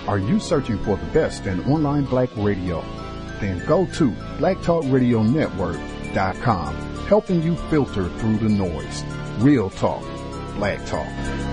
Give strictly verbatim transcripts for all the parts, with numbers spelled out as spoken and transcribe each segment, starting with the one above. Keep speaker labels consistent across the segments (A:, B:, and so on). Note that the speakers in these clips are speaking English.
A: Are you searching for the best in online black radio? Then go to black talk radio network dot com, helping you filter through the noise. Real talk, black talk.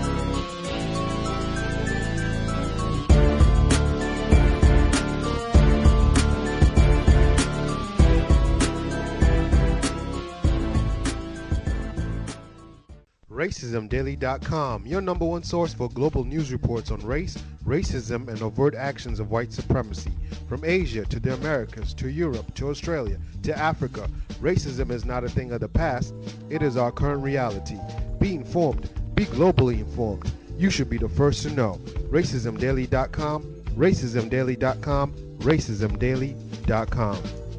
B: racism daily dot com, your number one source for global news reports on race, racism, and overt actions of white supremacy. From Asia to the Americas, to Europe, to Australia, to Africa, racism is not a thing of the past, it is our current reality. Be informed, be globally informed. You should be the first to know. racism daily dot com, racism daily dot com, racism daily dot com.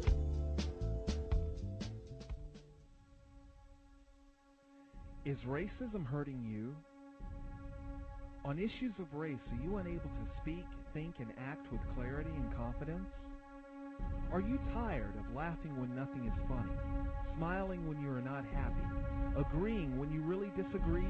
C: Is racism hurting you? On issues of race, are you unable to speak, think, and act with clarity and confidence? Are you tired of laughing when nothing is funny, smiling when you are not happy, agreeing when you really disagree?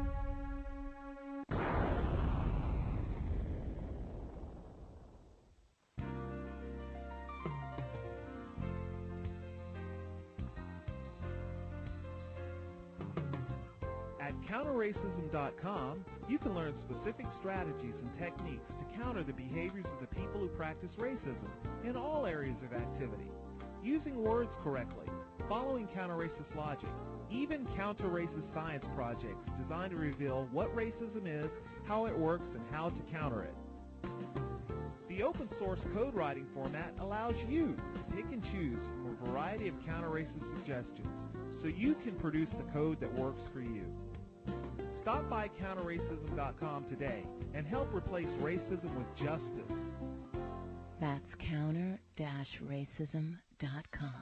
C: At counter racism dot com, you can learn specific strategies and techniques to counter the behaviors of the people who practice racism in all areas of activity. Using words correctly, following counter-racist logic, even counter-racist science projects designed to reveal what racism is, how it works, and how to counter it. The open source code writing format allows you to pick and choose from a variety of counter-racist suggestions so you can produce the code that works for you. Stop by counter racism dot com today and help replace racism with justice.
D: That's counter racism dot com.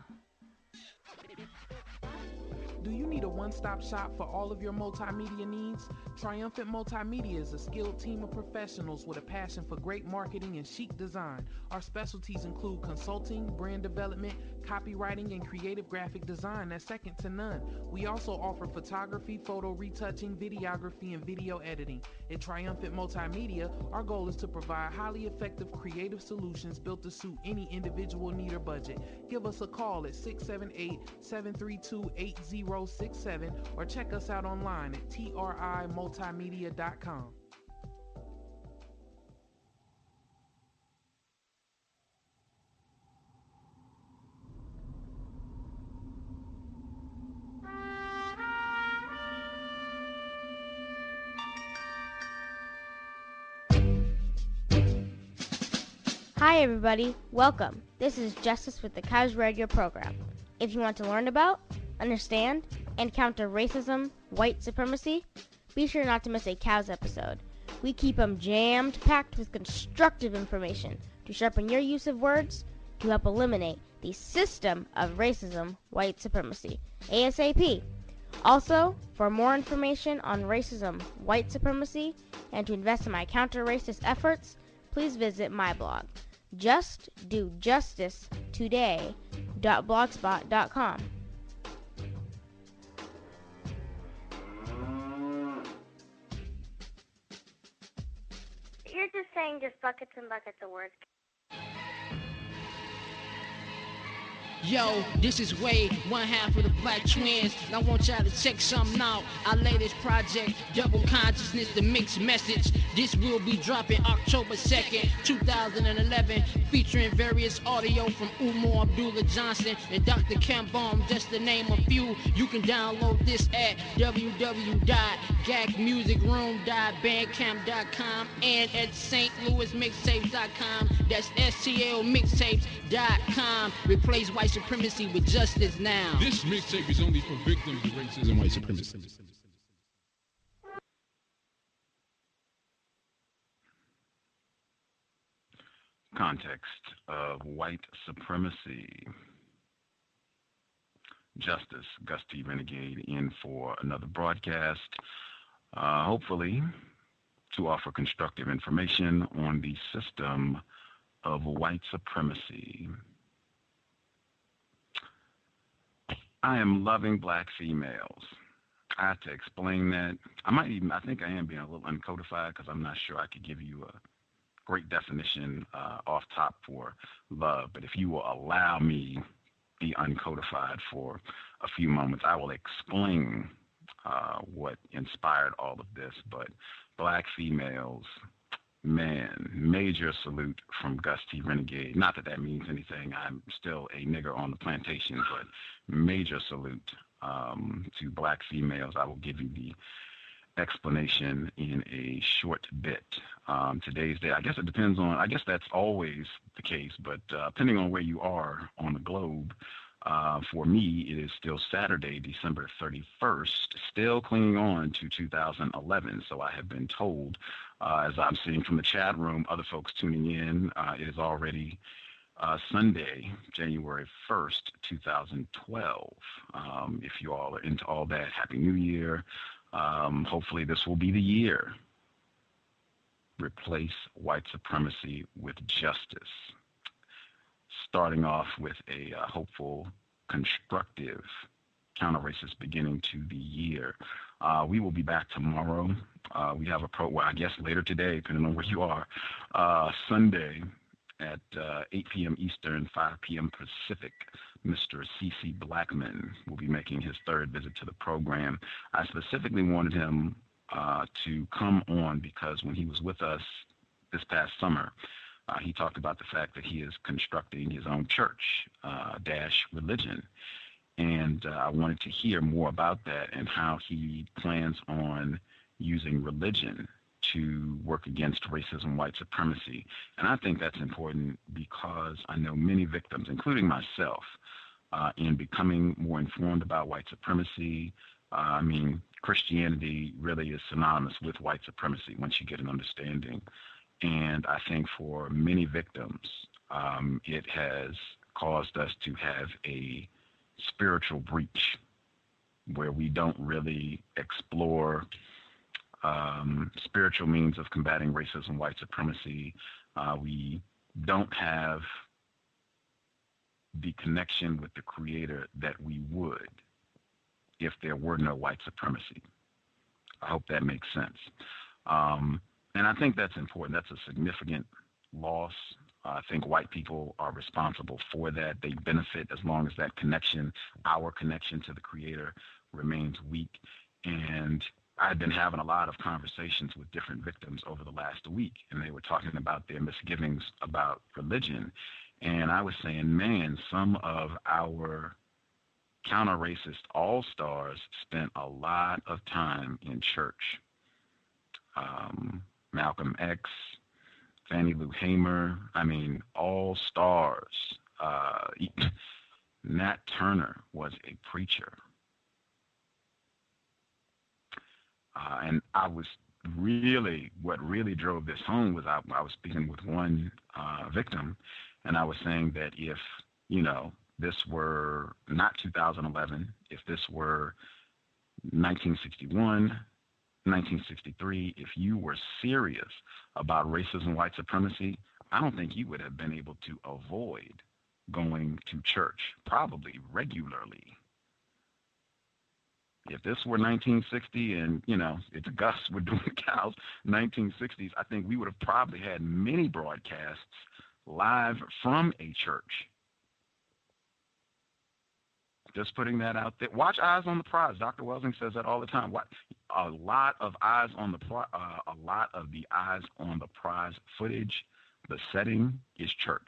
E: Do you need a one-stop shop for all of your multimedia needs? Triumphant Multimedia is a skilled team of professionals with a passion for great marketing and chic design. Our specialties include consulting, brand development, copywriting, and creative graphic design that's second to none. We also offer photography, photo retouching, videography, and video editing. At Triumphant Multimedia, our goal is to provide highly effective creative solutions built to suit any individual need or budget. Give us a call at six seven eight, seven three two, eight zero six seven or check us out online at tri multimedia dot com.
F: Hi everybody, welcome. This is Justice with the Cows Radio program. If you want to learn about, understand, and counter racism, white supremacy, be sure not to miss a Cows episode. We keep them jammed packed with constructive information to sharpen your use of words to help eliminate the system of racism, white supremacy, ASAP. Also, for more information on racism, white supremacy, and to invest in my counter-racist efforts, please visit my blog, just do justice today dot blogspot dot com.
G: You're just saying just buckets and buckets of words.
H: Yo, this is Wade, one half of the Black Twins, and I want y'all to check something out. Our latest project, Double Consciousness, the Mixed Message. This will be dropping October second, two thousand eleven, featuring various audio from Umar Abdullah Johnson and Doctor Cambon, just to name a few. You can download this at w w w dot gag music room dot bandcamp dot com and at st louis mixtapes dot com. That's S T L mixtapes dot com. Replace white supremacy with justice now.
I: This mixtape is only for victims of racism and white supremacy.
J: Context of white supremacy. Justice, Gus T. Renegade, in for another broadcast, uh, hopefully to offer constructive information on the system of white supremacy. I am loving black females. I have to explain that. I might even, I think I am being a little uncodified because I'm not sure I could give you a great definition uh, off top for love. But if you will allow me be uncodified for a few moments, I will explain uh, what inspired all of this. But black females, man, major salute from Gus T. Renegade. Not that that means anything. I'm still a nigger on the plantation, but major salute um, to black females. I will give you the explanation in a short bit. Um, today's day, I guess it depends on, I guess that's always the case, but uh, depending on where you are on the globe, uh, for me, it is still Saturday, December thirty-first, still clinging on to two thousand eleven. So I have been told, uh, as I'm seeing from the chat room, other folks tuning in, uh, it is already uh, Sunday, January first, two thousand twelve. Um, if you all are into all that, Happy New Year. Um, hopefully this will be the year. Replace white supremacy with justice. Starting off with a uh, hopeful, constructive, counter-racist beginning to the year. Uh, we will be back tomorrow. Uh, we have a pro, well, I guess later today, depending on where you are, uh, Sunday at uh, eight p.m. Eastern, five p.m. Pacific. Mister C C Blackman will be making his third visit to the program. I specifically wanted him uh, to come on because when he was with us this past summer, uh, he talked about the fact that he is constructing his own church, uh, Dash Religion. And uh, I wanted to hear more about that and how he plans on using religion to work against racism, white supremacy. And I think that's important because I know many victims, including myself, uh, in becoming more informed about white supremacy. Uh, I mean, Christianity really is synonymous with white supremacy once you get an understanding. And I think for many victims, um, it has caused us to have a spiritual breach where we don't really explore Um, spiritual means of combating racism, white supremacy. Uh, we don't have the connection with the Creator that we would if there were no white supremacy. I hope that makes sense. Um, and I think that's important. That's a significant loss. Uh, I think white people are responsible for that. They benefit as long as that connection, our connection to the Creator, remains weak. And I've been having a lot of conversations with different victims over the last week, and they were talking about their misgivings about religion. And I was saying, man, some of our counter-racist all-stars spent a lot of time in church. Um, Malcolm X, Fannie Lou Hamer, I mean, all stars. Uh, Nat Turner was a preacher. Uh, and I was really, what really drove this home was I, I was speaking with one uh, victim, and I was saying that if, you know, this were not two thousand eleven, if this were nineteen sixty-one, nineteen sixty-three, if you were serious about racism, white supremacy, I don't think you would have been able to avoid going to church, probably regularly. If this were nineteen sixty and, you know, if the Gus were doing the cows, nineteen sixties, I think we would have probably had many broadcasts live from a church. Just putting that out there. Watch Eyes on the Prize. Doctor Welsing says that all the time. What, a lot of eyes on the pri- uh, a lot of the Eyes on the Prize footage, the setting is church.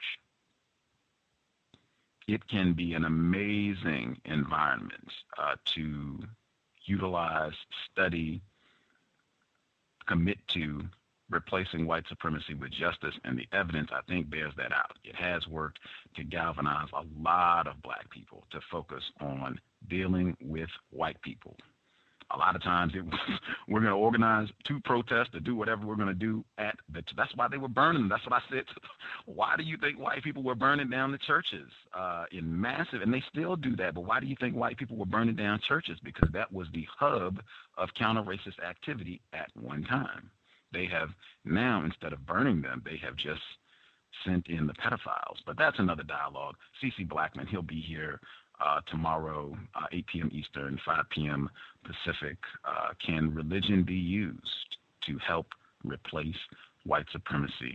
J: It can be an amazing environment uh, to utilize, study, commit to replacing white supremacy with justice, and the evidence, I think, bears that out. It has worked to galvanize a lot of black people to focus on dealing with white people. A lot of times it was, we're going to organize to protest or do whatever we're going to do at the, that's why they were burning them. That's what I said. Why do you think white people were burning down the churches uh, in massive, and they still do that, but why do you think white people were burning down churches? Because that was the hub of counter-racist activity at one time. They have now, instead of burning them, they have just sent in the pedophiles. But that's another dialogue. C C Blackman, he'll be here Uh, tomorrow, uh, eight p.m. Eastern, five p.m. Pacific. Uh, can religion be used to help replace white supremacy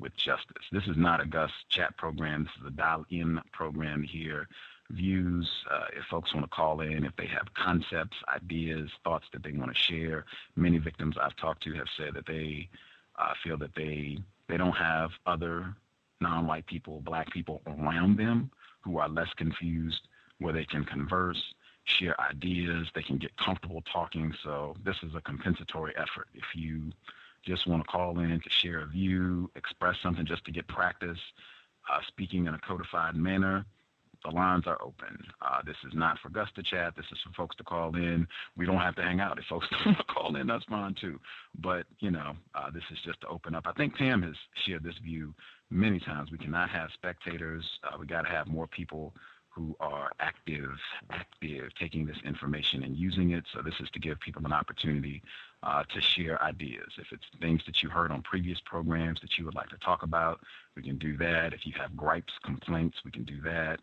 J: with justice. This is not a Gus chat program. This is a dial-in program here. Views, uh, if folks want to call in, if they have concepts, ideas, thoughts that they want to share. Many victims I've talked to have said that they uh, feel that they they don't have other non-white people, black people around them who are less confused, where they can converse, share ideas, they can get comfortable talking. So this is a compensatory effort. If you just want to call in to share a view, express something just to get practice, uh, speaking in a codified manner, the lines are open. Uh, this is not for Gus to chat. This is for folks to call in. We don't have to hang out. If folks don't want to call in, that's fine too. But, you know, uh, this is just to open up. I think Pam has shared this view many times. We cannot have spectators. Uh, we got to have more people who are active, active, taking this information and using it. So this is to give people an opportunity uh, to share ideas. If it's things that you heard on previous programs that you would like to talk about, we can do that. If you have gripes, complaints, we can do that.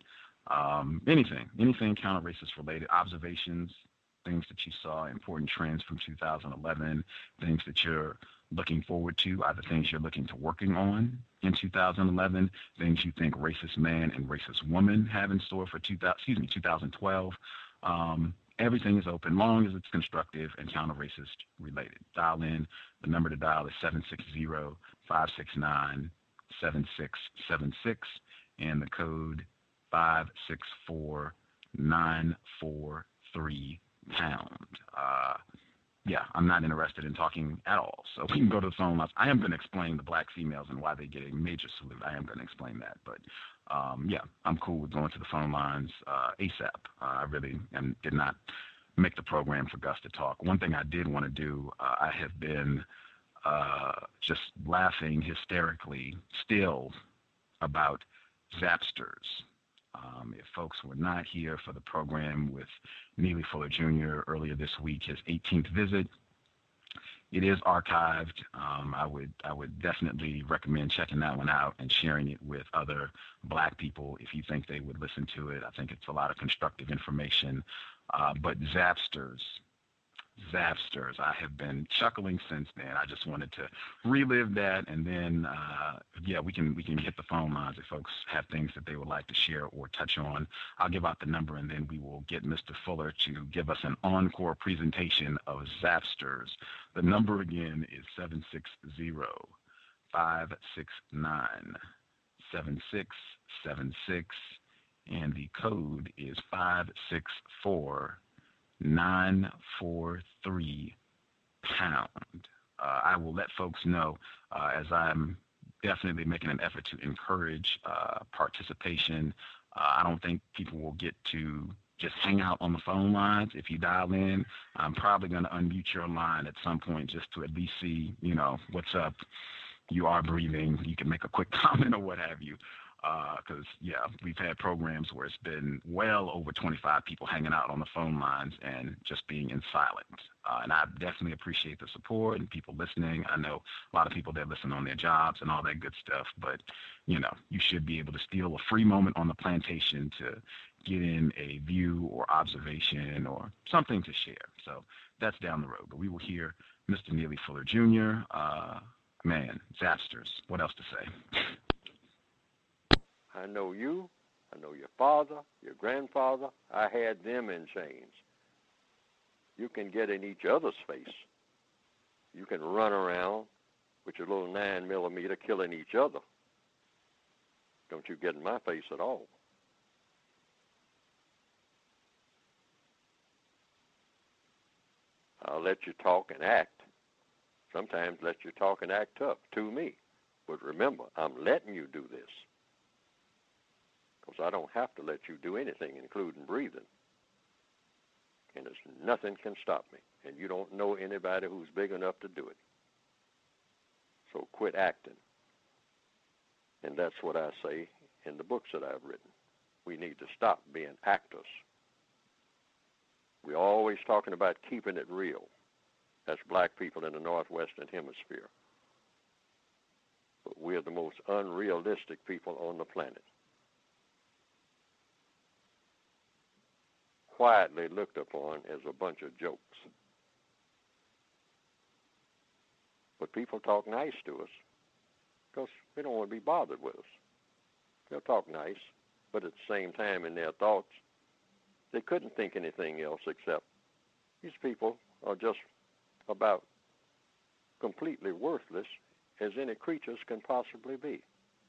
J: Um, anything, anything counter-racist related, observations, things that you saw, important trends from two thousand eleven, things that you're looking forward to, either things you're looking to working on in two thousand eleven, things you think racist man and racist woman have in store for two thousand, excuse me, two thousand twelve. Um, everything is open, long as it's constructive and counter-racist related. Dial in. The number to dial is seven six zero, five six nine, seven six seven six, and the code five six four nine four three pound. Uh, yeah, I'm not interested in talking at all. So we can go to the phone lines. I am going to explain the black females and why they get a major salute. I am going to explain that. But um, yeah, I'm cool with going to the phone lines uh, ASAP. Uh, I really am, did not make the program for Gus to talk. One thing I did want to do, uh, I have been uh, just laughing hysterically still about Zapsters. Um, if folks were not here for the program with Neely Fuller Junior earlier this week, his eighteenth visit, it is archived. Um, I would I would definitely recommend checking that one out and sharing it with other black people if you think they would listen to it. I think it's a lot of constructive information. Uh, but Zapsters, Zapsters, I have been chuckling since then. I just wanted to relive that, and then uh, yeah, we can we can hit the phone lines if folks have things that they would like to share or touch on. I'll give out the number, and then we will get Mister Fuller to give us an encore presentation of Zapsters. The number again is seven six zero, five six nine, seven six seven six, and the code is five six four nine four three pound. Uh, I will let folks know uh, as I'm definitely making an effort to encourage uh, participation. Uh, I don't think people will get to just hang out on the phone lines. If you dial in, I'm probably going to unmute your line at some point just to at least see, you know, what's up. You are breathing. You can make a quick comment or what have you. Because, uh, yeah, we've had programs where it's been well over twenty-five people hanging out on the phone lines and just being in silence. Uh, and I definitely appreciate the support and people listening. I know a lot of people that listen on their jobs and all that good stuff. But, you know, you should be able to steal a free moment on the plantation to get in a view or observation or something to share. So that's down the road. But we will hear Mister Neely Fuller Junior Uh, man, Zapsters. What else to say?
K: I know you, I know your father, your grandfather. I had them in chains. You can get in each other's face. You can run around with your little nine millimeter killing each other. Don't you get in my face at all. I'll let you talk and act. Sometimes let you talk and act tough to me. But remember, I'm letting you do this. Because I don't have to let you do anything, including breathing. And there's nothing can stop me. And you don't know anybody who's big enough to do it. So quit acting. And that's what I say in the books that I've written. We need to stop being actors. We're always talking about keeping it real as black people in the Northwestern Hemisphere. But we're the most unrealistic people on the planet. Quietly looked upon as a bunch of jokes. But people talk nice to us. because they don't want to be bothered with us. They'll talk nice, but at the same time in their thoughts, they couldn't think anything else except these people are just about completely worthless as any creatures can possibly be.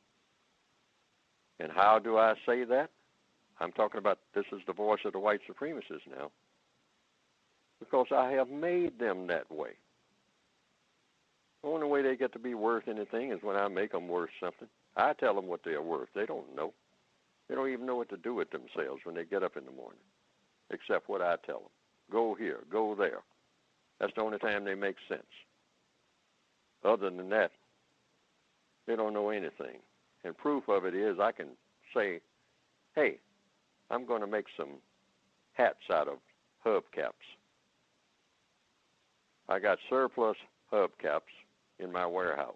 K: And how do I say that? I'm talking about this is the voice of the white supremacists now, because I have made them that way. The only way they get to be worth anything is when I make them worth something. I tell them what they're worth. They don't know. They don't even know what to do with themselves when they get up in the morning, except what I tell them. Go here, go there. That's the only time they make sense. Other than that, they don't know anything. And proof of it is I can say, hey, I'm going to make some hats out of hubcaps. I got surplus hubcaps in my warehouse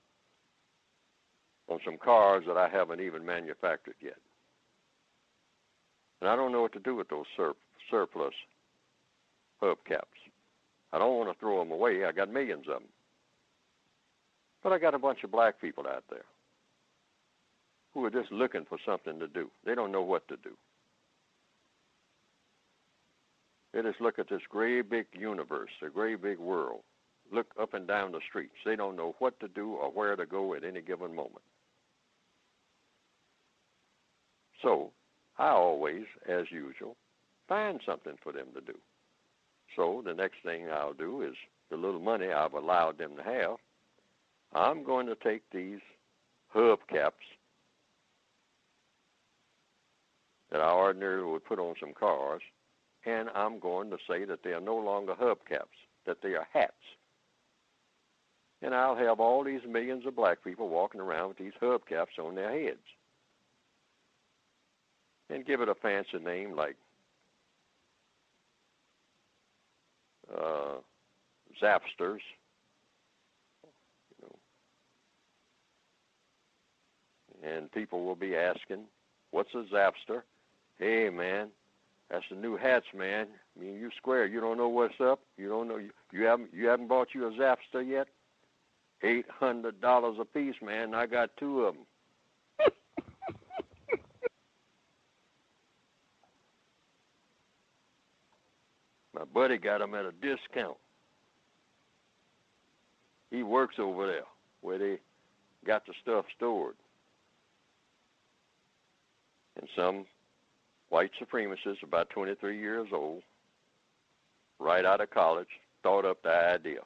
K: on some cars that I haven't even manufactured yet. And I don't know what to do with those sur- surplus hubcaps. I don't want to throw them away. I got millions of them. But I got a bunch of black people out there who are just looking for something to do. They don't know what to do. They just look at this great big universe, a great big world, look up and down the streets. They don't know what to do or where to go at any given moment. So I always, as usual, find something for them to do. So the next thing I'll do is the little money I've allowed them to have, I'm going to take these hubcaps that I ordinarily would put on some cars, and I'm going to say that they are no longer hubcaps, that they are hats. And I'll have all these millions of black people walking around with these hubcaps on their heads. And give it a fancy name like uh, Zapsters. You know. And people will be asking, what's a Zapster? Hey, man, that's the new hats, man. I mean, you square. You don't know what's up. You don't know. You, you haven't. You haven't bought you a Zapster yet. Eight hundred dollars a piece, man. And I got two of them. My buddy got them at a discount. He works over there where they got the stuff stored. And some white supremacists, about twenty-three years old, right out of college, thought up the idea.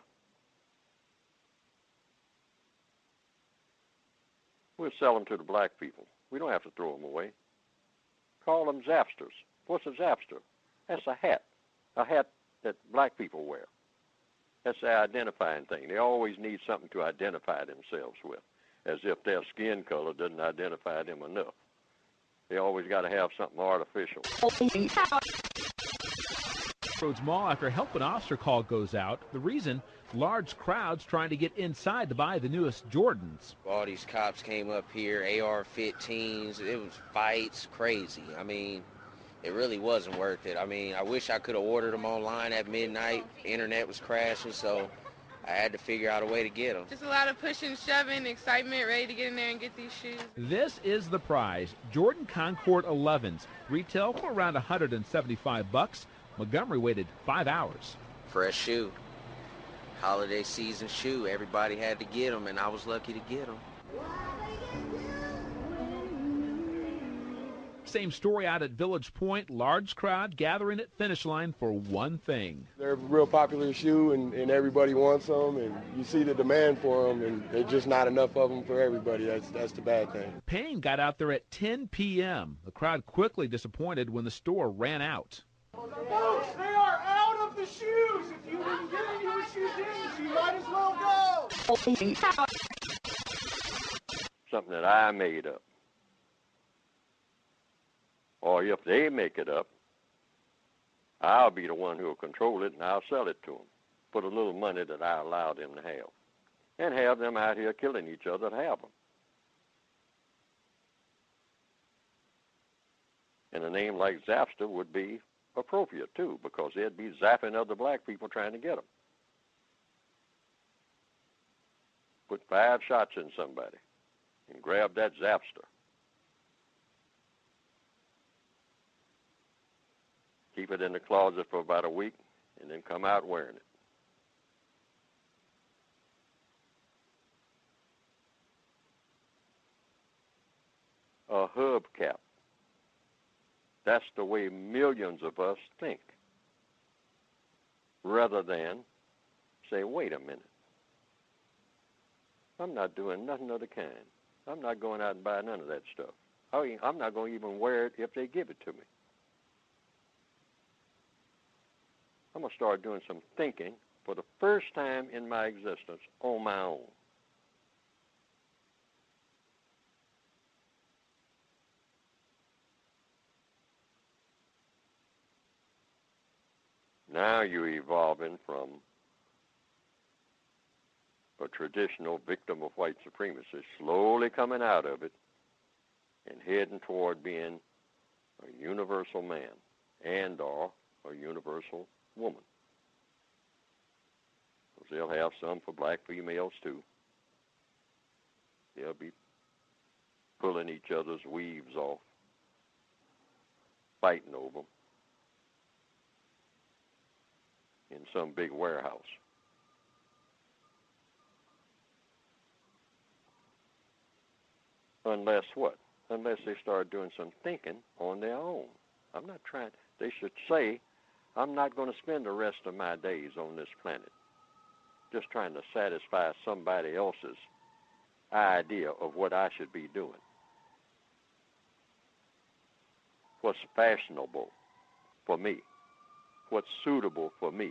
K: We'll sell them to the black people. We don't have to throw them away. Call them Zapsters. What's a Zapster? That's a hat. A hat that black people wear. That's their identifying thing. They always need something to identify themselves with, as if their skin color doesn't identify them enough. They always got to have something artificial.
L: Rhodes Mall after a help an officer call goes out. The reason, large crowds trying to get inside to buy the newest Jordans.
M: All these cops came up here, A R fifteens, it was fights, crazy. I mean, it really wasn't worth it. I mean, I wish I could have ordered them online at midnight. Internet was crashing, so I had to figure out a way to get them.
N: Just a lot of pushing, shoving, excitement, ready to get in there and get these shoes.
L: This is the prize. Jordan Concord elevens retail for around one hundred seventy-five bucks. Montgomery waited five hours.
M: Fresh shoe. Holiday season shoe. Everybody had to get them, and I was lucky to get them.
L: Same story out at Village Point. Large crowd gathering at finish line for one thing.
O: They're a real popular shoe, and, and everybody wants them, and you see the demand for them, and there's just not enough of them for everybody. That's, that's the bad thing.
L: Payne got out there at ten p.m. The crowd quickly disappointed when the store ran out.
P: Folks, they are out of the shoes. If you didn't get any of the shoes in, you might as well go.
K: Something that I made up. Or if they make it up, I'll be the one who will control it, and I'll sell it to them for the little money that I allow them to have, and have them out here killing each other to have them. And a name like Zapster would be appropriate, too, because they'd be zapping other black people trying to get them. put five shots in somebody and grab that Zapster. Keep it in the closet for about a week and then come out wearing it. A hubcap. That's the way millions of us think. Rather than say, wait a minute. I'm not doing nothing of the kind. I'm not going out and buying none of that stuff. I'm not going to even wear it if they give it to me. I'm going to start doing some thinking for the first time in my existence on my own. Now you're evolving from a traditional victim of white supremacy, slowly coming out of it and heading toward being a universal man and or a universal woman. Because they'll have some for black females too. They'll be pulling each other's weaves off, fighting over them in some big warehouse. Unless what? Unless they start doing some thinking on their own. I'm not trying, they should say, I'm not going to spend the rest of my days on this planet just trying to satisfy somebody else's idea of what I should be doing. What's fashionable for me? What's suitable for me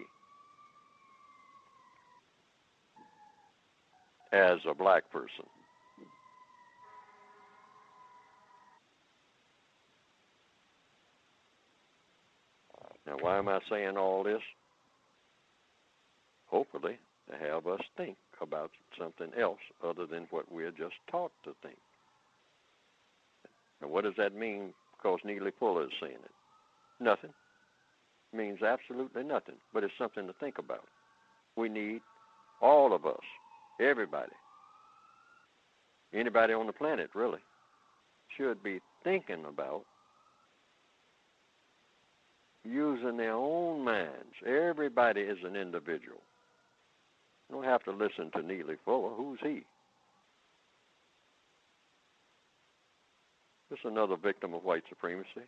K: as a black person? Now, why am I saying all this? Hopefully, to have us think about something else other than what we're just taught to think. And what does that mean because Neely Fuller is saying it? Nothing. It means absolutely nothing, but it's something to think about. We need, all of us, everybody, anybody on the planet really, should be thinking about using their own minds. Everybody is an individual. You don't have to listen to Neely Fuller. Who's he? Just another victim of white supremacy.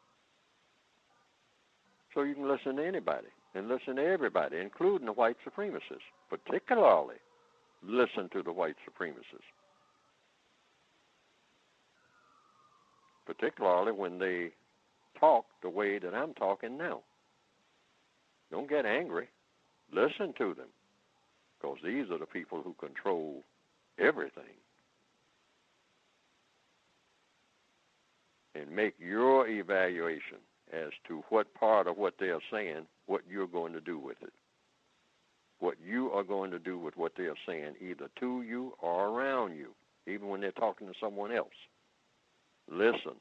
K: So you can listen to anybody and listen to everybody, including the white supremacists. Particularly, listen to the white supremacists. Particularly when they talk the way that I'm talking now. Don't get angry. Listen to them, because these are the people who control everything. And make your evaluation as to what part of what they are saying, what you're going to do with it. What you are going to do with what they are saying, either to you or around you, even when they're talking to someone else. Listen.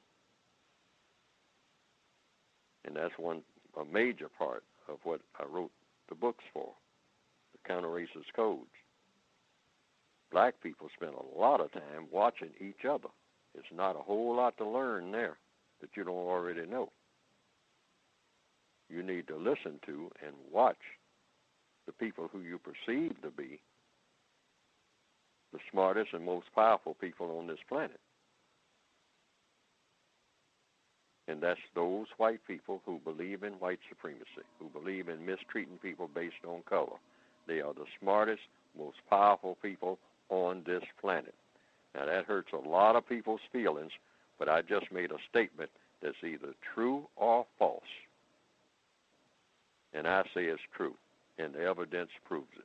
K: And that's one, a major part of what I wrote the books for, the counter-racist codes. Black people spend a lot of time watching each other. It's not a whole lot to learn there that you don't already know. You need to listen to and watch the people who you perceive to be the smartest and most powerful people on this planet. And that's those white people who believe in white supremacy, who believe in mistreating people based on color. They are the smartest, most powerful people on this planet. Now, that hurts a lot of people's feelings, but I just made a statement that's either true or false. And I say it's true, and the evidence proves it.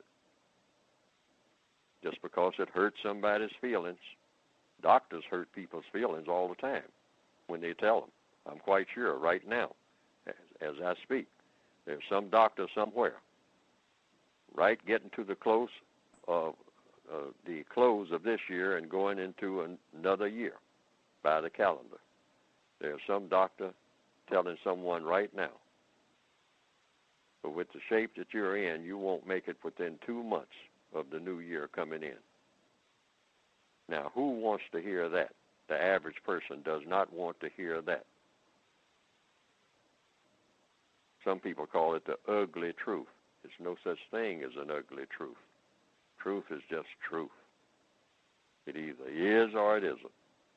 K: Just because it hurts somebody's feelings, doctors hurt people's feelings all the time when they tell them. I'm quite sure right now, as, as I speak, there's some doctor somewhere, right getting to the close of uh, the close of this year and going into an, another year by the calendar. There's some doctor telling someone right now, but with the shape that you're in, you won't make it within two months of the new year coming in. Now, who wants to hear that? The average person does not want to hear that. Some people call it the ugly truth. There's no such thing as an ugly truth. Truth is just truth. It either is or it isn't.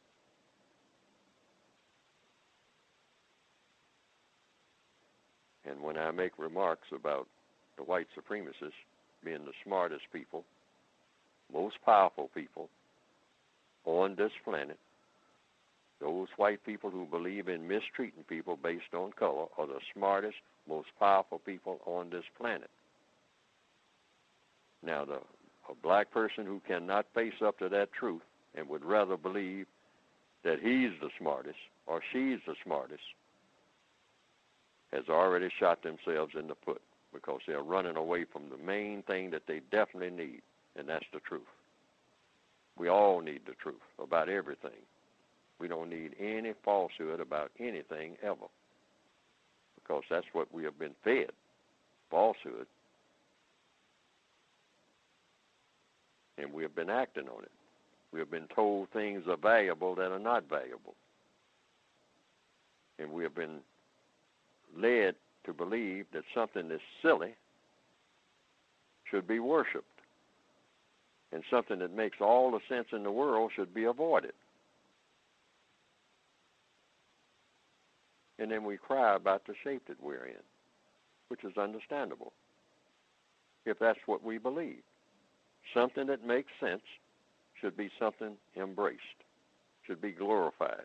K: And when I make remarks about the white supremacists being the smartest people, most powerful people on this planet, those white people who believe in mistreating people based on color are the smartest, most powerful people on this planet. Now, the, a black person who cannot face up to that truth and would rather believe that he's the smartest or she's the smartest has already shot themselves in the foot, because they're running away from the main thing that they definitely need, and that's the truth. We all need the truth about everything. We don't need any falsehood about anything ever, because that's what we have been fed, falsehood. And we have been acting on it. We have been told things are valuable that are not valuable. And we have been led to believe that something that's silly should be worshipped, and something that makes all the sense in the world should be avoided. And then we cry about the shape that we're in, which is understandable, if that's what we believe. Something that makes sense should be something embraced, should be glorified.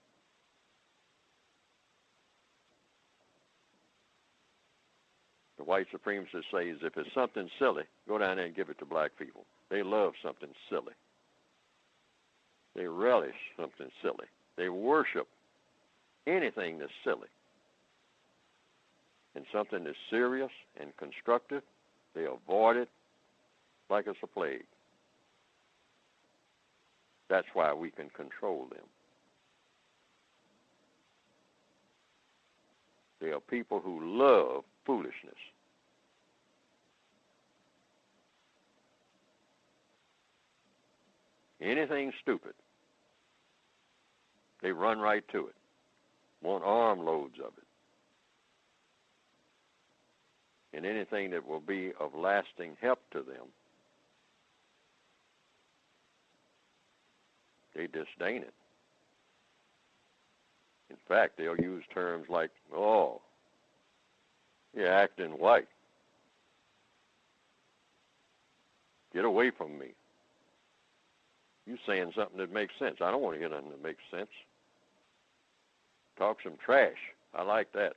K: The white supremacists say is if it's something silly, go down there and give it to black people. They love something silly. They relish something silly. They worship anything that's silly. And something that's serious and constructive, they avoid it like it's a plague. That's why we can control them. They are people who love foolishness. Anything stupid, they run right to it, want armloads of it. And anything that will be of lasting help to them, they disdain it. In fact, they'll use terms like, oh, you're acting white. Get away from me. You saying something that makes sense. I don't want to hear nothing that makes sense. Talk some trash. I like that.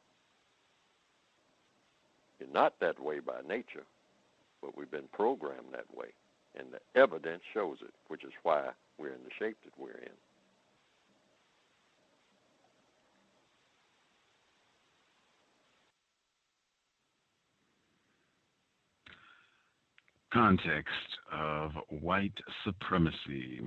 K: You're not that way by nature, but we've been programmed that way. And the evidence shows it, which is why we're in the shape that we're in.
J: Context of white supremacy.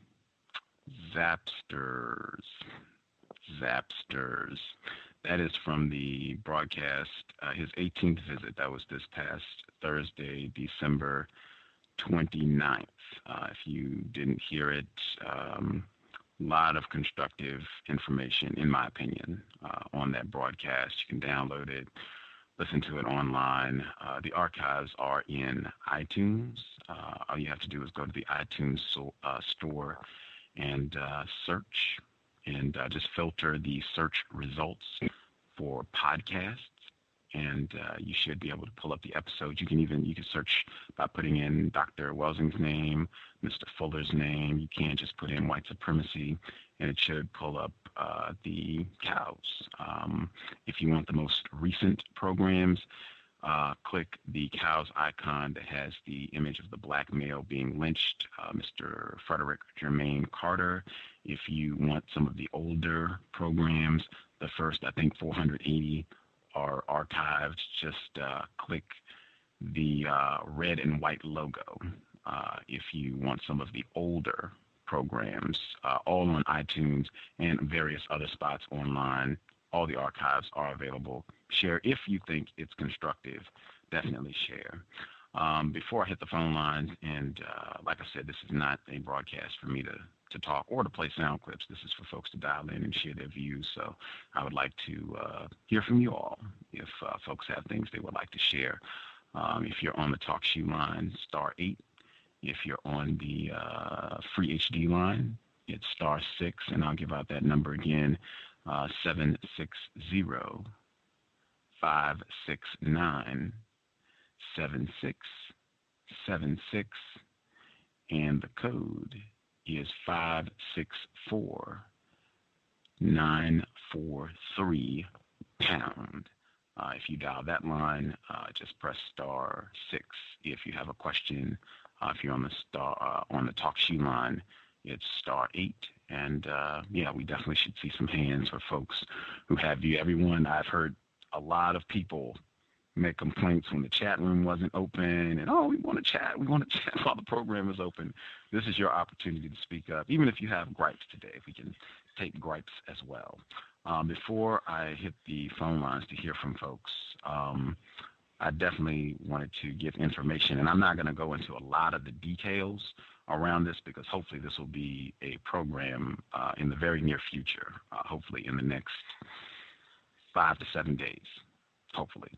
J: Zapsters. Zapsters. That is from the broadcast, uh, his eighteenth visit. That was this past Thursday, December twenty-ninth. Uh, if you didn't hear it, a um, lot of constructive information, in my opinion, uh, on that broadcast. You can download it, listen to it online. Uh, the archives are in iTunes. Uh, all you have to do is go to the iTunes so, uh, store and uh, search, and uh, just filter the search results for podcasts, and uh, you should be able to pull up the episodes. You can even you can search by putting in Doctor Welsing's name, Mister Fuller's name. You can just put in white supremacy, and it should pull up uh, the cows. Um, if you want the most recent programs, uh, click the cows icon that has the image of the black male being lynched, uh, Mister Frederick Germain Carter. If you want some of the older programs, the first, I think, four hundred eighty are archived. Just uh, click the uh, red and white logo. Uh, if you want some of the older programs, uh, all on iTunes and various other spots online, all the archives are available. Share if you think it's constructive. Definitely share. Um, before I hit the phone lines, and uh, like I said, this is not a broadcast for me to, to talk or to play sound clips. This is for folks to dial in and share their views. So I would like to uh, hear from you all if uh, folks have things they would like to share. Um, if you're on the Talk Shoe line, star eight. If you're on the uh, free H D line, it's star six, and I'll give out that number again, uh, seven six zero, five six nine, seven six seven six, and the code is five six four, nine four three pound. Uh, if you dial that line, uh, just press star six. If you have a question, uh, if you're on the star uh, on the Talk Shoe line, it's star eight. And uh, yeah, we definitely should see some hands for folks who have you. Everyone, I've heard a lot of people make complaints when the chat room wasn't open, and oh, we want to chat, we want to chat while the program is open. This is your opportunity to speak up, even if you have gripes today. If we can take gripes as well. Um, before I hit the phone lines to hear from folks, um, I definitely wanted to give information, and I'm not going to go into a lot of the details around this because hopefully this will be a program uh, in the very near future, uh, hopefully in the next five to seven days, hopefully.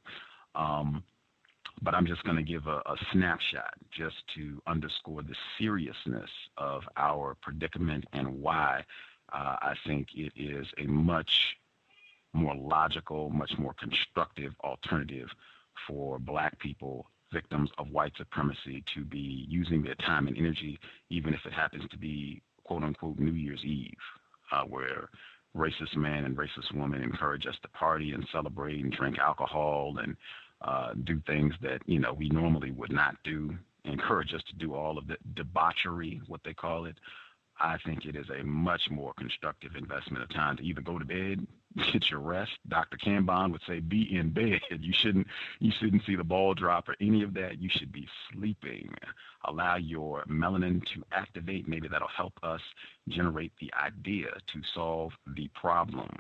J: Um, but I'm just going to give a, a snapshot just to underscore the seriousness of our predicament and why uh, I think it is a much more logical, much more constructive alternative for Black people, victims of white supremacy, to be using their time and energy, even if it happens to be, quote unquote, New Year's Eve, uh, where racist man and racist woman encourage us to party and celebrate and drink alcohol and uh, do things that, you know, we normally would not do, encourage us to do all of the debauchery, what they call it. I think it is a much more constructive investment of time to either go to bed, get your rest. Doctor Kanban would say, be in bed. You shouldn't, you shouldn't see the ball drop or any of that. You should be sleeping. Allow your melanin to activate. Maybe that'll help us generate the idea to solve the problem.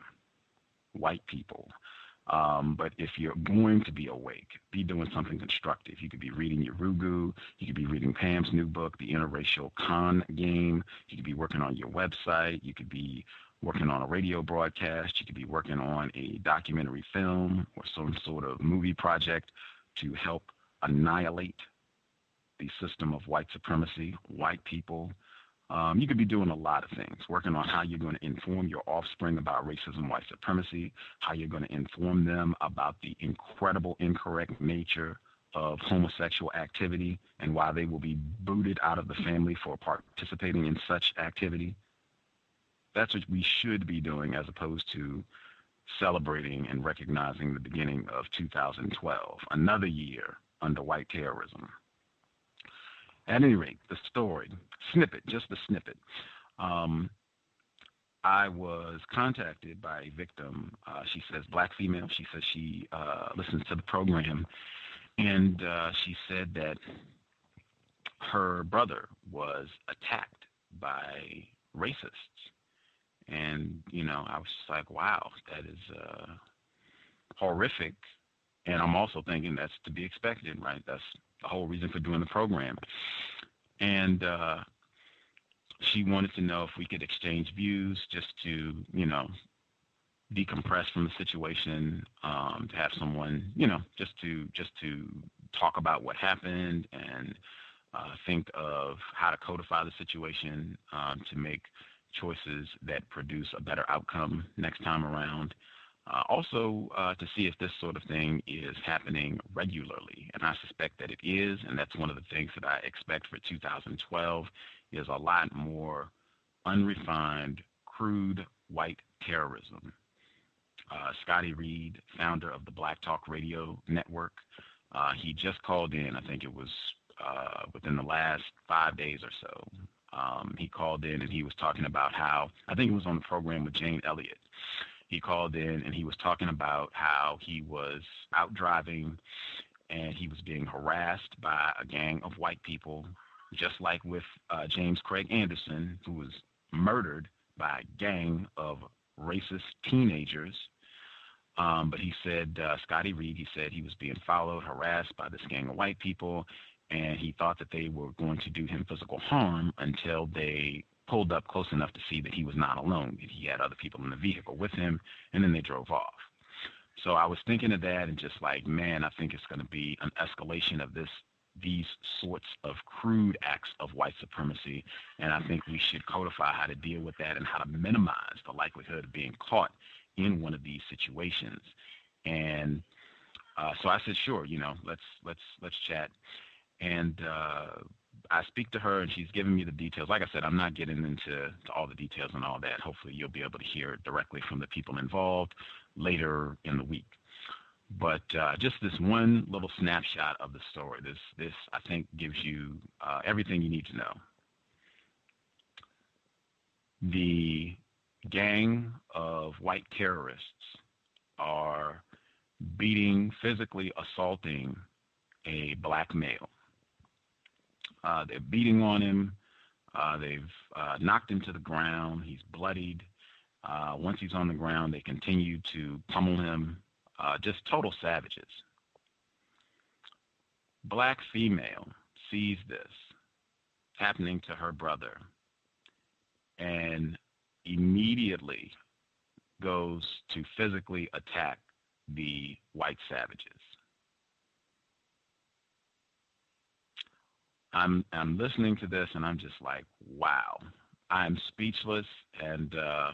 J: White people. Um, but if you're going to be awake, be doing something constructive. You could be reading your Rugu. You could be reading Pam's new book, The Interracial Con Game. You could be working on your website. You could be working on a radio broadcast. You could be working on a documentary film or some sort of movie project to help annihilate the system of white supremacy, white people. Um, you could be doing a lot of things, working on how you're going to inform your offspring about racism, white supremacy, how you're going to inform them about the incredible, incorrect nature of homosexual activity and why they will be booted out of the family for participating in such activity. That's what we should be doing as opposed to celebrating and recognizing the beginning of two thousand twelve, another year under white terrorism. At any rate, the story, snippet, just the snippet. Um, I was contacted by a victim. Uh, she says Black female. She says she uh, listens to the program, and uh, she said that her brother was attacked by racists. And, you know, I was just like, wow, that is uh, horrific. And I'm also thinking that's to be expected, right? That's the whole reason for doing the program. And uh, she wanted to know if we could exchange views just to, you know, decompress from the situation, um, to have someone, you know, just to just to talk about what happened and uh, think of how to codify the situation um, to make choices that produce a better outcome next time around. Uh, also, uh, to see if this sort of thing is happening regularly, and I suspect that it is, and that's one of the things that I expect for two thousand twelve is a lot more unrefined, crude white terrorism. Uh, Scotty Reed, founder of the Black Talk Radio Network, uh, he just called in, I think it was uh, within the last five days or so. Um, he called in and he was talking about how, I think it was on the program with Jane Elliott. He called in and he was talking about how he was out driving and he was being harassed by a gang of white people, just like with uh, James Craig Anderson, who was murdered by a gang of racist teenagers. Um, but he said, uh, Scotty Reed, he said he was being followed, harassed by this gang of white people, and he thought that they were going to do him physical harm until they pulled up close enough to see that he was not alone, that he had other people in the vehicle with him, and then they drove off. So I was thinking of that and just like, man, I think it's going to be an escalation of this, these sorts of crude acts of white supremacy, and I think we should codify how to deal with that and how to minimize the likelihood of being caught in one of these situations. And uh, so I said, sure, you know, let's let's let's chat. And uh, I speak to her, and she's giving me the details. Like I said, I'm not getting into to all the details and all that. Hopefully you'll be able to hear directly from the people involved later in the week. But uh, just this one little snapshot of the story, this, this I think, gives you uh, everything you need to know. The gang of white terrorists are beating, physically assaulting a black male. Uh, they're beating on him. Uh, they've uh, knocked him to the ground. He's bloodied. Uh, once he's on the ground, they continue to pummel him. Uh, just total savages. Black female sees this happening to her brother and immediately goes to physically attack the white savages. I'm I'm listening to this and I'm just like, wow. I'm speechless, and uh,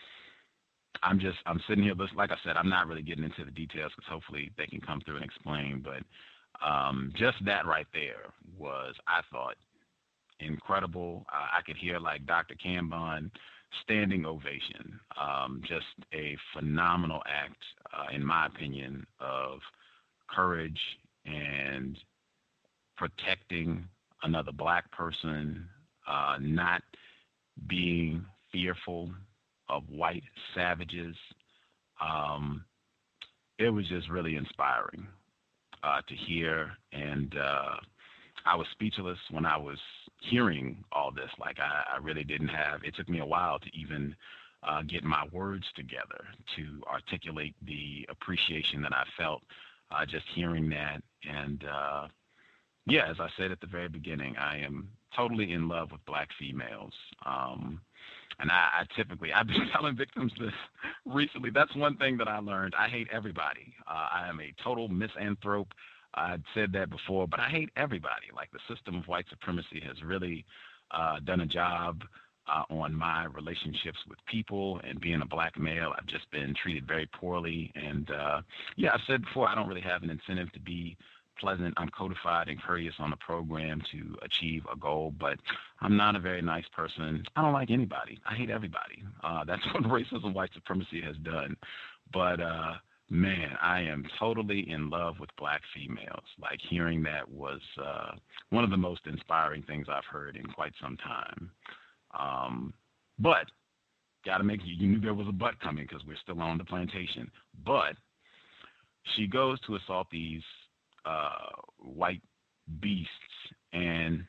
J: I'm just I'm sitting here listening. Like I said, I'm not really getting into the details because hopefully they can come through and explain. But um, just that right there was, I thought, incredible. Uh, I could hear like Doctor Kambon standing ovation. Um, just a phenomenal act, uh, in my opinion, of courage and protecting another black person, uh, not being fearful of white savages. Um, it was just really inspiring uh, to hear, and uh, I was speechless when I was hearing all this. Like I, I really didn't have, it took me a while to even uh, get my words together to articulate the appreciation that I felt uh, just hearing that. And uh, yeah, as I said at the very beginning, I am totally in love with black females. Um, and I, I typically, I've been telling victims this recently. That's one thing that I learned. I hate everybody. Uh, I am a total misanthrope. I'd said that before, but I hate everybody. Like the system of white supremacy has really uh, done a job uh, on my relationships with people, and being a black male, I've just been treated very poorly. And uh, yeah, I've said before, I don't really have an incentive to be pleasant. I'm codified and courteous on the program to achieve a goal, but I'm not a very nice person. I don't like anybody. I hate everybody. Uh, that's what racism, white supremacy has done. But uh, man, I am totally in love with black females. Like hearing that was uh, one of the most inspiring things I've heard in quite some time. Um, but got to make you, you knew there was a but coming because we're still on the plantation. But she goes to assault these uh, white beasts, and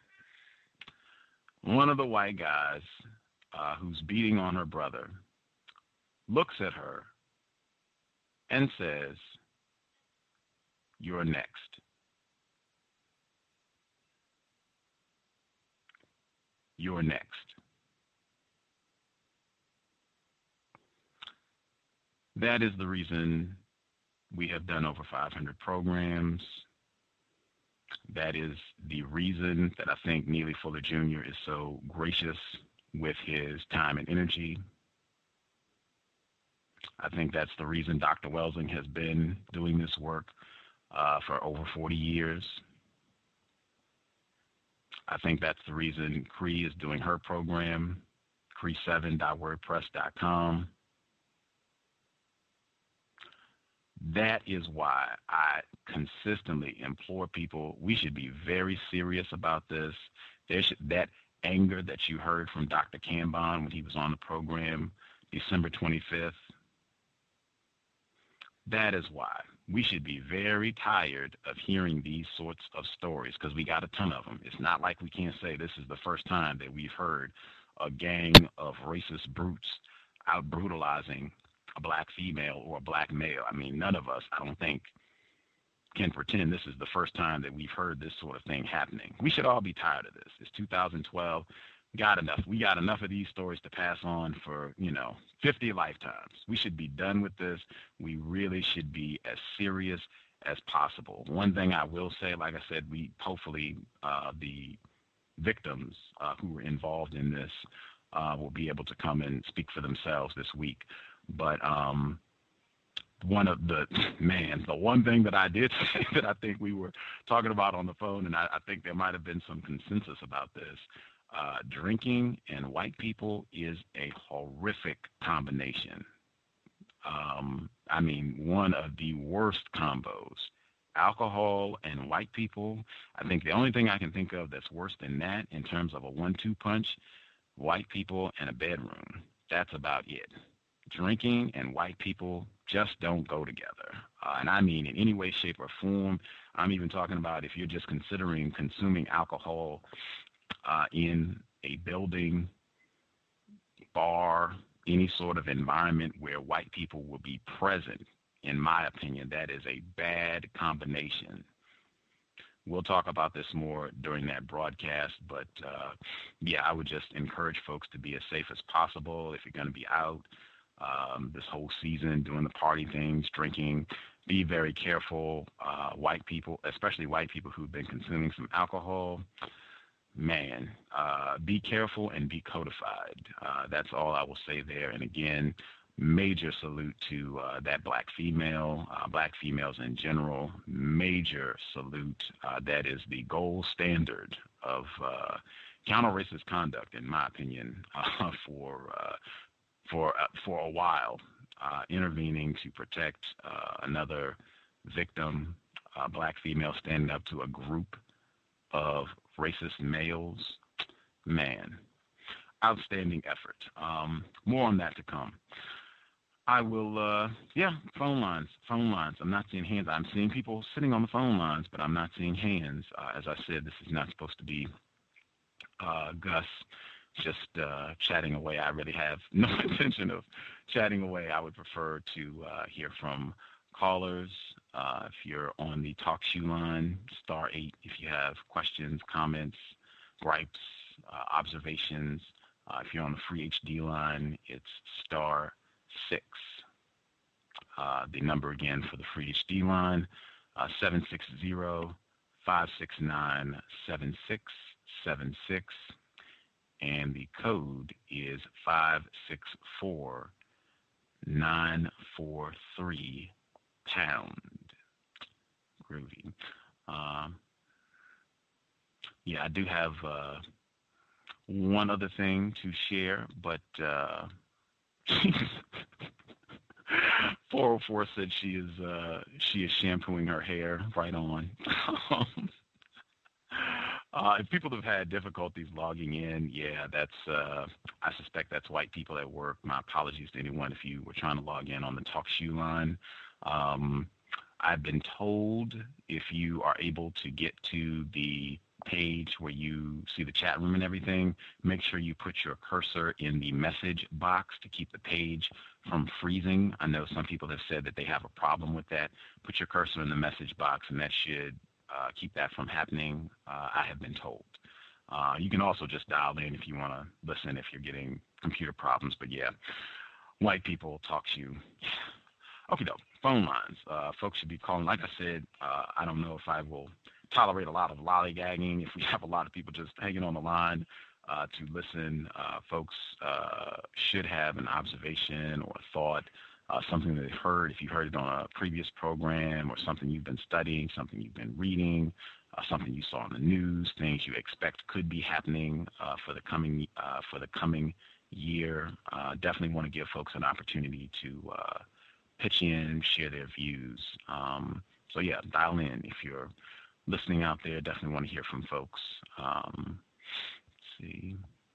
J: one of the white guys uh, who's beating on her brother looks at her and says, "You're next." You're next. That is the reason we have done over five hundred programs. That is the reason that I think Neely Fuller Junior is so gracious with his time and energy. I think that's the reason Doctor Welsing has been doing this work uh, for over forty years. I think that's the reason Cree is doing her program, cree seven dot wordpress dot com. That is why I consistently implore people, we should be very serious about this. There should, that anger that you heard from Doctor Kambon when he was on the program December twenty-fifth, that is why we should be very tired of hearing these sorts of stories, because we got a ton of them. It's not like we can't say this is the first time that we've heard a gang of racist brutes out brutalizing a black female or a black male. I mean, none of us, I don't think, can pretend this is the first time that we've heard this sort of thing happening. We should all be tired of this. It's two thousand twelve. Got enough. We got enough of these stories to pass on for, you know, fifty lifetimes. We should be done with this. We really should be as serious as possible. One thing I will say, like I said, we hopefully uh, the victims uh, who were involved in this uh, will be able to come and speak for themselves this week. But um, one of the, man, the one thing that I did say that I think we were talking about on the phone, and I, I think there might have been some consensus about this, uh, drinking and white people is a horrific combination. Um, I mean, one of the worst combos. Alcohol and white people. I think the only thing I can think of that's worse than that in terms of a one two punch, white people and a bedroom. That's about it. Drinking and white people just don't go together. Uh, and I mean in any way, shape, or form. I'm even talking about if you're just considering consuming alcohol uh, in a building, bar, any sort of environment where white people will be present. In my opinion, that is a bad combination. We'll talk about this more during that broadcast, but uh, yeah, I would just encourage folks to be as safe as possible if you're going to be out um, this whole season doing the party things, drinking. Be very careful. Uh, white people, especially white people who've been consuming some alcohol, man, uh, be careful and be codified. Uh, that's all I will say there. And again, major salute to uh, that black female, uh, black females in general. Major salute. Uh, that is the gold standard of uh, counter-racist conduct, in my opinion, uh, for uh, for uh, for a while, uh, intervening to protect uh, another victim, a black female standing up to a group of racist males. Man, outstanding effort. Um, more on that to come. I will, uh, yeah, phone lines, phone lines. I'm not seeing hands. I'm seeing people sitting on the phone lines, but I'm not seeing hands. Uh, as I said, this is not supposed to be uh, Gus just uh, chatting away. I really have no intention of chatting away. I would prefer to uh, hear from callers. Uh, if you're on the talk shoe line, star eight. If you have questions, comments, gripes, uh, observations. Uh, if you're on the free H D line, it's star six. Uh, the number again for the free H D line, uh, seven six zero, five six nine, seven six seven six. And the code is five six four, nine four three pound. Groovy. Um, yeah, I do have uh, one other thing to share, but uh, four oh four said she is uh, she is shampooing her hair. Right on. Uh, if people have had difficulties logging in, yeah, that's, uh, I suspect that's white people at work. My apologies to anyone if you were trying to log in on the talk shoe line. Um, I've been told if you are able to get to the page where you see the chat room and everything, make sure you put your cursor in the message box to keep the page from freezing. I know some people have said that they have a problem with that. Put your cursor in the message box and that should Uh, keep that from happening, uh, I have been told. Uh, you can also just dial in if you want to listen if you're getting computer problems. But yeah, white people talk to you. Okay, though, phone lines. Uh, folks should be calling. Like I said, uh, I don't know if I will tolerate a lot of lollygagging. If we have a lot of people just hanging on the line uh, to listen, uh, folks uh, should have an observation or a thought. Uh, something that they heard, if you heard it on a previous program or something you've been studying, something you've been reading, uh, something you saw in the news, things you expect could be happening uh, for the coming uh, for the coming year. Uh, definitely want to give folks an opportunity to uh, pitch in, share their views. Um, so yeah, dial in if you're listening out there. Definitely want to hear from folks. Um, let's see.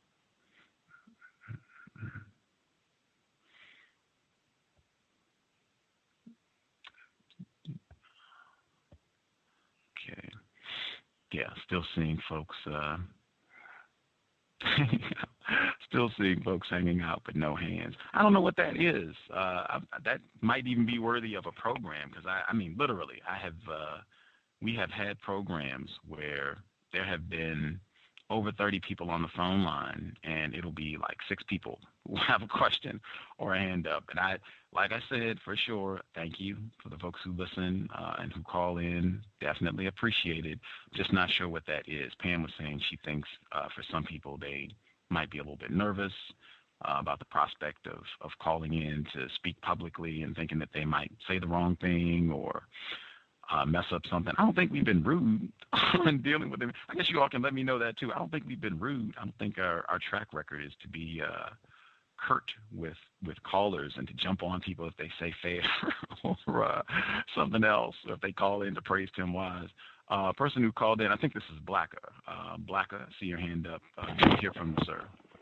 J: Okay. Yeah, still seeing folks uh, Still seeing folks hanging out with no hands. I don't know what that is. Uh, I, that might even be worthy of a program because I, I mean, literally, I have. Uh, we have had programs where there have been over thirty people on the phone line, and it'll be like six people who have a question or a hand up. And I, like I said, for sure, thank you for the folks who listen uh, and who call in. Definitely appreciate it. Just not sure what that is. Pam was saying she thinks uh, for some people they might be a little bit nervous uh, about the prospect of, of calling in to speak publicly and thinking that they might say the wrong thing or uh, mess up something. I don't think we've been rude in dealing with them. I guess you all can let me know that too. I don't think we've been rude. I don't think our, our track record is to be uh, curt with, with callers and to jump on people if they say fair or uh, something else, or if they call in to praise Tim Wise. Uh, person who called in, I think this is Blacka. Uh, Blacka, I see your hand up. Uh, good to hear from you, sir.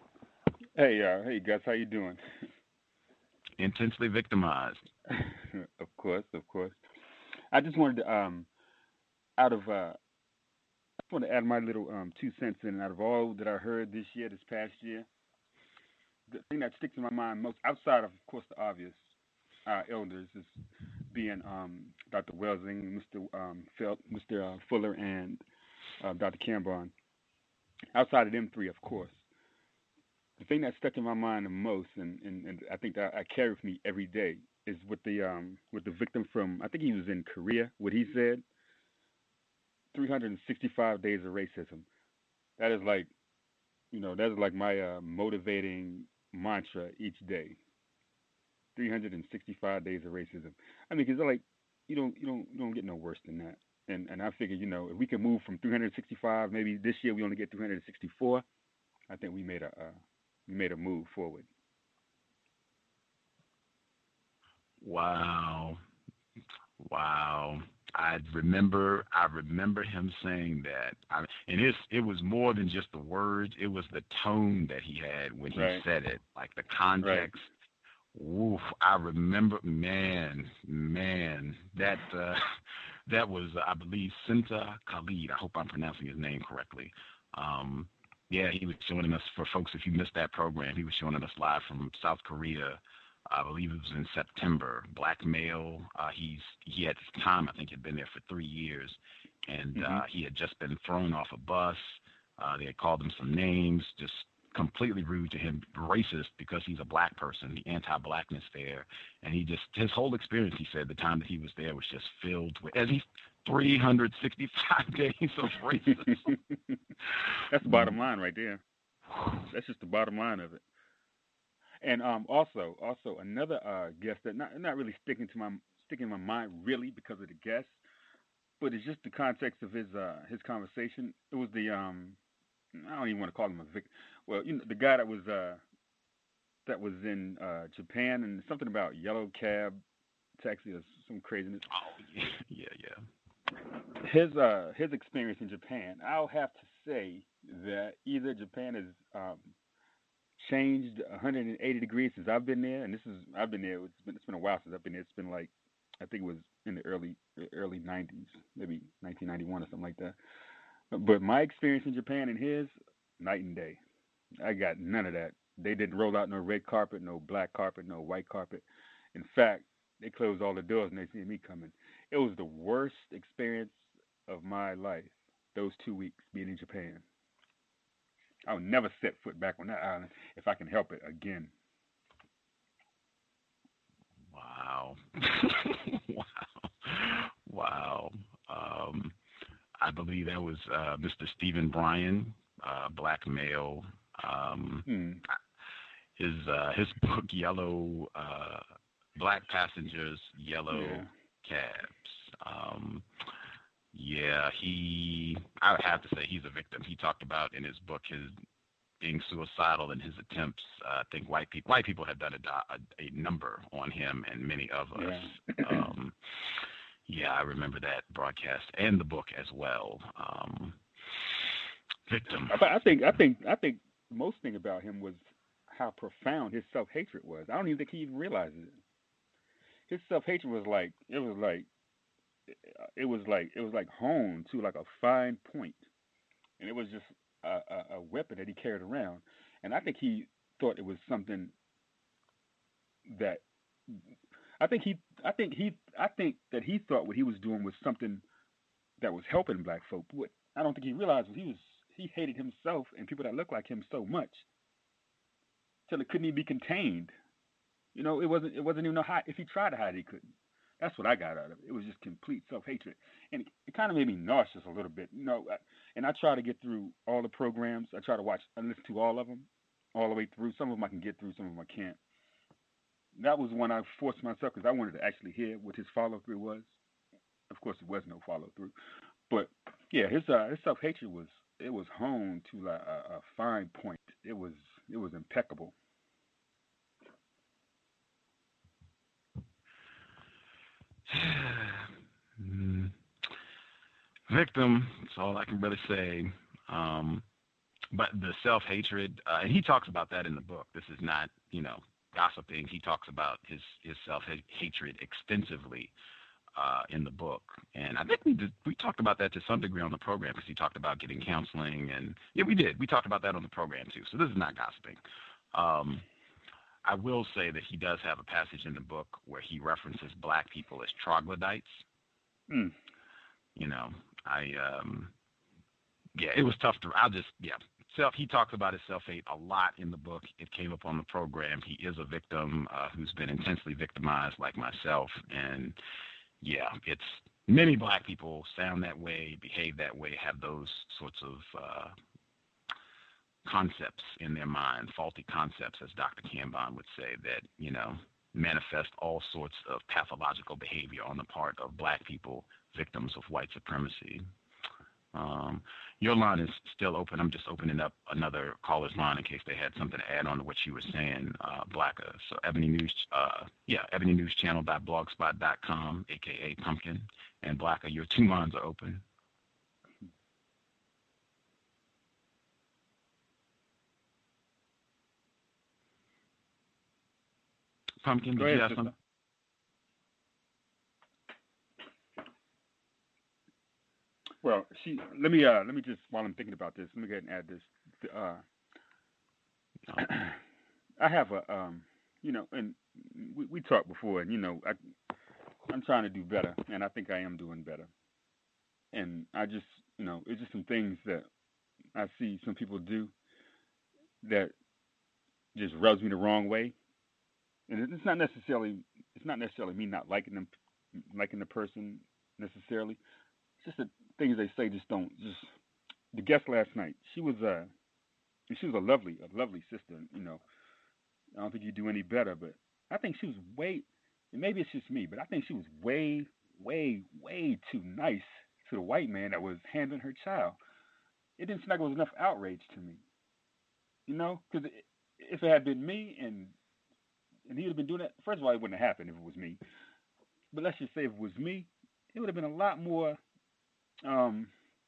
Q: Hey, uh, hey, Gus, how you doing?
J: Intensely victimized.
Q: Of course, of course. I just wanted to, um, out of, uh, I just want to add my little um, two cents in. Out of all that I heard this year, this past year, the thing that sticks in my mind most, outside of, of course, the obvious uh, elders, is being um, Doctor Welsing, Mister Um, Felt, Mister Uh, Fuller, and uh, Doctor Cambon. Outside of them three, of course, the thing that stuck in my mind the most, and, and, and I think that I carry with me every day, is with the um, with the victim from, I think he was in Korea. What he said, three hundred sixty-five days of racism. That is like, you know, that is like my uh, motivating mantra each day. three hundred sixty-five days of racism. I mean, because like, you don't, you don't, you don't get no worse than that. And and I figure, you know, if we can move from three hundred sixty-five, maybe this year we only get three hundred sixty-four. I think we made a uh, we made a move forward.
J: Wow, wow. I remember, I remember him saying that. I, and it's, it was more than just the words; it was the tone that he had when he
Q: Right.
J: said it, like the context. Oof, I remember, man, man, that uh, that was, I believe, Sinta Khalid. I hope I'm pronouncing his name correctly. Um, yeah, he was joining us, for folks, if you missed that program, he was joining us live from South Korea. I believe it was in September. Black male. Uh, he's he at the time, I think, had been there for three years, and
Q: Mm-hmm.
J: uh, he had just been thrown off a bus. Uh, they had called him some names, just completely rude to him, racist because he's a black person, the anti-blackness there, and he just, his whole experience, he said, the time that he was there was just filled with, as he three hundred sixty-five days of racism.
Q: That's the bottom line right there. That's just the bottom line of it. And um, also, also another uh, guest that not not really sticking to my sticking in my mind really because of the guest, but it's just the context of his uh, his conversation. It was the um, I don't even want to call him a vic. Well, you know, the guy that was uh, that was in uh, Japan, and something about yellow cab taxi or some craziness.
J: Oh yeah, yeah, yeah.
Q: His uh his experience in Japan, I'll have to say that either Japan has um, changed one hundred eighty degrees since I've been there, and this is I've been there. It's been it's been a while since I've been there. It's been like, I think it was in the early early nineties, maybe nineteen ninety-one or something like that. But my experience in Japan and his, night and day. I got none of that. They didn't roll out no red carpet, no black carpet, no white carpet. In fact, they closed all the doors and they see me coming. It was the worst experience of my life, those two weeks being in Japan. I'll never set foot back on that island if I can help it again.
J: Wow. Wow. Wow. Um, I believe that was uh, Mister Stephen Bryan, uh, black male. Um,
Q: hmm.
J: His uh, his book, Yellow, uh, Black Passengers, Yellow
Q: Yeah.
J: Cabs. Um, yeah, he, I would have to say he's a victim. He talked about in his book his being suicidal in his attempts. Uh, I think white people white people have done a, do- a, a number on him and many of us.
Q: Yeah.
J: um, yeah, I remember that broadcast and the book as well. Um, victim.
Q: But I think I think I think the most thing about him was how profound his self hatred was. I don't even think he even realized it. His self hatred was like it was like it was like it was like honed to like a fine point, and it was just a, a, a weapon that he carried around, and I think he thought it was something that I think he I think he I think that he thought what he was doing was something that was helping black folk. What I don't think he realized was he was he hated himself and people that looked like him so much till it couldn't even be contained. You know, it wasn't it wasn't even a hide. If he tried to hide, he couldn't. That's what I got out of it. It was just complete self-hatred, and it, it kind of made me nauseous a little bit. You know, I, and I try to get through all the programs. I try to watch and listen to all of them, all the way through. Some of them I can get through, some of them I can't. That was when I forced myself because I wanted to actually hear what his follow-through was. Of course, there was no follow-through, but yeah, his uh, his self-hatred was it was honed to like a, a fine point. It was it was impeccable.
J: mm. Victim, that's all I can really say. Um, but the self-hatred, uh, and he talks about that in the book. This is not, you know, gossiping. He talks about his, his self-hatred extensively uh, in the book. And I think we did, we talked about that to some degree on the program because he talked about getting counseling. And, yeah, we did. We talked about that on the program, too. So this is not gossiping. Um, I will say that he does have a passage in the book where he references black people as troglodytes.
Q: Mm.
J: You know, I, um, yeah, it was tough to, I'll just, yeah. Self, he talks about his self-hate a lot in the book. It came up on the program. He is a victim uh, who's been intensely victimized like myself. And, yeah, it's many black people sound that way, behave that way, have those sorts of uh, concepts in their mind, faulty concepts, as Doctor Cambon would say, that, you know, manifest all sorts of pathological behavior on the part of black people, victims of white supremacy. Um, your line is still open. I'm just opening up another caller's line in case they had something to add on to what you were saying, uh, Blacka. So Ebony News, uh, yeah, ebony news channel dot blogspot dot com, a k a. Pumpkin, and Blacka, your two lines are open. Pumpkin,
Q: Go
J: did
Q: ahead,
J: you have
Q: sister.
J: something?
Q: Well, she. Let me. Uh, let me just. While I'm thinking about this, let me go ahead and add this. Uh, I have a. Um, you know, and we, we talked before, and you know, I, I'm trying to do better, and I think I am doing better. And I just, you know, it's just some things that I see some people do that just rubs me the wrong way. And it's not necessarily. It's not necessarily me not liking them, liking the person necessarily. It's just the things they say just don't. Just the guest last night. She was uh, she was a lovely, a lovely sister. You know, I don't think you do any better, but I think she was way. And maybe it's just me, but I think she was way, way, way too nice to the white man that was handling her child. It didn't seem like it was enough outrage to me. You know, because if it had been me and and he would have been doing that, first of all, it wouldn't have happened if it was me. But let's just say if it was me, it would have been a lot more. Um,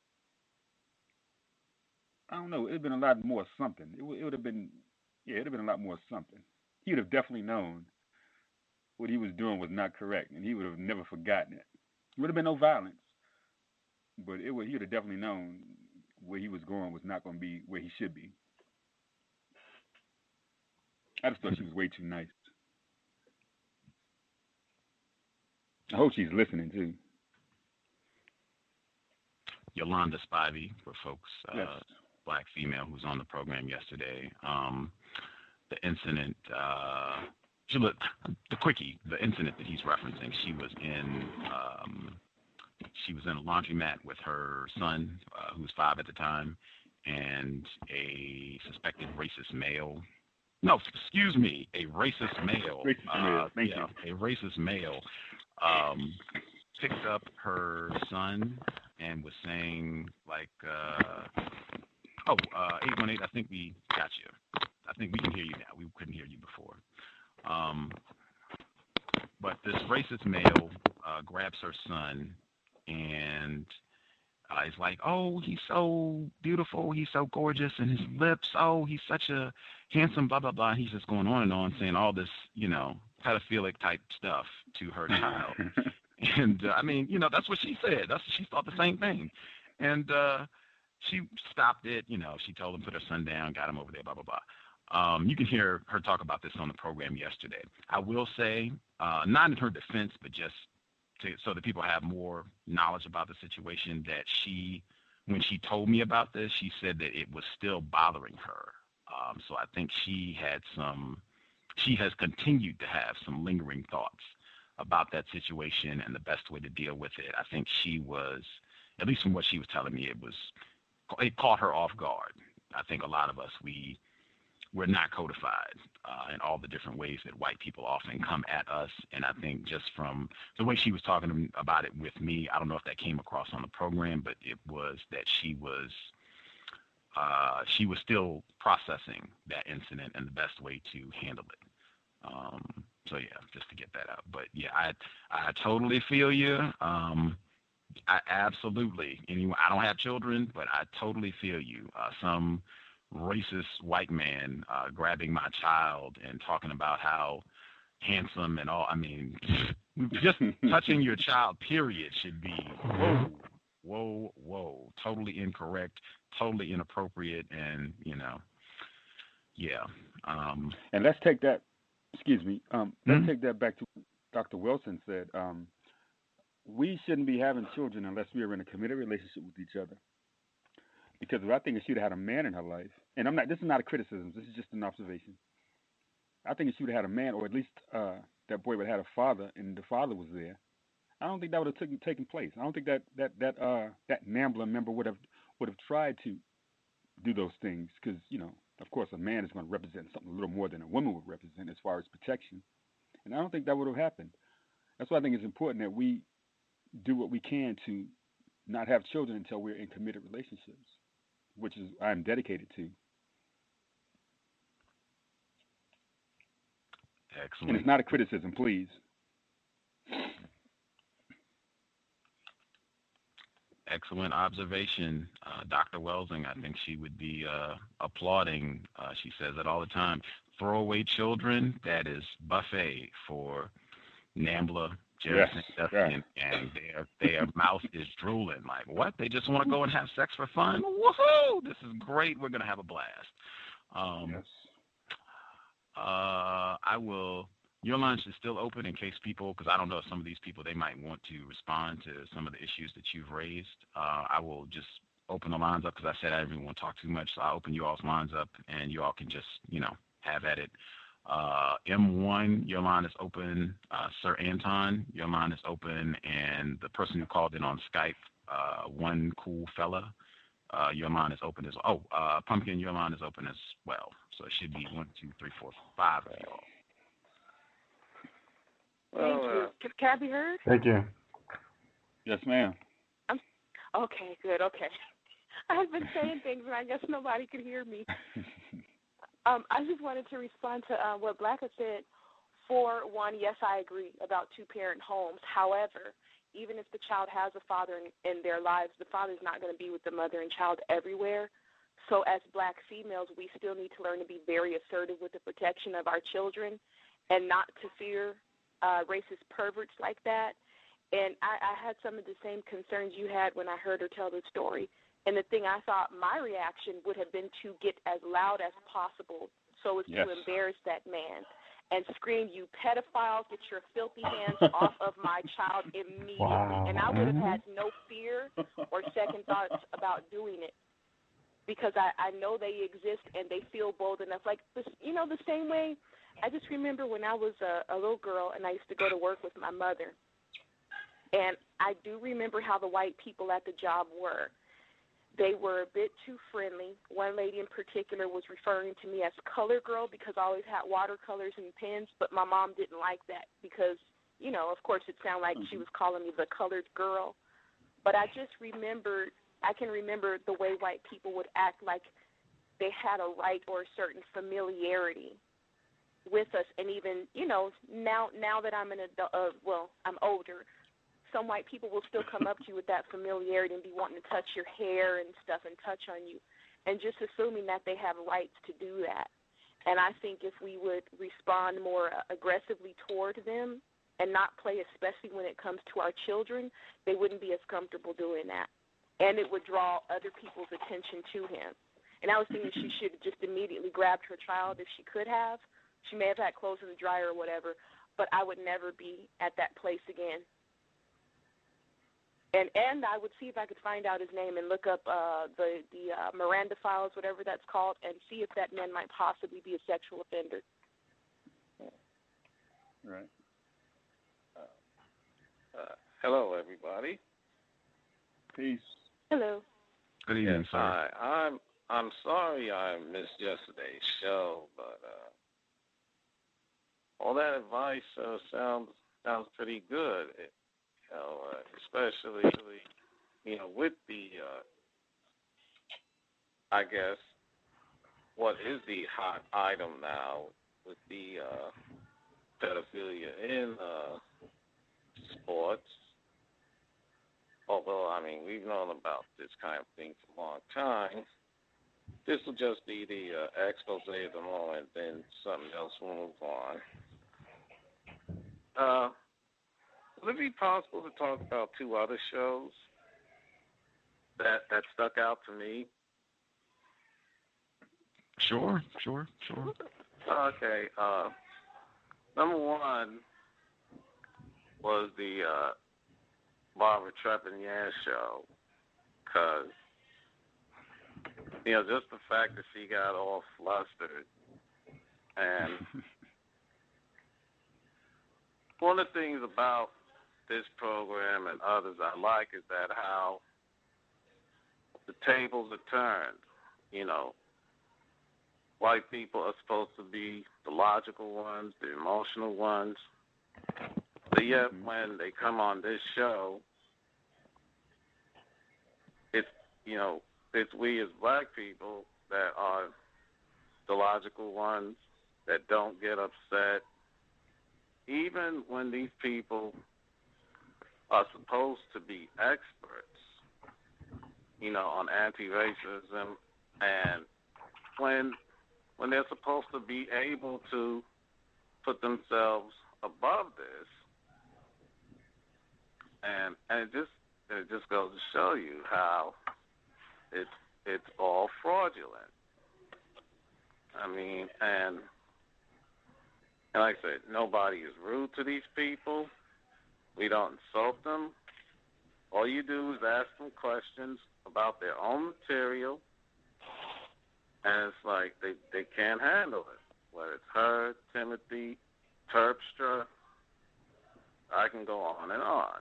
Q: I don't know. It would have been a lot more something. It would, it would have been, yeah, it would have been a lot more something. He would have definitely known what he was doing was not correct, and he would have never forgotten it. There would have been no violence, but it would, he would have definitely known where he was going was not going to be where he should be. I just thought she was way too nice. I hope she's listening, too.
J: Yolanda Spivey, for folks, uh,
Q: Yes.
J: black female who was on the program yesterday. Um, the incident, uh, she looked, the quickie, the incident that he's referencing, she was in, um, she was in a laundromat with her son, uh, who was five at the time, and a suspected racist male. No, excuse me, a racist male.
Q: Racist
J: uh,
Q: male, thank
J: yeah, you. A racist male um, picked up her son and was saying, like, uh, oh, uh, eight one eight, I think we got you. I think we can hear you now. We couldn't hear you before. Um, but this racist male uh, grabs her son and uh, is like, oh, he's so beautiful, he's so gorgeous, and his lips, oh, he's such a handsome, blah, blah, blah. And he's just going on and on saying all this, you know, pedophilic type stuff to her child. And, uh, I mean, you know, that's what she said. That's She thought the same thing. And, uh, she stopped it. You know, she told him put her son down, got him over there, blah blah blah. Um, you can hear her talk about this on the program yesterday. I will say, uh, not in her defense, but just to, so that people have more knowledge about the situation, that she, when she told me about this, she said that it was still bothering her. Um, so I think she had some, she has continued to have some lingering thoughts about that situation and the best way to deal with it. I think she was, at least from what she was telling me, it was, it caught her off guard. I think a lot of us, we, we're not codified uh, in all the different ways that white people often come at us. And I think just from the way she was talking about it with me, I don't know if that came across on the program, but it was that she was uh, she was still processing that incident and the best way to handle it. Um, so yeah, just to get that out. But yeah, I I totally feel you. Um, I absolutely. Anyway, I don't have children, but I totally feel you. Uh, some racist white man uh, grabbing my child and talking about how handsome and all. I mean, just touching your child, period, should be whoa, whoa, whoa, totally incorrect, totally inappropriate, and you know, yeah. Um,
Q: and let's take that. Excuse me. Um, let's
J: mm-hmm.
Q: take that back to what Doctor Wilson said. Um, we shouldn't be having children unless we are in a committed relationship with each other. Because I think if she'd had a man in her life, and I'm not, this is not a criticism, this is just an observation. I think if she would have had a man, or at least uh, that boy would have had a father, and the father was there, I don't think that would have taken taken place. I don't think that that that uh, that NAMBLA member would have would have tried to do those things, because you know, of course, a man is going to represent something a little more than a woman would represent as far as protection, and I don't think that would have happened. That's why I think it's important that we do what we can to not have children until we're in committed relationships, which is I'm dedicated to.
J: Excellent.
Q: And it's not a criticism, please.
J: Excellent observation, uh, Doctor Welsing. I think she would be uh, applauding. Uh, she says it all the time. Throwaway children, that is buffet for NAMBLA, Jerry
Q: Yes,
J: Sandusky,
Q: yeah.
J: and their their mouth is drooling. Like, what? They just want to go and have sex for fun? Woohoo! This is great. We're going to have a blast. Um,
Q: yes.
J: Uh, I will. Your line is still open in case people, because I don't know if some of these people, they might want to respond to some of the issues that you've raised. Uh, I will just open the lines up because I said I didn't want to talk too much, so I'll open you all's lines up and you all can just, you know, have at it. Uh, M one, your line is open. Uh, Sir Anton, your line is open. And the person who called in on Skype, uh, one cool fella, uh, your line is open as well. Oh, uh, Pumpkin, your line is open as well. So it should be one, two, three, four, five of you all.
R: Thank you. Can, can I be heard?
Q: Thank you. Yes, ma'am.
R: I'm, okay, good, okay. I've been saying things and I guess nobody could hear me. um, I just wanted to respond to uh, what Black had said. For one, yes, I agree about two-parent homes. However, even if the child has a father in, in their lives, the father's not going to be with the mother and child everywhere. So as Black females, we still need to learn to be very assertive with the protection of our children and not to fear Uh, racist perverts like that. And I, I had some of the same concerns you had when I heard her tell the story. And the thing I thought my reaction would have been to get as loud as possible so as
Q: yes.
R: to embarrass that man and scream, "You pedophile, get your filthy hands off of my child immediately."
Q: Wow.
R: And I would have had no fear or second thoughts about doing it because I, I know they exist and they feel bold enough. Like, this, you know, the same way I just remember when I was a, a little girl and I used to go to work with my mother. And I do remember how the white people at the job were. They were a bit too friendly. One lady in particular was referring to me as color girl because I always had watercolors and pens, but my mom didn't like that because, you know, of course it sounded like she was calling me the colored girl. But I just remembered, I can remember the way white people would act like they had a right or a certain familiarity with us. And even, you know, now now that I'm an adult, uh, well, I'm older, some white people will still come up to you with that familiarity and be wanting to touch your hair and stuff and touch on you and just assuming that they have rights to do that. And I think if we would respond more aggressively toward them and not play, especially when it comes to our children, they wouldn't be as comfortable doing that. and it would draw other people's attention to him. And I was thinking she should have just immediately grabbed her child if she could have. She may have had clothes in the dryer or whatever, but I would never be at that place again. And and I would see if I could find out his name and look up uh, the, the uh, Miranda files, whatever that's called, and see if that man might possibly be a sexual offender.
Q: Right.
S: Uh, uh, hello, everybody.
Q: Peace.
R: Hello.
J: Good evening,
S: yes,
J: sir.
S: I, I'm I'm sorry I missed yesterday's show, but uh, all that advice uh, sounds sounds pretty good. It, you know, uh, especially you know with the uh, I guess what is the hot item now with the uh, pedophilia in uh, sports. Although, I mean, we've known about this kind of thing for a long time. This will just be the uh, expose of the moment, then something else will move on. Uh, would it be possible to talk about two other shows that, that stuck out to me?
J: Sure, sure, sure.
S: Okay. Uh, number one was the uh, Barbara Trepanier show, because, you know, just the fact that she got all flustered. And one of the things about this program and others I like is that how the tables are turned. You know, white people are supposed to be the logical ones, the emotional ones. But yet, when they come on this show, it's, you know, it's we as black people that are the logical ones, that don't get upset, even when these people are supposed to be experts, you know, on anti-racism, and when when they're supposed to be able to put themselves above this. And and it just it just goes to show you how it's it's all fraudulent. I mean, and and like I said, nobody is rude to these people. We don't insult them. All you do is ask them questions about their own material, and it's like they, they can't handle it. Whether it's her, Timothy, Terpstra, I can go on and on.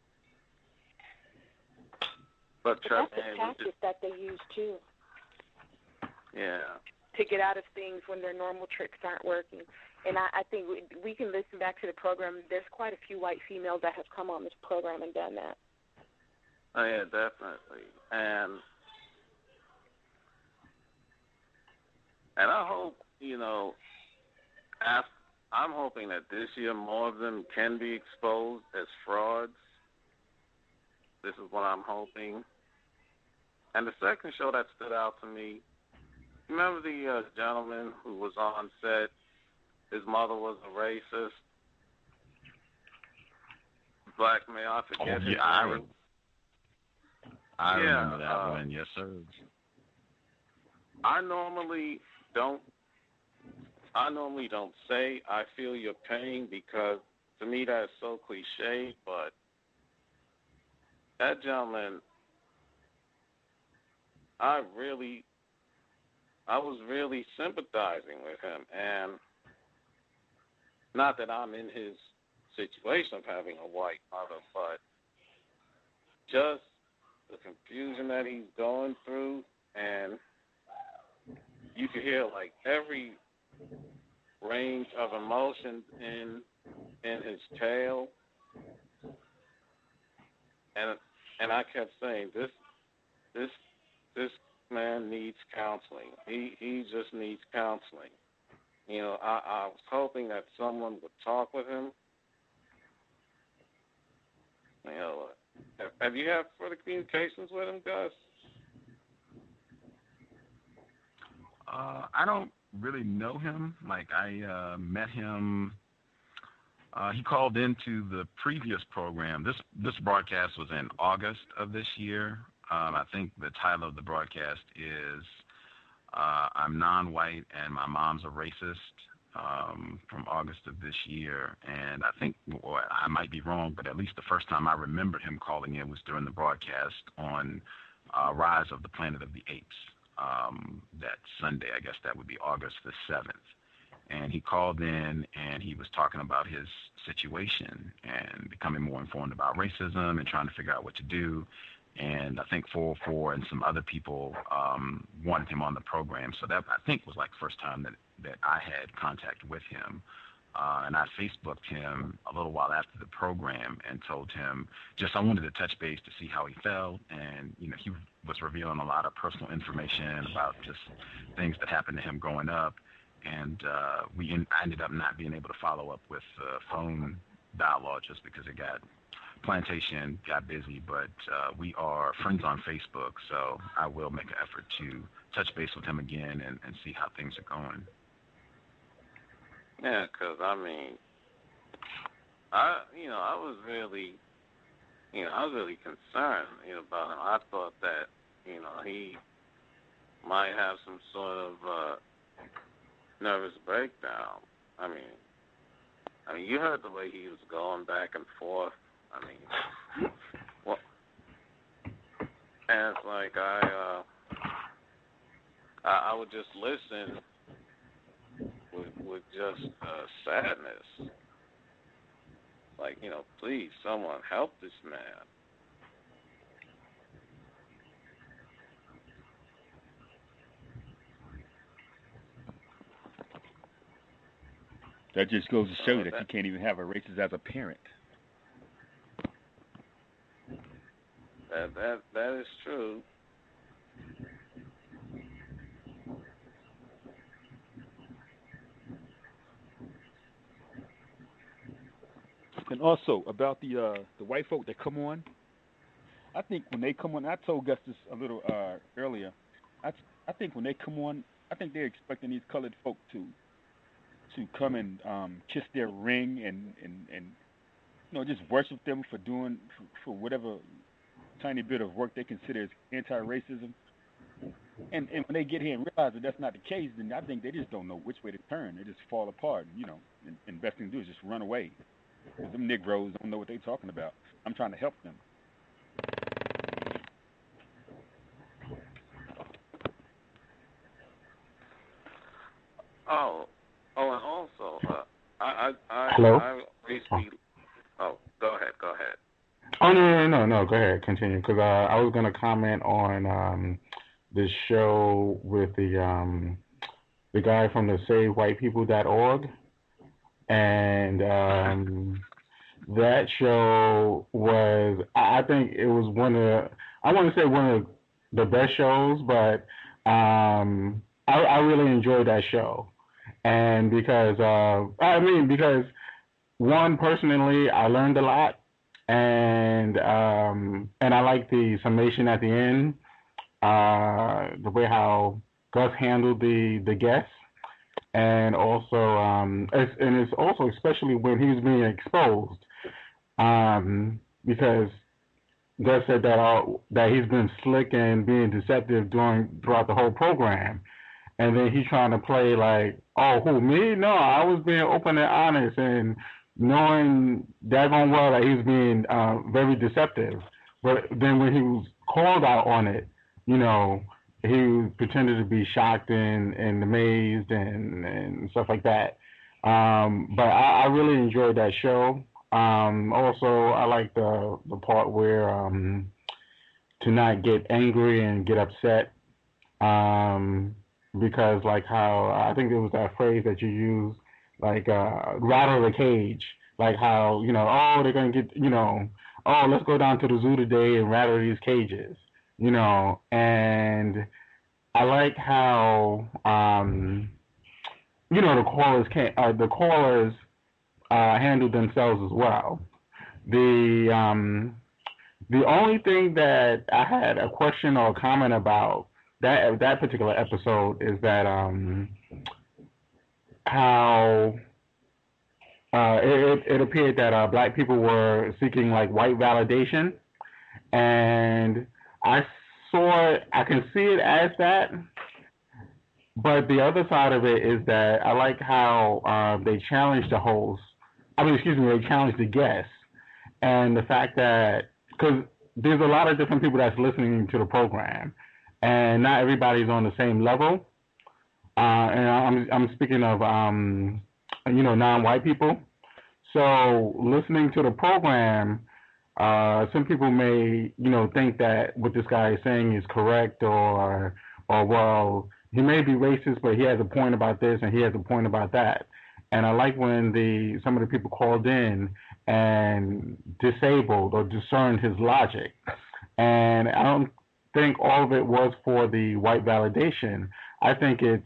S: But,
R: But that's
S: Trepanier
R: a tactic
S: just,
R: that they use, too,
S: yeah.
R: to get out of things when their normal tricks aren't working. And I, I think we, we can listen back to the program. There's quite a few white females that have come on this program and done that.
S: Oh, yeah, definitely. And and I hope, you know, after, I'm hoping that this year more of them can be exposed as frauds. This is what I'm hoping. And the second show that stood out to me, remember the uh, gentleman who was on set? His mother was a racist. Black male, I forget
J: Oh,
S: his
J: yeah, I,
S: name.
J: re- I
S: Yeah,
J: remember that
S: uh,
J: one. Yes, sir.
S: I normally don't. I normally don't say I feel your pain because to me that is so cliche. But that gentleman, I really, I was really sympathizing with him, and not that I'm in his situation of having a white mother, but just the confusion that he's going through, and you can hear like every range of emotions in in his tale, and and I kept saying this this this man needs counseling. He he just needs counseling. You know, I, I was hoping that someone would talk with him. You know, have, have you had further communications with him, Gus?
J: Uh, I don't really know him. Like, I uh, met him. Uh, he called into the previous program. This this broadcast was in August of this year. Um, I think the title of the broadcast is uh, I'm non-white and my mom's a racist, um, from August of this year. And I think, or I might be wrong, but at least the first time I remembered him calling in was during the broadcast on uh, Rise of the Planet of the Apes. Um, that Sunday, I guess that would be August the seventh. And he called in and he was talking about his situation and becoming more informed about racism and trying to figure out what to do. And I think four oh four and some other people um, wanted him on the program. So that, I think, was like the first time that, that I had contact with him. Uh, and I Facebooked him a little while after the program and told him just I wanted to touch base to see how he felt. And, you know, he was revealing a lot of personal information about just things that happened to him growing up. And uh, we in, I ended up not being able to follow up with uh, phone dialogue just because it got, Plantation got busy. But uh, we are friends on Facebook, so I will make an effort to touch base with him again and, and see how things are going.
S: Yeah, because, I mean, I, you know, I was really, you know, I was really concerned, you know, about him. I thought that, you know, he might have some sort of uh, nervous breakdown. I mean, I mean, you heard the way he was going back and forth. I mean, well, and it's like I, uh, I, I would just listen with, with just uh, sadness. Like, you know, please, someone help this man.
Q: That just goes to show you that you can't even have a racist as a parent.
S: That that that is true.
Q: And also about the uh, the white folk that come on, I think when they come on, I told Gus this a little uh, earlier. I I think when they come on, I think they're expecting these colored folk to to come and um, kiss their ring and, and, and you know just worship them for doing for, for whatever tiny bit of work they consider as anti-racism. And and when they get here and realize that that's not the case, then I think they just don't know which way to turn. They just fall apart. You know, and, and best thing to do is just run away. Because them Negroes don't know what they're talking about. I'm trying to help them.
S: Oh, oh, and also, uh, I, I, I,
T: Hello?
S: I basically. Oh, go ahead, go ahead.
T: Oh, no, no, no, no, go ahead, continue. Because uh, I was going to comment on um, the show with the um, the guy from the save white people dot org. And um, that show was, I think it was one of the, I want to say one of the best shows, but um, I, I really enjoyed that show. And because, uh, I mean, because one, personally, I learned a lot. And um, and I like the summation at the end, uh, the way how Gus handled the, the guests. And also, um, it's, and it's also especially when he was being exposed, um, because Gus said that all, that he's been slick and being deceptive during throughout the whole program, and then he's trying to play like, oh, who, me? No, I was being open and honest, and knowing daggone well that he was being uh, very deceptive. But then when he was called out on it, you know, he pretended to be shocked and, and amazed and, and stuff like that. Um, but I, I really enjoyed that show. Um, also, I like the the part where um, to not get angry and get upset, um, because like how I think it was that phrase that you used, like uh, rattle the cage, like how, you know, oh, they're gonna get, you know, oh, let's go down to the zoo today and rattle these cages. You know, and I like how, um, you know, the callers can uh, the callers uh, handled themselves as well. The um, the only thing that I had a question or a comment about that that particular episode is that um, how uh, it, it appeared that uh, black people were seeking like white validation, and I saw it, I can see it as that. But the other side of it is that I like how uh, they challenge the host. I mean, excuse me, they challenge the guests. And the fact that, because there's a lot of different people that's listening to the program, and not everybody's on the same level. Uh, and I'm, I'm speaking of, um, you know, non-white people. So listening to the program, uh, some people may, you know, think that what this guy is saying is correct, or, or well, he may be racist, but he has a point about this and he has a point about that. And I like when the some of the people called in and disabled or discerned his logic. And I don't think all of it was for the white validation. I think it's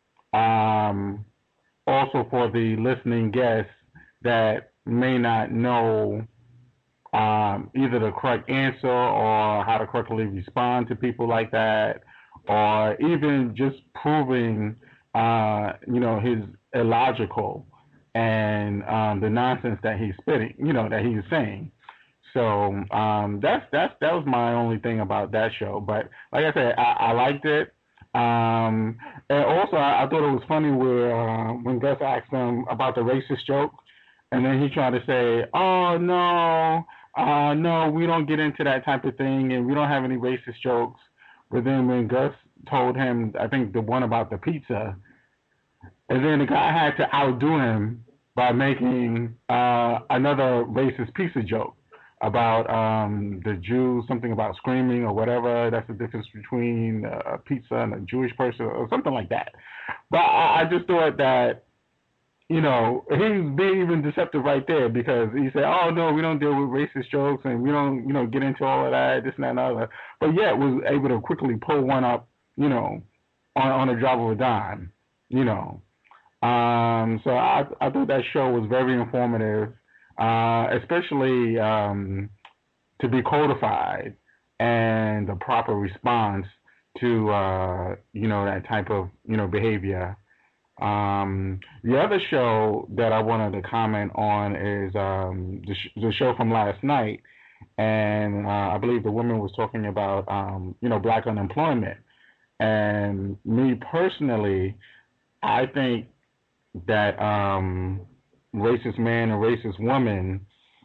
T: um, also for the listening guests that may not know um, either the correct answer or how to correctly respond to people like that, or even just proving, uh, you know, his illogical and um, the nonsense that he's spitting, you know, that he's saying. So um, that's that's that was my only thing about that show. But like I said, I, I liked it. Um, and also, I, I thought it was funny where uh, when Gus asked him about the racist joke, and then he tried to say, "Oh no, uh, no, we don't get into that type of thing, and we don't have any racist jokes." But then when Gus told him, I think the one about the pizza, and then the guy had to outdo him by making uh, another racist pizza joke about um, the Jews, something about screaming or whatever. That's the difference between a pizza and a Jewish person or something like that. But I, I just thought that, you know, he was being even deceptive right there, because he said, oh, no, we don't deal with racist jokes and we don't, you know, get into all of that, this and that and other. But yet was able to quickly pull one up, you know, on, on a drop of a dime, you know. Um, so I, I thought that show was very informative, uh, especially um, to be codified and the proper response to, uh, you know, that type of, you know, behavior. Um, the other show that I wanted to comment on is um, the, sh- the show from last night, and uh, I believe the woman was talking about, um, you know, black unemployment. And me personally, I think that um, racist man and racist woman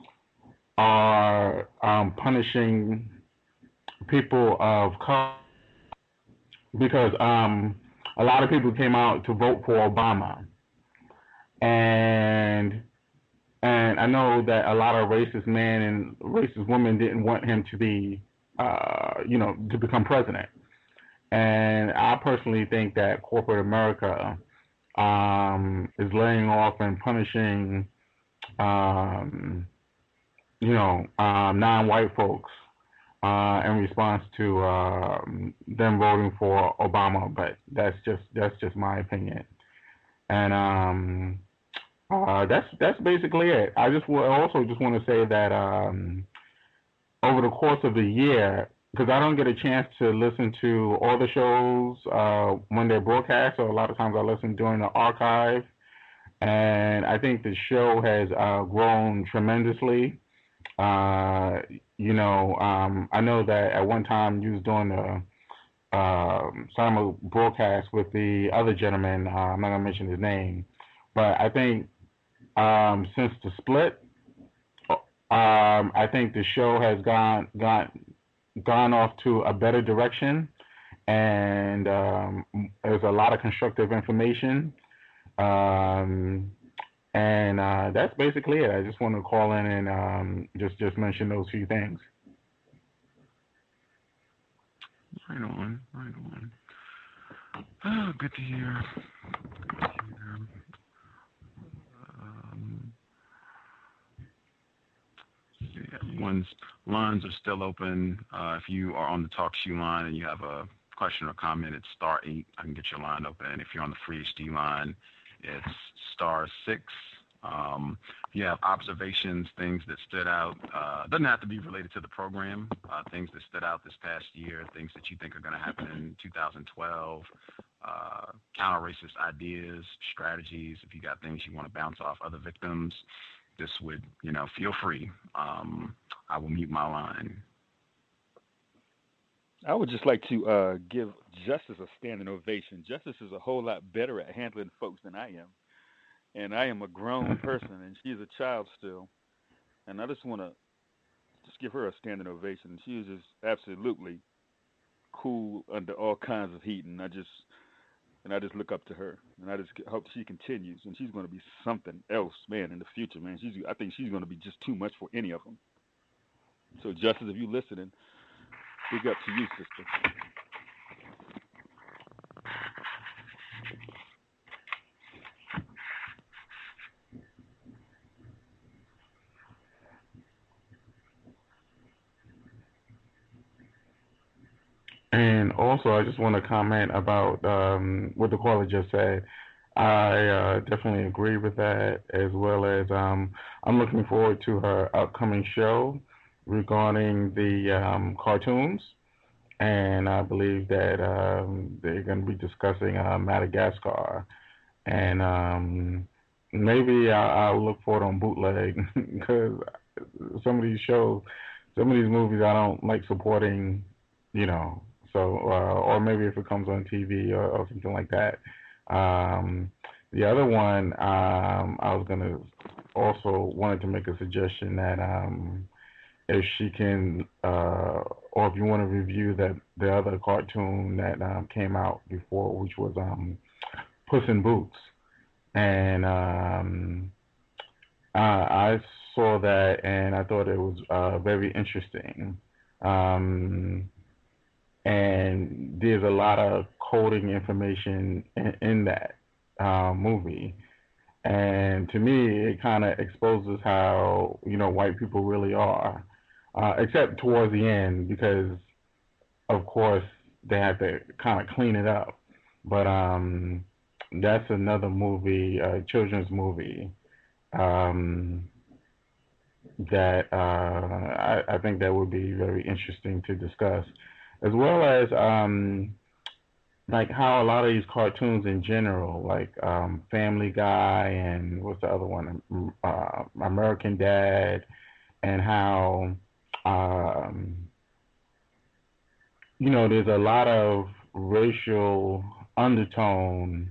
T: are um, punishing people of color, because um, a lot of people came out to vote for Obama. And and I know that a lot of racist men and racist women didn't want him to be, uh, you know, to become president. And I personally think that corporate America um, is laying off and punishing, um, you know, um, non-white folks uh, in response to uh, them voting for Obama. But that's just that's just my opinion. And um, uh, that's that's basically it. I just w- also just want to say that um, over the course of the year, because I don't get a chance to listen to all the shows uh, when they're broadcast, so a lot of times I listen during the archive. And I think the show has uh, grown tremendously. Uh, you know, um, I know that at one time you was doing the uh, simul broadcast with the other gentleman. Uh, I'm not going to mention his name. But I think um, since the split, um, I think the show has gone, gone, gone off to a better direction. And um, there's a lot of constructive information. Um, and uh, that's basically it. I just want to call in and um, just just mention those few things.
J: Right on, right on. Oh, good to hear. Good to hear. Um, yeah, everyone's lines are still open. Uh, if you are on the TalkShoe line and you have a question or comment, it's star eight. I can get your line open. If you're on the Free H D line, it's star six. Um, if you have observations, things that stood out, uh, doesn't have to be related to the program, uh, things that stood out this past year, things that you think are going to happen in two thousand twelve, uh, counter-racist ideas, strategies. If you got things you want to bounce off other victims, this would, you know, feel free. Um, I will mute my line.
Q: I would just like to uh, give Justice a standing ovation. Justice is a whole lot better at handling folks than I am. And I am a grown person, and she's a child still. And I just want to just give her a standing ovation. She is just absolutely cool under all kinds of heat, and I just and I just look up to her, and I just hope she continues, and she's going to be something else, man, in the future, man. She's I think she's going to be just too much for any of them. So, Justice, if you're listening, big up to you, sister.
T: And also, I just want to comment about um, what the caller just said. I uh, definitely agree with that, as well as um, I'm looking forward to her upcoming show regarding the um, cartoons. And I believe that um, they're going to be discussing uh, Madagascar. And um, maybe I'll, I'll look for it on bootleg, because some of these shows, some of these movies I don't like supporting, you know. So, uh, or maybe if it comes on T V or, or something like that. Um, the other one, um, I was gonna also wanted to make a suggestion that um, if she can, uh, or if you want to review that the other cartoon that um, came out before, which was um, Puss in Boots, and um, uh, I saw that and I thought it was uh, very interesting. Um, And there's a lot of coding information in, in that uh, movie. And to me, it kind of exposes how, you know, white people really are, uh, except towards the end, because, of course, they have to kind of clean it up. But um, that's another movie, a children's movie, um, that uh, I, I think that would be very interesting to discuss. As well as um, like how a lot of these cartoons in general, like um, Family Guy and what's the other one, uh, American Dad, and how um, you know there's a lot of racial undertone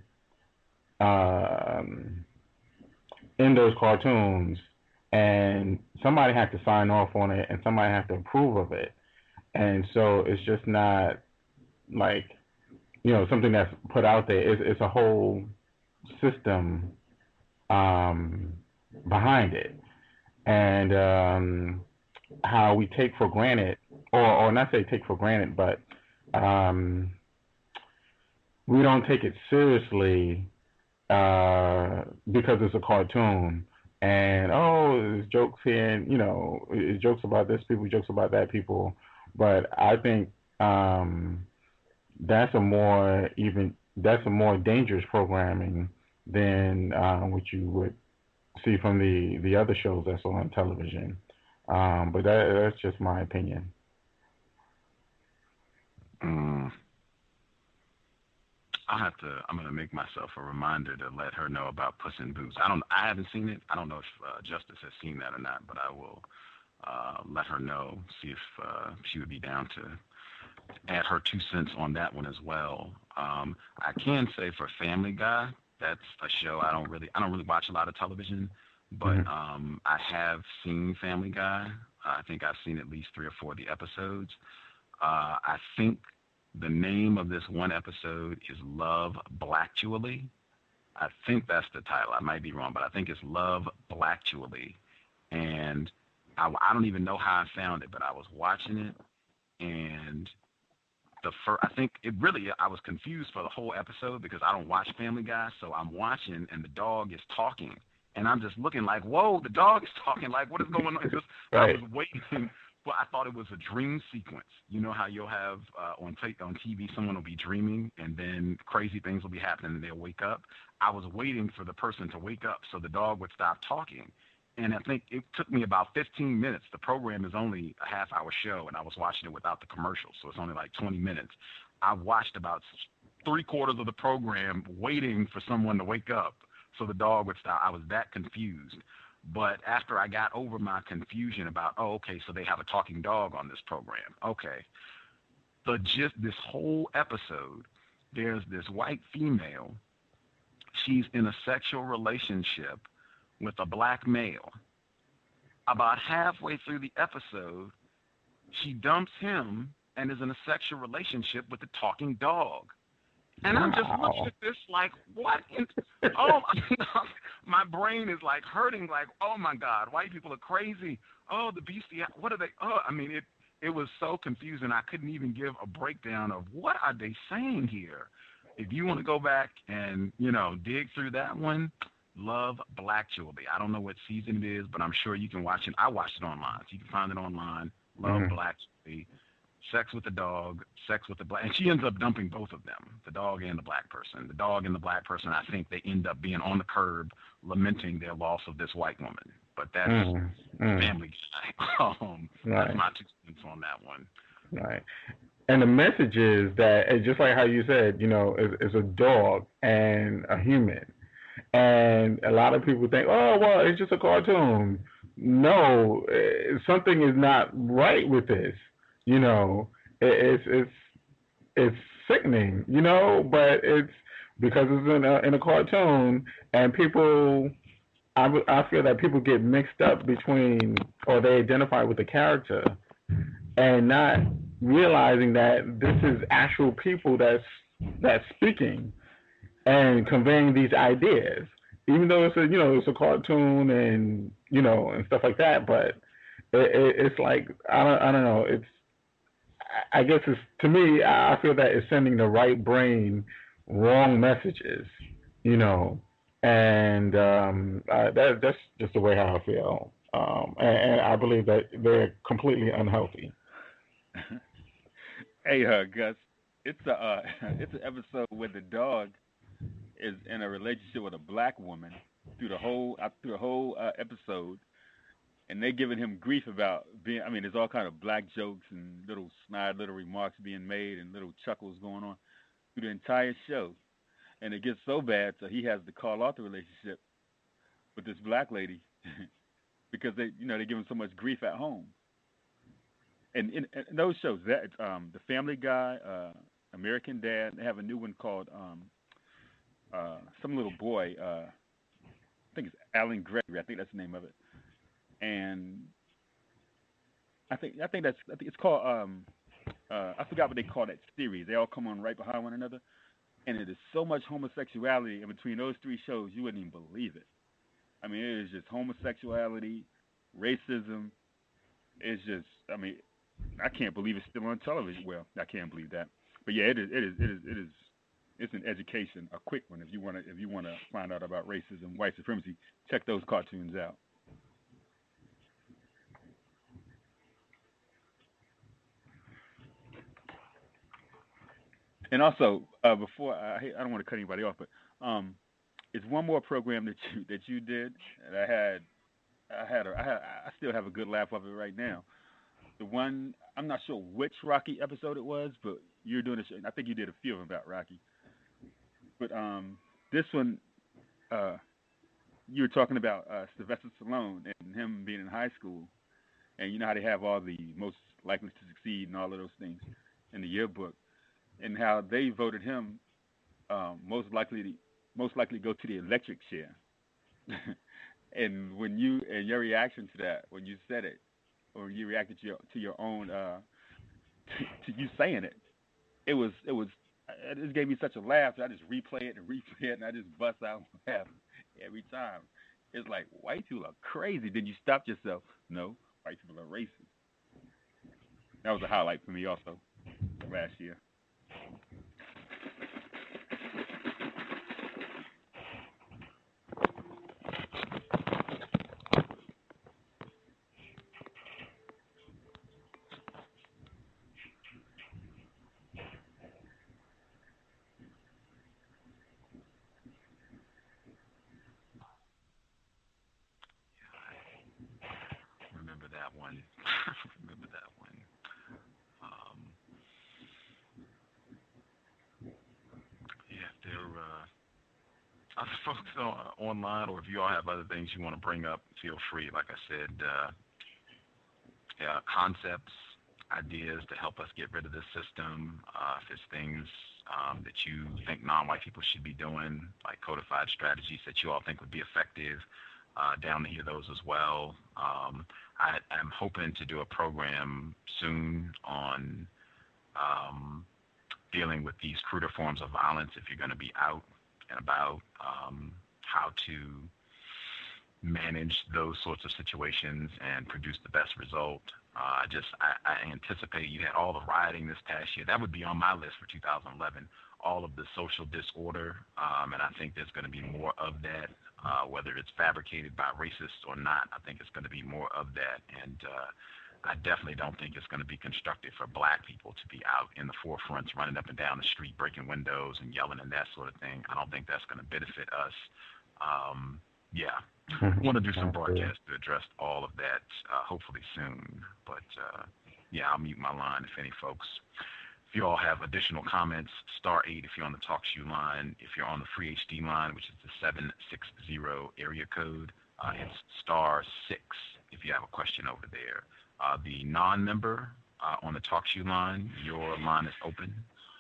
T: um, in those cartoons, and somebody had to sign off on it, and somebody had to approve of it. And so it's just not like, you know, something that's put out there. It's, it's a whole system um, behind it. And um, how we take for granted, or, or not say take for granted, but um, we don't take it seriously uh, because it's a cartoon. And, oh, there's jokes here, and, you know, it's jokes about this people, jokes about that people. But I think um, that's a more even that's a more dangerous programming than uh, what you would see from the, the other shows that's on television. Um, but that, that's just my opinion.
J: Mm. I'll have to. I'm gonna make myself a reminder to let her know about Puss in Boots. I don't. I haven't seen it. I don't know if uh, Justice has seen that or not, but I will. Uh, let her know, see if uh, she would be down to add her two cents on that one as well. Um, I can say for Family Guy, that's a show I don't really, I don't really watch a lot of television, but mm-hmm. um, I have seen Family Guy. I think I've seen at least three or four of the episodes. Uh, I think the name of this one episode is Love Blactually. I think that's the title. I might be wrong, but I think it's Love Blactually. And I, I don't even know how I found it, but I was watching it, and the first, I think it really, I was confused for the whole episode because I don't watch Family Guy, so I'm watching, and the dog is talking, and I'm just looking like, whoa, the dog is talking, like, what is going on? Just, right. I was waiting, but I thought it was a dream sequence. You know how you'll have uh, on, t- on T V, someone will be dreaming, and then crazy things will be happening, and they'll wake up. I was waiting for the person to wake up so the dog would stop talking. And I think it took me about fifteen minutes. The program is only a half-hour show, and I was watching it without the commercials, so it's only like twenty minutes. I watched about three-quarters of the program waiting for someone to wake up so the dog would stop. I was that confused. But after I got over my confusion about, oh, okay, so they have a talking dog on this program. Okay. the just this whole episode, there's this white female. She's in a sexual relationship with a black male. About halfway through the episode, she dumps him and is in a sexual relationship with the talking dog. And I'm just looking at this like, what? In, oh, my brain is like hurting. Like, oh my God, white people are crazy. Oh, the beastie. What are they? Oh, I mean, it it was so confusing. I couldn't even give a breakdown of what are they saying here. If you want to go back and you know dig through that one, love Black Julie. I don't know what season it is, but I'm sure you can watch it. I watched it online, so you can find it online. Love mm-hmm. Black Julie. Sex with the dog, sex with the black, and she ends up dumping both of them, the dog and the black person. The dog and the black person, I think they end up being on the curb, lamenting their loss of this white woman. But that's mm, mm. Family Guy. um, right. That's my two cents on that one.
T: Right. And the message is that, just like how you said, you know, it's, it's a dog and a human. And a lot of people think, oh, well, it's just a cartoon. No, something is not right with this. You know, it, it's it's it's sickening, you know, but it's because it's in a in a cartoon, and people, I, I feel that people get mixed up between, or they identify with the character, and not realizing that this is actual people that's that's speaking and conveying these ideas, even though it's a you know it's a cartoon and you know and stuff like that, but it, it, it's like I don't I don't know it's. I guess it's, to me, I feel that it's sending the right brain wrong messages, you know, and um, I, that, that's just the way how I feel. Um, and, and I believe that they're completely unhealthy.
Q: Hey, uh, Gus, it's a uh, it's an episode where the dog is in a relationship with a black woman through the whole uh, through the whole uh, episode. And they're giving him grief about being, I mean, there's all kind of black jokes and little snide little remarks being made and little chuckles going on through the entire show. And it gets so bad, so he has to call off the relationship with this black lady because they, you know, they give him so much grief at home. And in, in those shows, that um, The Family Guy, uh, American Dad, they have a new one called um, uh, some little boy, uh, I think it's Alan Gregory, I think that's the name of it. And I think I think that's I think it's called um uh, I forgot what they call that series. They all come on right behind one another, and it is so much homosexuality in between those three shows you wouldn't even believe it. I mean, it is just homosexuality, racism. It's just I mean, I can't believe it's still on television. Well, I can't believe that, but yeah, it is it is it is it is it's an education, a quick one. If you want to if you want to find out about racism, white supremacy, check those cartoons out. And also, uh, before I, I don't want to cut anybody off, but um, it's one more program that you that you did, and I had, I had, a, I had, I still have a good laugh of it right now. The one I'm not sure which Rocky episode it was, but you're doing a show. I think you did a few of them about Rocky. But um, this one, uh, you were talking about uh, Sylvester Stallone and him being in high school, and you know how they have all the most likely to succeed and all of those things in the yearbook. And how they voted him um, most likely to, most likely to go to the electric chair. And when you and your reaction to that, when you said it, or you reacted to your to your own uh, to, to you saying it, it was it was it just gave me such a laugh that I just replay it and replay it and I just bust out laughing every time. It's like white people are crazy. Then you stop yourself. No, white people are racist. That was a highlight for me also last year.
J: Remember that one. Remember that one. Um, yeah, if there uh, other folks on, online, or if you all have other things you want to bring up, feel free. Like I said, uh, yeah, concepts, ideas to help us get rid of this system. Uh, if there's things um, that you think non-white people should be doing, like codified strategies that you all think would be effective, uh, down to hear those as well. Um, I, I'm hoping to do a program soon on um, dealing with these cruder forms of violence if you're going to be out and about, um, how to manage those sorts of situations and produce the best result. Uh, I just, I, I anticipate you had all the rioting this past year. That would be on my list for two thousand eleven, all of the social disorder, um, and I think there's going to be more of that, uh, whether it's fabricated by racists or not. I think it's going to be more of that, and uh, I definitely don't think it's going to be constructive for black people to be out in the forefronts, running up and down the street, breaking windows and yelling and that sort of thing. I don't think that's going to benefit us. Um, yeah. I want to do some broadcasts to address all of that, uh, hopefully soon. But, uh, yeah, I'll mute my line if any folks. If you all have additional comments, star eight if you're on the TalkShoe line. If you're on the Free H D line, which is the seven six zero area code, uh, it's star six if you have a question over there. Uh, the non-member uh, on the TalkShoe line, your line is open.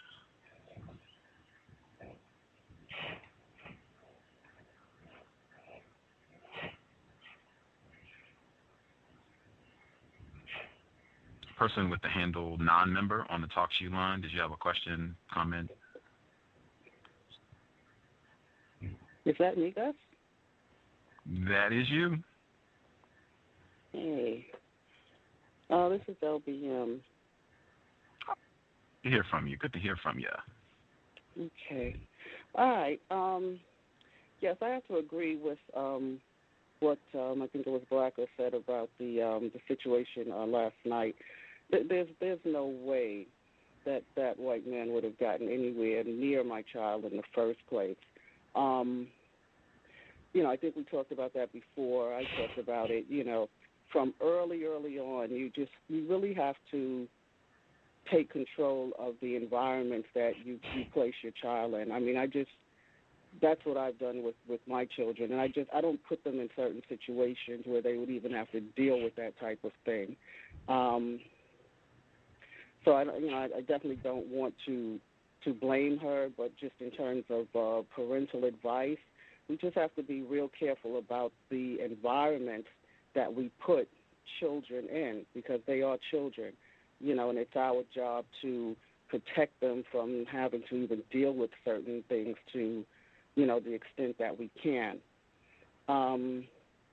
J: Person with the handle non-member on the TalkShoe line, did you have a question, comment?
U: Is that me, Gus?
J: That is you.
U: Hey. Oh, this is L B M.
J: Good to hear from you. Good to hear from you.
U: Okay. All right. Um, yes, I have to agree with um, what um, I think it was Blacker said about the um, the situation uh, last night. There's there's no way that that white man would have gotten anywhere near my child in the first place. Um, you know, I think we talked about that before. I talked about it. You know, from early, early on, you just you really have to take control of the environment that you, you place your child in. I mean, I just that's what I've done with, with my children, and I just I don't put them in certain situations where they would even have to deal with that type of thing. Um, So I, you know, I, I definitely don't want to to blame her, but just in terms of uh, parental advice, we just have to be real careful about the environment that we put children in, because they are children, you know, and it's our job to protect them from having to even deal with certain things to, you know, the extent that we can. Um,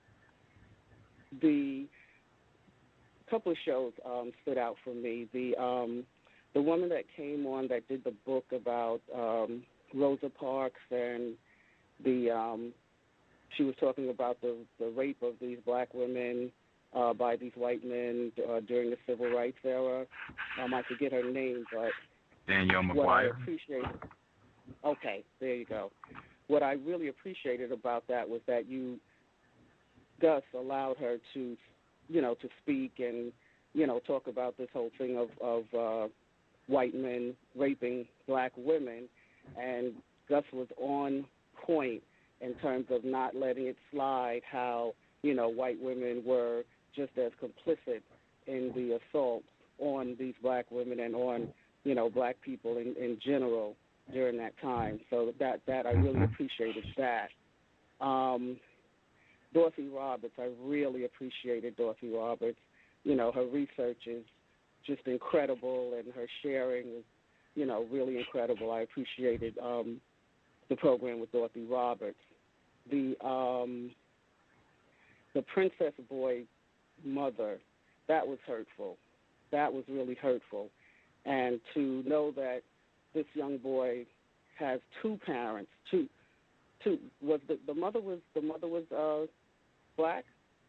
U: the couple of shows um, stood out for me. The um, the woman that came on that did the book about um, Rosa Parks, and the um, she was talking about the, the rape of these black women uh, by these white men uh, during the civil rights era. Um, I forget her name, but
J: Danielle
U: what I
J: McGuire.
U: appreciated. Okay, there you go. What I really appreciated about that was that you, Gus, allowed her to, you know, to speak and, you know, talk about this whole thing of, of uh, white men raping black women. And Gus was on point in terms of not letting it slide how, you know, white women were just as complicit in the assault on these black women and on, you know, black people in, in general during that time. So that, that I really appreciated that. Um, Dorothy Roberts, I really appreciated Dorothy Roberts. You know, her research is just incredible, and her sharing is, you know, really incredible. I appreciated um, the program with Dorothy Roberts. The um, the Princess Boy mother, that was hurtful. That was really hurtful. And to know that this young boy has two parents, two, two was the, the mother was the mother was uh, black.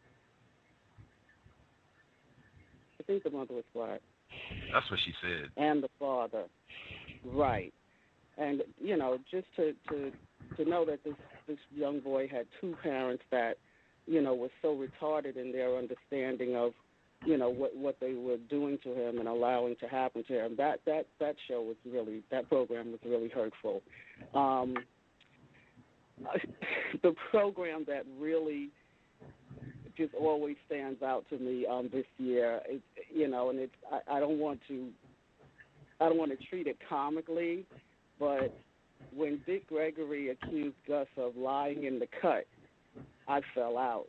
U: I think the mother was black.
J: That's what she said.
U: And the father, right? And you know, just to to to know that this this young boy had two parents that, you know, were so retarded in their understanding of, you know, what what they were doing to him and allowing to happen to him. That that that show was really, that program was really hurtful. Um, the program that really just always stands out to me um, this year. It, you know, and it's I, I don't want to I don't want to treat it comically, but when Dick Gregory accused Gus of lying in the cut, I fell out.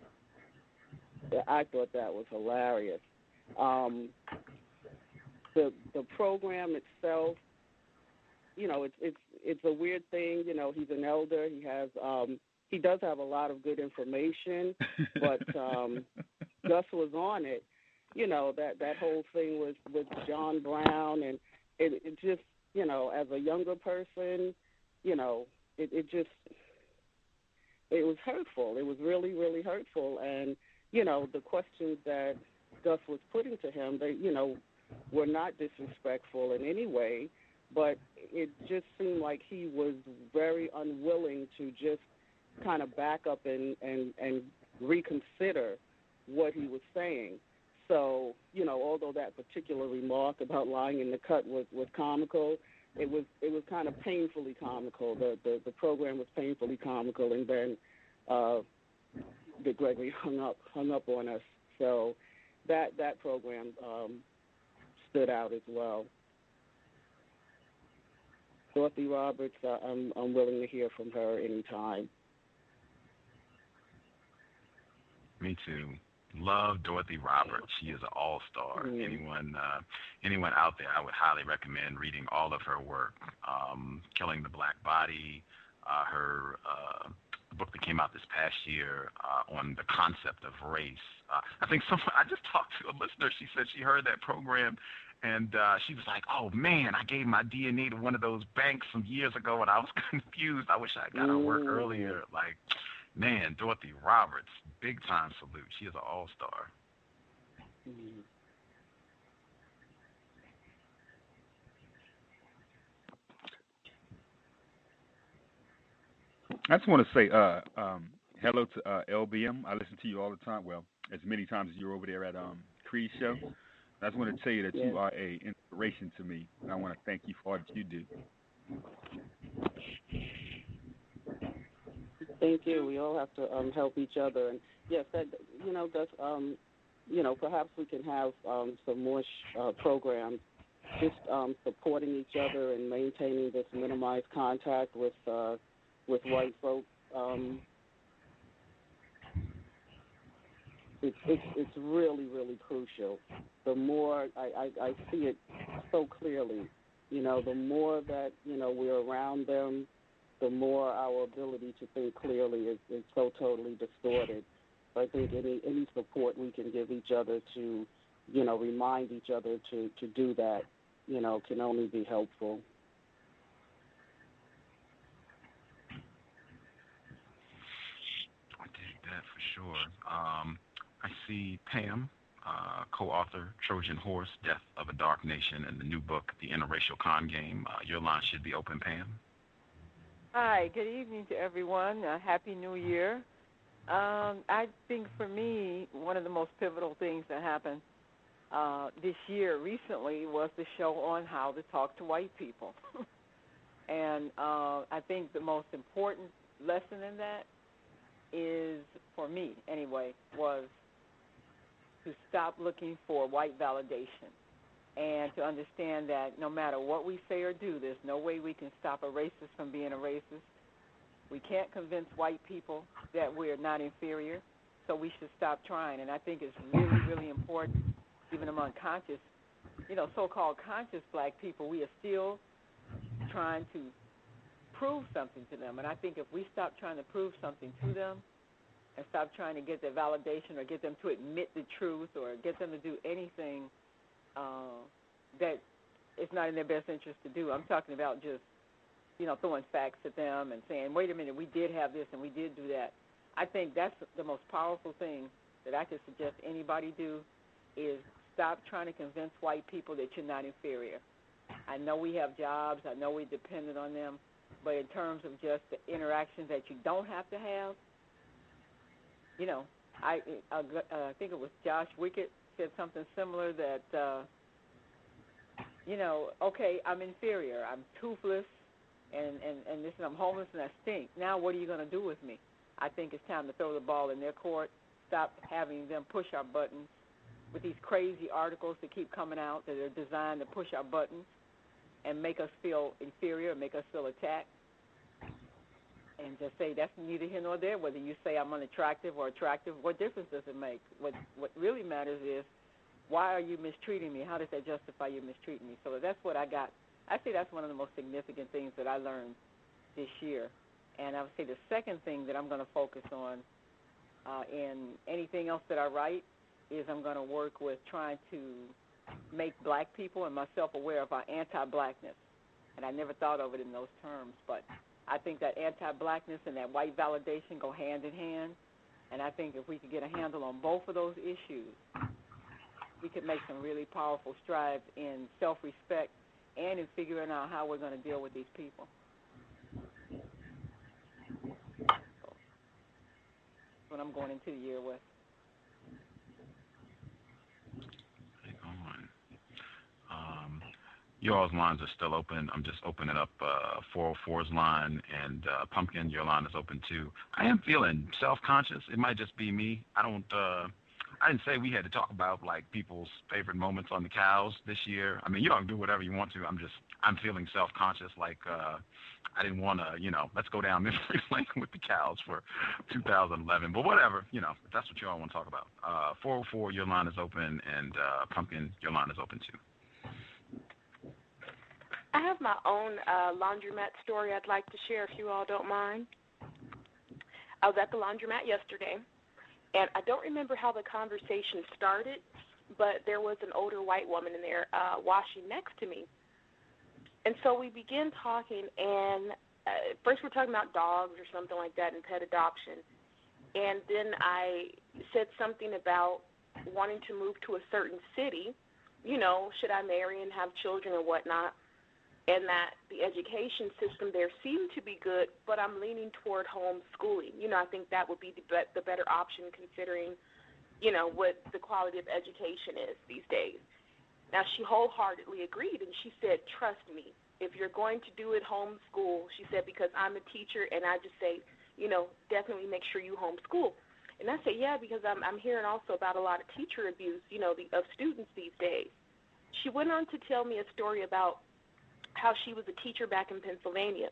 U: I thought that was hilarious. Um, the the program itself, you know, it's it's it's a weird thing. You know, he's an elder. He has um, he does have a lot of good information, but um, Gus was on it. You know, that that whole thing with with John Brown, and it, it just, you know, as a younger person, you know, it, it just it was hurtful. It was really really hurtful, and you know, the questions that Gus was putting to him, they, you know, were not disrespectful in any way, but it just seemed like he was very unwilling to just kind of back up and, and, and reconsider what he was saying. So, you know, although that particular remark about lying in the cut was, was comical, it was it was kind of painfully comical. The, the, the program was painfully comical, and then uh, Dick Gregory hung up hung up on us. So that that program um, stood out as well. Dorothy Roberts, uh, I'm I'm willing to hear from her anytime.
J: Me too. Love Dorothy Roberts. She is an all-star.
U: Mm-hmm.
J: Anyone uh, anyone out there, I would highly recommend reading all of her work. Um, Killing the Black Body, uh, her uh, book that came out this past year uh, on the concept of race. Uh, I think someone, I just talked to a listener. She said she heard that program, and uh, she was like, oh, man, I gave my D N A to one of those banks some years ago, and I was confused. I wish I got her work earlier. Like, man, Dorothy Roberts, big-time salute. She is an all-star.
U: Mm-hmm.
Q: I just want to say uh, um, hello to uh, L B M. I listen to you all the time. Well, as many times as you're over there at um, Creed's show. I just want to tell you that
U: yes.
Q: you are a inspiration to me, and I want to thank you for all that you do.
U: Thank you. We all have to um, help each other, and yes, that you know, that's um, you know, perhaps we can have um, some more sh- uh, programs, just um, supporting each other and maintaining this minimized contact with. Uh, with white folks. Um, it's, it's it's really, really crucial. The more I, I, I see it so clearly, you know, the more that, you know, we're around them, the more our ability to think clearly is, is so totally distorted. I think any, any support we can give each other to, you know, remind each other to, to do that, you know, can only be helpful.
J: That for sure. Um, I see Pam, uh, co-author, Trojan Horse, Death of a Dark Nation, and the new book, The Interracial Con Game. Uh, your line should be open, Pam.
A: Hi, good evening to everyone. Uh, Happy New Year. Um, I think for me, one of the most pivotal things that happened uh, this year recently was the show on how to talk to white people. and uh, I think the most important lesson in that is, for me anyway, was to stop looking for white validation and to understand that no matter what we say or do, there's no way we can stop a racist from being a racist. We can't convince white people that we're not inferior, so we should stop trying. And I think it's really, really important, even among conscious, you know, so-called conscious black people, we are still trying to prove something to them. And I think if we stop trying to prove something to them and stop trying to get their validation or get them to admit the truth or get them to do anything uh, that is not in their best interest to do, I'm talking about just, you know, throwing facts at them and saying, wait a minute, we did have this and we did do that. I think that's the most powerful thing that I could suggest anybody do is stop trying to convince white people that you're not inferior. I know we have jobs. I know we're dependent on them. But in terms of just the interactions that you don't have to have, you know, I uh, I think it was Josh Wickett said something similar that, uh, you know, okay, I'm inferior. I'm toothless, and, and, and this, I'm homeless and I stink. Now what are you going to do with me? I think it's time to throw the ball in their court stop having them push our buttons with these crazy articles that keep coming out that are designed to push our buttons and make us feel inferior, make us feel attacked. And just say that's neither here nor there. Whether you say I'm unattractive or attractive, what difference does it make? What what really matters is, why are you mistreating me? How does that justify you mistreating me? So that's what I got. I say that's one of the most significant things that I learned this year. And I would say the second thing that I'm going to focus on uh, in anything else that I write is I'm going to work with trying to make black people and myself aware of our anti-blackness. And I never thought of it in those terms, but I think that anti-blackness and that white validation go hand in hand. And I think if we could get a handle on both of those issues, we could make some really powerful strides in self-respect and in figuring out how we're going to deal with these people. That's what I'm going into the year with.
J: Um, your all's lines are still open. I'm just opening up uh, four oh four's line, and uh, Pumpkin, your line is open too. I am feeling self-conscious. It might just be me. I don't. Uh, I didn't say we had to talk about like people's favorite moments on the cows this year. I mean, you don't do whatever you want to. I'm just. I'm feeling self-conscious. Like uh, I didn't want to. You know, let's go down memory lane with the cows for two thousand eleven. But whatever. You know, if that's what you all want to talk about. Uh, four oh four, your line is open, and uh, Pumpkin, your line is open too.
R: I have my own uh, laundromat story I'd like to share if you all don't mind. I was at the laundromat yesterday, and I don't remember how the conversation started, but there was an older white woman in there uh, washing next to me. And so we began talking, and uh, first we're talking about dogs or something like that and pet adoption. And then I said something about wanting to move to a certain city. You know, should I marry and have children or whatnot? And that the education system there seemed to be good, but I'm leaning toward homeschooling. You know, I think that would be the, be- the better option considering, you know, what the quality of education is these days. Now, she wholeheartedly agreed, and she said, trust me, if you're going to do it homeschool, she said, because I'm a teacher, and I just say, you know, definitely make sure you homeschool. And I said, yeah, because I'm, I'm hearing also about a lot of teacher abuse, you know, the, of students these days. She went on to tell me a story about how she was a teacher back in Pennsylvania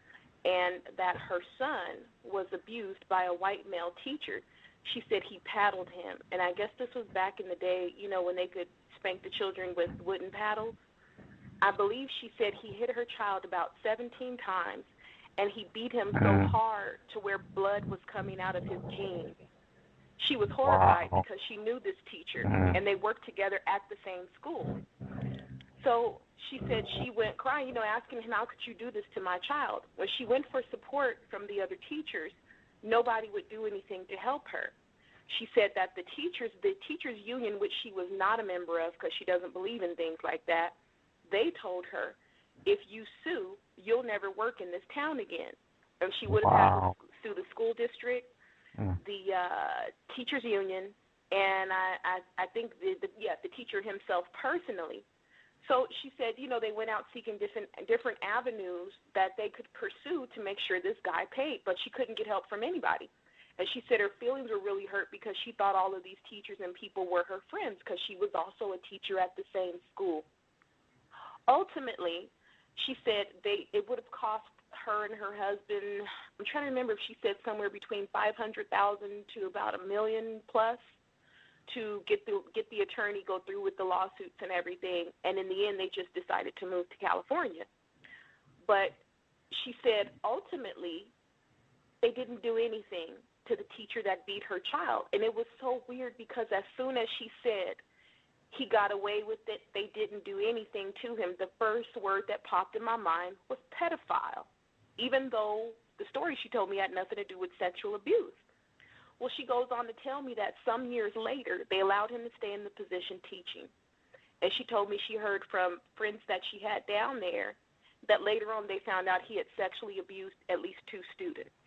R: and that her son was abused by a white male teacher. She said he paddled him. And I guess this was back in the day, you know, when they could spank the children with wooden paddles. I believe she said he hit her child about seventeen times, and he beat him so hard to where blood was coming out of his jeans. She was horrified wow. because she knew this teacher, and they worked together at the same school. So she said she went crying, you know, asking him, how could you do this to my child? When she went for support from the other teachers, nobody would do anything to help her. She said that the teachers, the teachers union, which she was not a member of because she doesn't believe in things like that, they told her, if you sue, you'll never work in this town again. And she would have wow. had to sue the school district, mm. the uh, teachers union, and I, I, I think, the, the, yeah, the teacher himself personally. So she said, you know, they went out seeking different different avenues that they could pursue to make sure this guy paid, but she couldn't get help from anybody. And she said her feelings were really hurt because she thought all of these teachers and people were her friends because she was also a teacher at the same school. Ultimately, she said they it would have cost her and her husband, I'm trying to remember if she said somewhere between five hundred thousand dollars to about a million plus, to get the get the attorney go through with the lawsuits and everything, and in the end they just decided to move to California. But she said ultimately they didn't do anything to the teacher that beat her child, and it was so weird because as soon as she said he got away with it, they didn't do anything to him, the first word that popped in my mind was pedophile, even though the story she told me had nothing to do with sexual abuse. Well, she goes on to tell me that some years later, they allowed him to stay in the position teaching. And she told me she heard from friends that she had down there that later on they found out he had sexually abused at least two students.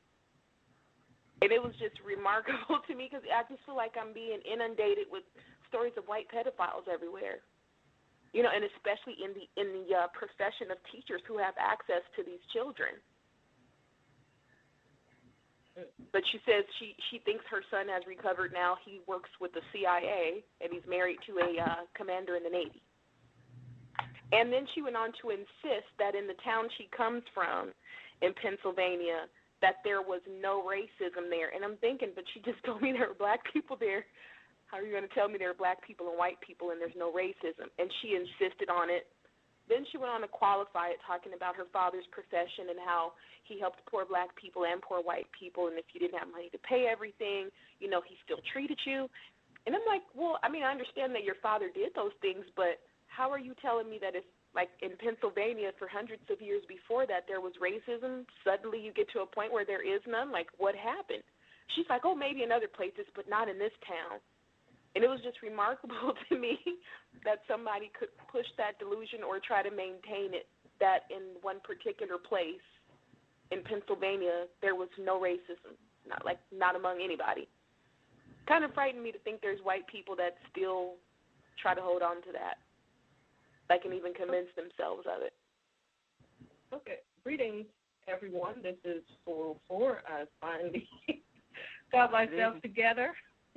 R: And it was just remarkable to me because I just feel like I'm being inundated with stories of white pedophiles everywhere. You know, and especially in the in the uh, profession of teachers who have access to these children. but she says she, she thinks her son has recovered now. He works with the C I A, and he's married to a uh, commander in the Navy. And then she went on to insist that in the town she comes from in Pennsylvania, that there was no racism there. And I'm thinking, but she just told me there were black people there. How are you going to tell me there are black people and white people and there's no racism? And she insisted on it. Then she went on to qualify it, talking about her father's profession and how he helped poor black people and poor white people, and if you didn't have money to pay everything, you know, he still treated you. And I'm like, well, I mean, I understand that your father did those things, but how are you telling me that if, like, in Pennsylvania for hundreds of years before that there was racism, suddenly you get to a point where there is none? Like, what happened? She's like, oh, maybe in other places, but not in this town. And it was just remarkable to me that somebody could push that delusion or try to maintain it, that in one particular place in Pennsylvania there was no racism, not like not among anybody. Kind of frightened me to think there's white people that still try to hold on to that, that can even convince themselves of it.
B: Okay. Greetings, everyone. This is four oh four. I finally got myself together.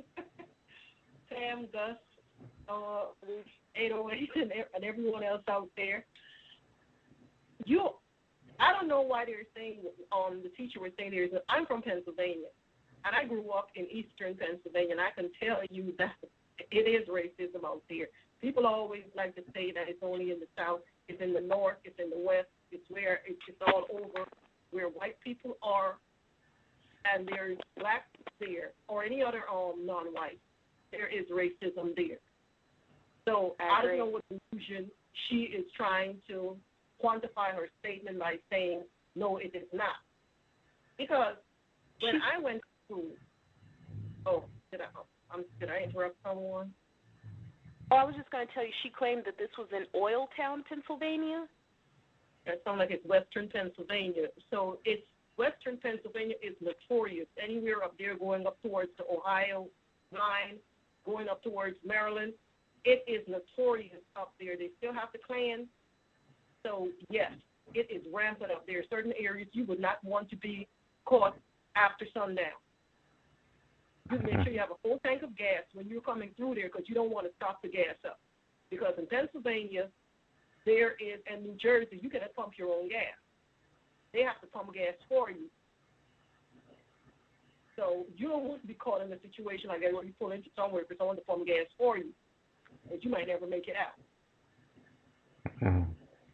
B: Sam, Gus, uh, eight oh eight, and, and everyone else out there. You, I don't know why they're saying, um, the teacher was saying there's, I'm from Pennsylvania, and I grew up in eastern Pennsylvania, and I can tell you that it is racism out there. People always like to say that it's only in the South, it's in the North, it's in the West, it's where it's, it's all over, where white people are, and there's black there, or any other um non-white. There is racism there. So I, I don't know what conclusion she is trying to quantify her statement by saying, no, it is not. Because when she, I went to school, oh, did I, um, did I interrupt someone?
R: Oh, I was just going to tell you, she claimed that this was in Oiltown, Pennsylvania.
B: That sounds like it's Western Pennsylvania. So it's Western Pennsylvania is notorious. Anywhere up there going up towards the Ohio line, going up towards Maryland, it is notorious up there. They still have the Klan. So, yes, it is rampant up there. Certain areas you would not want to be caught after sundown. You make sure you have a full tank of gas when you're coming through there because you don't want to stop the gas up. Because in Pennsylvania, there is, and New Jersey, you can pump your own gas. They have to pump gas for you. So you don't want to be caught in a situation like that where you pull into somewhere for someone to pump gas for you, and you might never make it out.
T: Mm-hmm.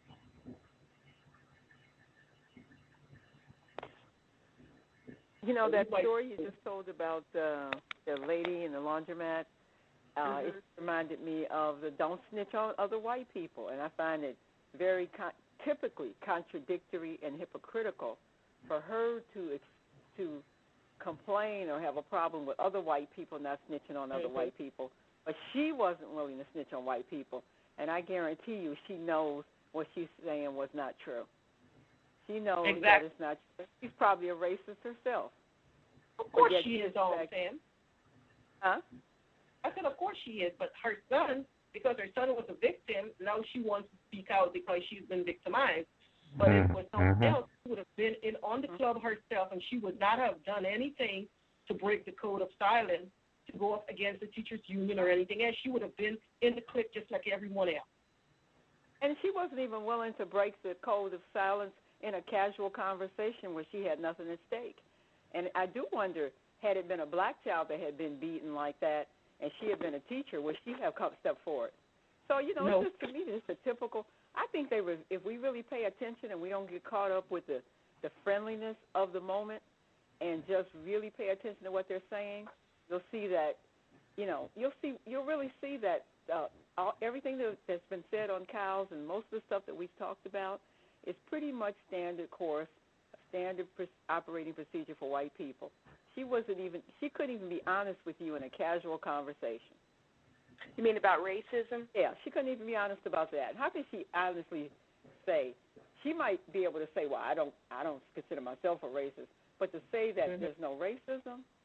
A: You know, that story you just told about uh, the lady in the laundromat, uh, mm-hmm. it reminded me of the don't snitch on other white people, and I find it very con- typically contradictory and hypocritical for her to to complain or have a problem with other white people not snitching on other mm-hmm. white people, but she wasn't willing to snitch on white people, and I guarantee you she knows what she's saying was not true. She knows exactly. that it's not true. She's probably a racist herself.
B: Of course she is, all Sam.
A: Huh?
B: I said, of course she is, but her son, because her son was a victim, now she wants to speak out because she's been victimized. But mm-hmm. if it was someone mm-hmm. else, she would have been in on the club herself, and she would not have done anything to break the code of silence, to go up against the teachers' union or anything else. She would have been in the clique just like everyone else.
A: And she wasn't even willing to break the code of silence in a casual conversation where she had nothing at stake. And I do wonder, had it been a black child that had been beaten like that and she had been a teacher, would she have come stepped forward? So, you know, no. it's just, to me, it's a typical, I think they were, if we really pay attention and we don't get caught up with the, the friendliness of the moment and just really pay attention to what they're saying, you'll see that, you know, you'll see, you'll really see that uh, all, everything that, that's been said on cows and most of the stuff that we've talked about is pretty much standard course, standard pr- operating procedure for white people. She wasn't even, she couldn't even be honest with you in a casual conversation.
R: You mean about racism?
A: Yeah, she couldn't even be honest about that. How can she honestly say, she might be able to say, well, I don't I don't consider myself a racist, but to say that mm-hmm. there's no racism,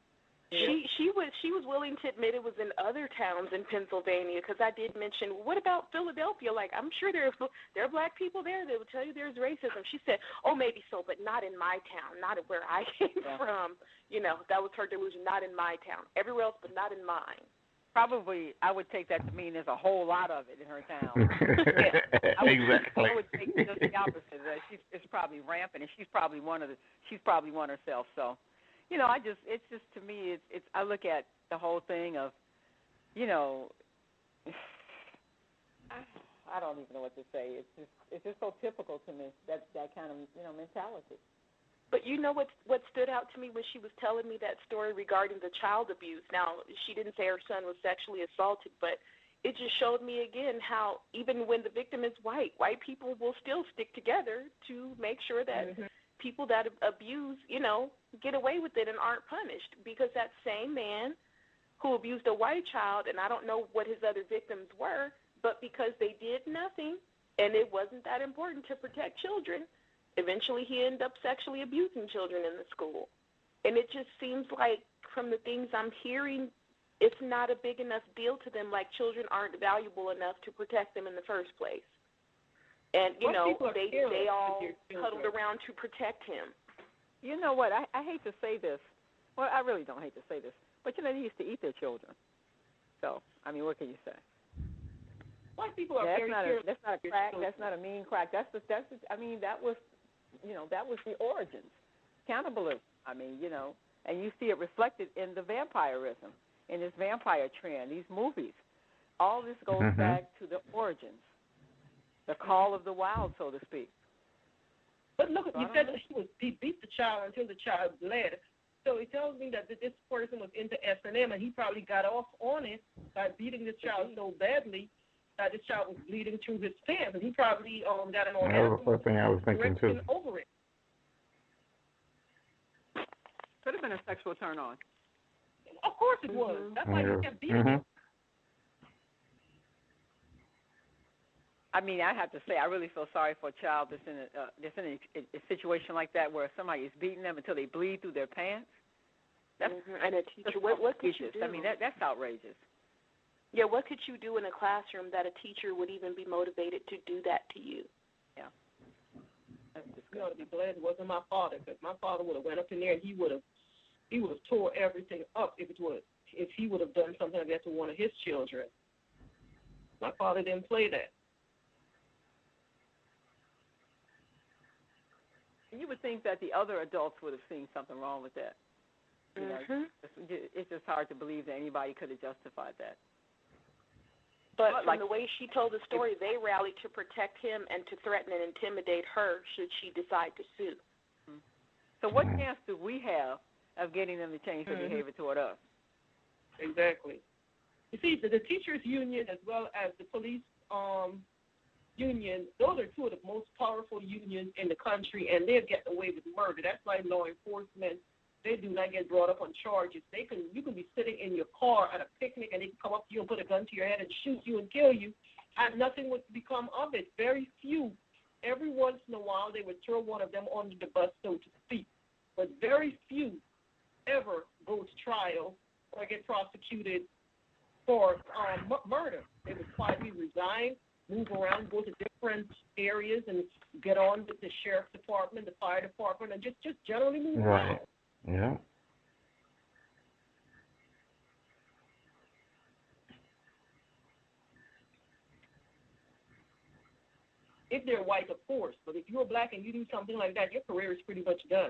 R: She she was she was willing to admit it was in other towns in Pennsylvania, because I did mention, what about Philadelphia? Like, I'm sure there are there are black people there that would tell you there's racism. She said, oh, maybe so, but not in my town, not where I came yeah. from. You know, that was her delusion. Not in my town, everywhere else, but not in mine.
A: Probably, I would take that to mean there's a whole lot of it in her town.
T: yeah.
A: I would,
T: exactly.
A: I would take just the opposite. That she's it's probably rampant, and she's probably one of the she's probably one herself. So. You know, I just, it's just, to me, it's, it's, I look at the whole thing of, you know, I, I don't even know what to say. It's just, it's just so typical to me, that, that kind of, you know, mentality.
R: But you know what, what stood out to me when she was telling me that story regarding the child abuse? Now, she didn't say her son was sexually assaulted, but it just showed me again how even when the victim is white, white people will still stick together to make sure that mm-hmm. people that abuse, you know, get away with it and aren't punished, because that same man who abused a white child, and I don't know what his other victims were, but because they did nothing and it wasn't that important to protect children, eventually he ended up sexually abusing children in the school. And it just seems like from the things I'm hearing, it's not a big enough deal to them, like children aren't valuable enough to protect them in the first place. And, you
B: Most
R: know,
B: they
R: they all huddled around to protect him.
A: You know what? I, I hate to say this. Well, I really don't hate to say this. But, you know, they used to eat their children. So, I mean, what can you say?
B: White people are
A: that's
B: very
A: not
B: curious.
A: a, That's not a crack. That's not a mean crack. That's the, that's the, I mean, that was, you know, that was the origins. Cannibalism. I mean, you know, and you see it reflected in the vampirism, in this vampire trend, these movies. All this goes mm-hmm. back to the origins, the call of the wild, so to speak.
B: But look, so you said that he, was, he beat the child until the child bled. So it tells me that this person was into S and M, and he probably got off on it by beating this child so badly that this child was bleeding through his pants, and he probably um, got an orgasm.
T: That was the first thing I was thinking, too.
B: Over it.
A: Could have been a sexual turn-on.
B: Of course it was.
A: Mm-hmm.
B: That's why
T: yeah.
B: he kept beating
T: mm-hmm.
B: him.
A: I mean, I have to say, I really feel sorry for a child that's in a, uh, that's in a, a situation like that where somebody is beating them until they bleed through their pants. That's,
R: mm-hmm. And a teacher, what, what could you do?
A: I mean, that, that's outrageous.
R: Yeah, what could you do in a classroom that a teacher would even be motivated to do that to you?
A: Yeah.
B: That's you know, to be glad it wasn't my father, because my father would have went up in there and he would have he would have tore everything up if it would if he would have done something like that to one of his children. My father didn't play that.
A: You would think that the other adults would have seen something wrong with that. You
R: mm-hmm.
A: know, it's, it's just hard to believe that anybody could have justified that.
R: But,
A: but
R: from
A: like,
R: the way she told the story, they rallied to protect him and to threaten and intimidate her should she decide to sue.
A: Mm-hmm. So what chance do we have of getting them to change their
B: mm-hmm.
A: behavior toward us?
B: Exactly. You see, the, the teachers' union as well as the police um, union, those are two of the most powerful unions in the country, and they're getting away with murder. That's why law enforcement, they do not get brought up on charges. They can, you can be sitting in your car at a picnic, and they can come up to you and put a gun to your head and shoot you and kill you, and nothing would become of it. Very few. Every once in a while, they would throw one of them under the bus, so to speak. But very few ever go to trial or get prosecuted for um, m- murder. They would quietly resign, move around, go to different areas, and get on with the sheriff's department, the fire department, and just, just generally move
T: right.
B: around.
T: Yeah.
B: If they're white, of course, but if you're black and you do something like that, your career is pretty much done.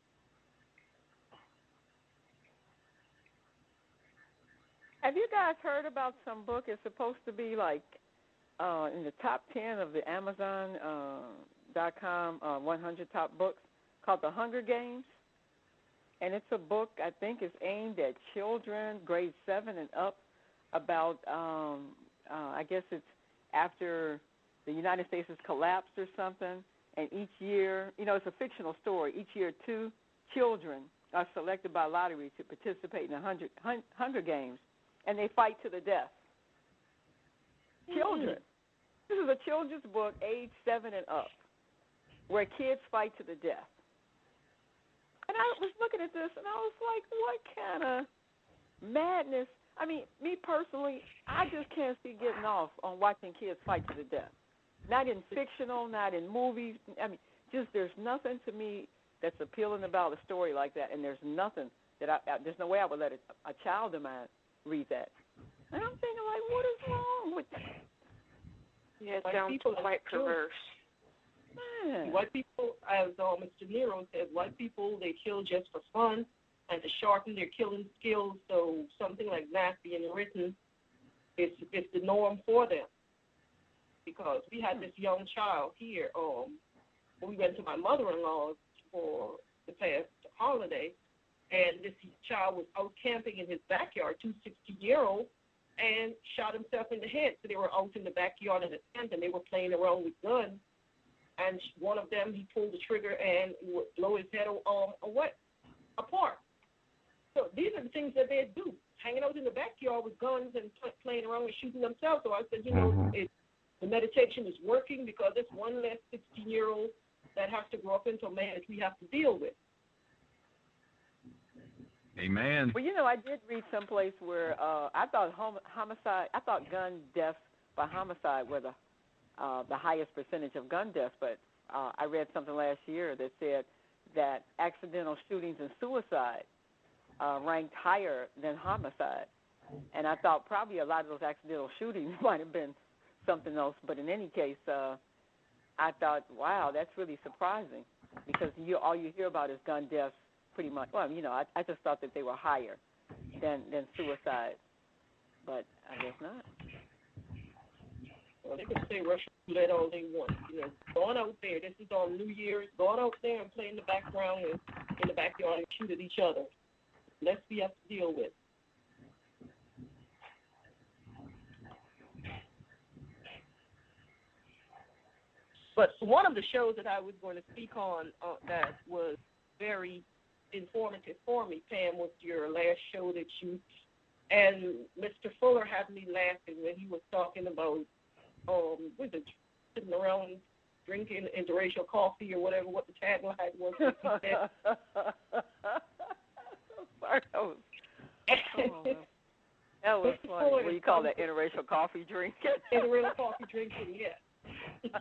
A: Have you guys heard about some book? It's supposed to be like uh, in the top ten of the Amazon uh, dot com uh, one hundred top books called The Hunger Games. And it's a book, I think, is aimed at children, grade seven and up, about, um, uh, I guess it's after the United States has collapsed or something. And each year, you know, it's a fictional story. Each year, two children are selected by lottery to participate in the hundred, hun- Hunger Games. And they fight to the death. Mm-hmm. Children. This is a children's book, age seven and up, where kids fight to the death. And I was looking at this, and I was like, what kind of madness. I mean, me personally, I just can't see getting off on watching kids fight to the death. Not in fictional, not in movies. I mean, just there's nothing to me that's appealing about a story like that, and there's nothing that I, I there's no way I would let a, a child of mine read that. And I'm thinking, like, what is wrong with that?
R: Yeah, it
B: White
R: sounds
B: people
R: quite perverse.
A: Man.
B: White people, as uh, Mister Nero said, white people, they kill just for fun and to sharpen their killing skills. So something like that being written is, is the norm for them. Because we had this young child here. Um, we went to my mother-in-law's for the past holiday, and this child was out camping in his backyard, two sixteen-year-olds, and shot himself in the head. So they were out in the backyard in a tent, and they were playing around with guns. And one of them, he pulled the trigger and would blow his head um, away, apart. So these are the things that they do, hanging out in the backyard with guns and pl- playing around and shooting themselves. So I said, you know, mm-hmm. it, the meditation is working because it's one less sixteen-year-old that has to grow up into a man that we have to deal with.
J: Amen.
A: Well, you know, I did read someplace where uh, I thought hom- homicide, I thought gun deaths by homicide were the uh, the highest percentage of gun deaths, but uh, I read something last year that said that accidental shootings and suicide uh, ranked higher than homicide. And I thought probably a lot of those accidental shootings might have been something else, but in any case, uh, I thought, wow, that's really surprising because you, all you hear about is gun deaths pretty much. Well, you know, I, I just thought that they were higher than, than suicide, but I guess not.
B: Well, they can say Russian roulette all they want. You know, going out there, this is on New Year's, going out there and play in the background and in the backyard and shoot at each other. That's what we have to deal with. But one of the shows that I was going to speak on uh, that was very informative for me, Pam, was your last show that you, and Mister Fuller had me laughing when he was talking about, um, was it, sitting around drinking interracial coffee or whatever, what the tagline was. That he said.
A: Sorry, that was, oh, that was funny. What do you call that, interracial coffee drinking?
B: Interracial coffee drinking, yeah.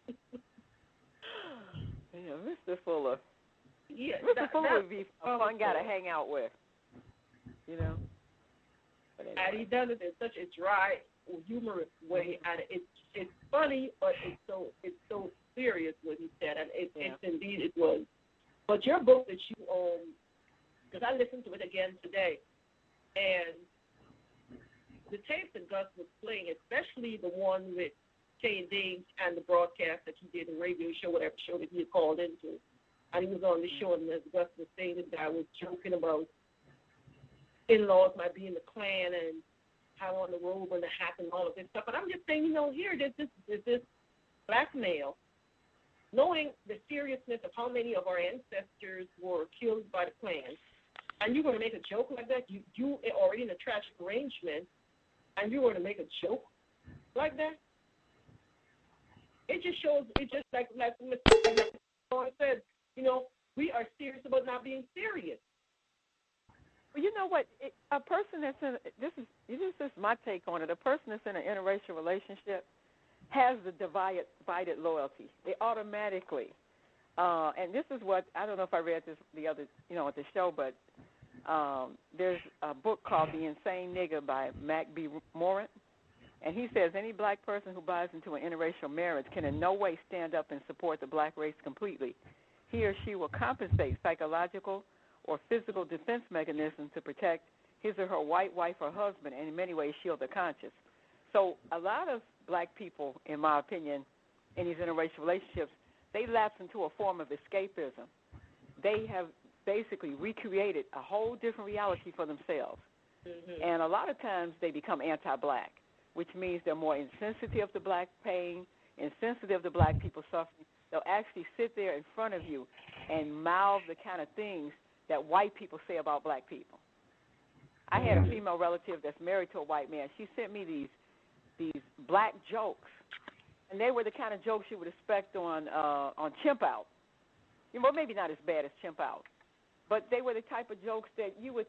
A: Yeah, Mister Fuller.
B: Yeah,
A: Mister
B: that,
A: Fuller
B: that,
A: would be a fun guy to hang out with, you know. But anyway.
B: And he does it in such a dry, humorous way, and it's it's funny, but it's so it's so serious what he said, and it, yeah. it's indeed it was. But your book that you um, because I listened to it again today, and the tapes that Gus was playing, especially the one with Kay Diggs and the broadcast that he did, the radio show, whatever show that he had called into. And he was on the show, and as Gus was saying, the guy was joking about in-laws might be in the Klan and how on the road when it happened, all of this stuff. But I'm just saying, you know, here, there's this, there's this black male, knowing the seriousness of how many of our ancestors were killed by the Klan, and you're going to make a joke like that? You, you are already in a tragic arrangement, and you're going to make a joke like that? It just shows, it just like, like Mister Lawrence said, you know, we are serious about not being serious.
A: Well, you know what? It, a person that's in, this is, this is my take on it, a person that's in an interracial relationship has the divided, divided loyalty. They automatically, uh, and this is what, I don't know if I read this the other, you know, at the show, but um, there's a book called The Insane Nigger by Mac B. Morant. And he says any black person who buys into an interracial marriage can in no way stand up and support the black race completely. He or she will compensate psychological or physical defense mechanisms to protect his or her white wife or husband and in many ways shield their conscience. So a lot of black people, in my opinion, in these interracial relationships, they lapse into a form of escapism. They have basically recreated a whole different reality for themselves. Mm-hmm. And a lot of times they become anti-black, which means they're more insensitive to black pain, insensitive to black people suffering. They'll actually sit there in front of you and mouth the kind of things that white people say about black people. I had a female relative that's married to a white man. She sent me these these black jokes, and they were the kind of jokes you would expect on uh, on Chimp Out. You know, maybe not as bad as Chimp Out, but they were the type of jokes that you would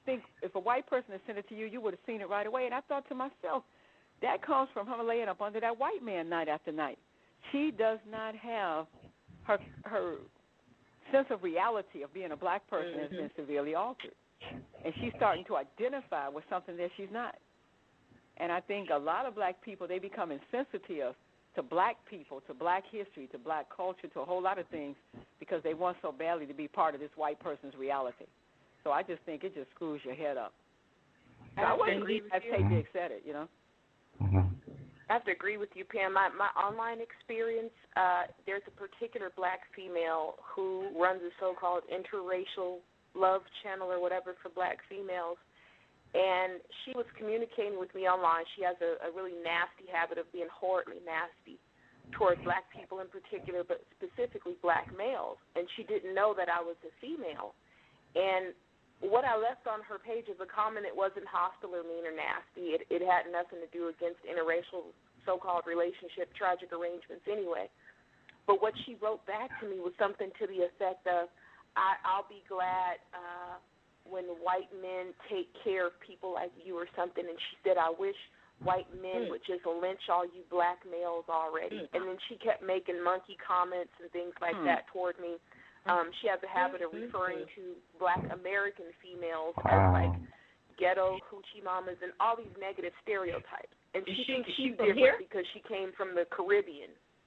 A: think if a white person had sent it to you, you would have seen it right away. And I thought to myself, that comes from her laying up under that white man night after night. She does not have her her sense of reality of being a black person mm-hmm. has been severely altered. And she's starting to identify with something that she's not. And I think a lot of black people, they become insensitive to black people, to black history, to black culture, to a whole lot of things because they want so badly to be part of this white person's reality. So I just think it just screws your head up. So I, I wouldn't agree with you. Tate Diggs said it, you know.
R: Mm-hmm. I have to agree with you, Pam. My, my online experience, uh, there's a particular black female who runs a so-called interracial love channel or whatever for black females, and she was communicating with me online. She has a, a really nasty habit of being horribly nasty toward black people in particular, but specifically black males, and she didn't know that I was a female. And what I left on her page as a comment, it wasn't hostile or mean or nasty. It, it had nothing to do against interracial so-called relationship, tragic arrangements anyway. But what she wrote back to me was something to the effect of, I, I'll be glad uh, when white men take care of people like you or something. And she said, I wish white men mm. would just lynch all you black males already. Mm. And then she kept making monkey comments and things like mm. that toward me. Um, she has a habit of referring to black American females as like ghetto hoochie mamas and all these negative stereotypes. And she, she thinks she's different here? because she came from the Caribbean.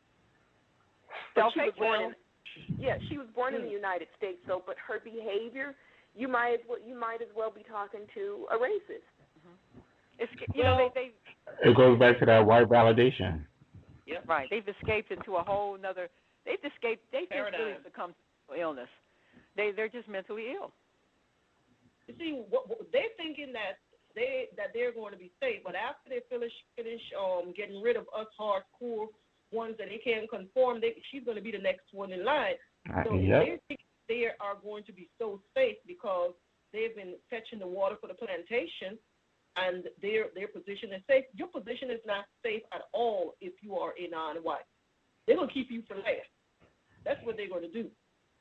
R: But she was born in, yeah, she was born in the United States. So, but her behavior, you might as well you might as well be talking to a racist.
A: Mm-hmm. It's you well, know they, they
T: it goes back to that white validation.
A: Yeah, right. They've escaped into a whole nother. They've escaped. They've just really succumbed illness. They they're just mentally ill.
B: You see, what, what, they're thinking that they that they're going to be safe, but after they finish finish um getting rid of us hardcore ones that they can't conform, they, she's going to be the next one in line. So uh, yep. they think they are going to be so safe because they've been fetching the water for the plantation, and their their position is safe. Your position is not safe at all if you are a non-white. They're going to keep you for last. That's what they're going to do.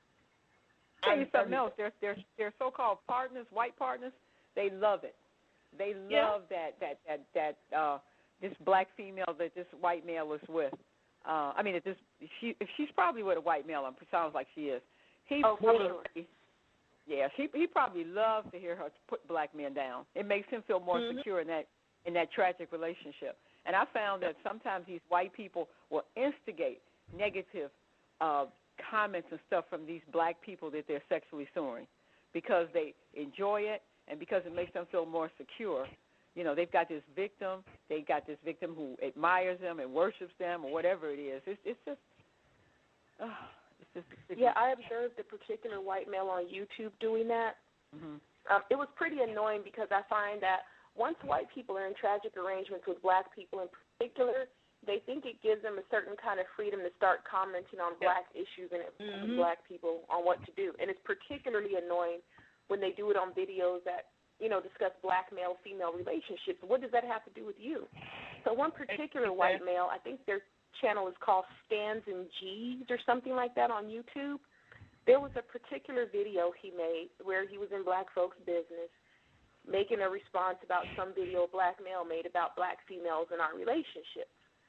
A: Tell you something else. Their their their so-called partners, white partners, they love it. They love yeah. that that that that uh, this black female that this white male is with. Uh, I mean, if this she if she's probably with a white male, it sounds like she is. He
R: oh,
A: probably,
R: sure.
A: yeah, he he probably loves to hear her put black men down. It makes him feel more mm-hmm. secure in that in that tragic relationship. And I found that sometimes these white people will instigate negative Uh, comments and stuff from these black people that they're sexually soaring because they enjoy it and because it makes them feel more secure. You know, they've got this victim, they got this victim who admires them and worships them or whatever it is. It's, it's just, uh, it's just. It's
R: yeah, I observed a particular white male on YouTube doing that.
A: Mm-hmm.
R: Um, it was pretty annoying because I find that once white people are in tragic arrangements with black people in particular, they think it gives them a certain kind of freedom to start commenting on black issues and mm-hmm. black people on what to do. And it's particularly annoying when they do it on videos that, you know, discuss black male-female relationships. What does that have to do with you? So one particular white male, I think their channel is called Stans and G's or something like that on YouTube. There was a particular video he made where he was in black folks' business making a response about some video a black male made about black females in our relationships.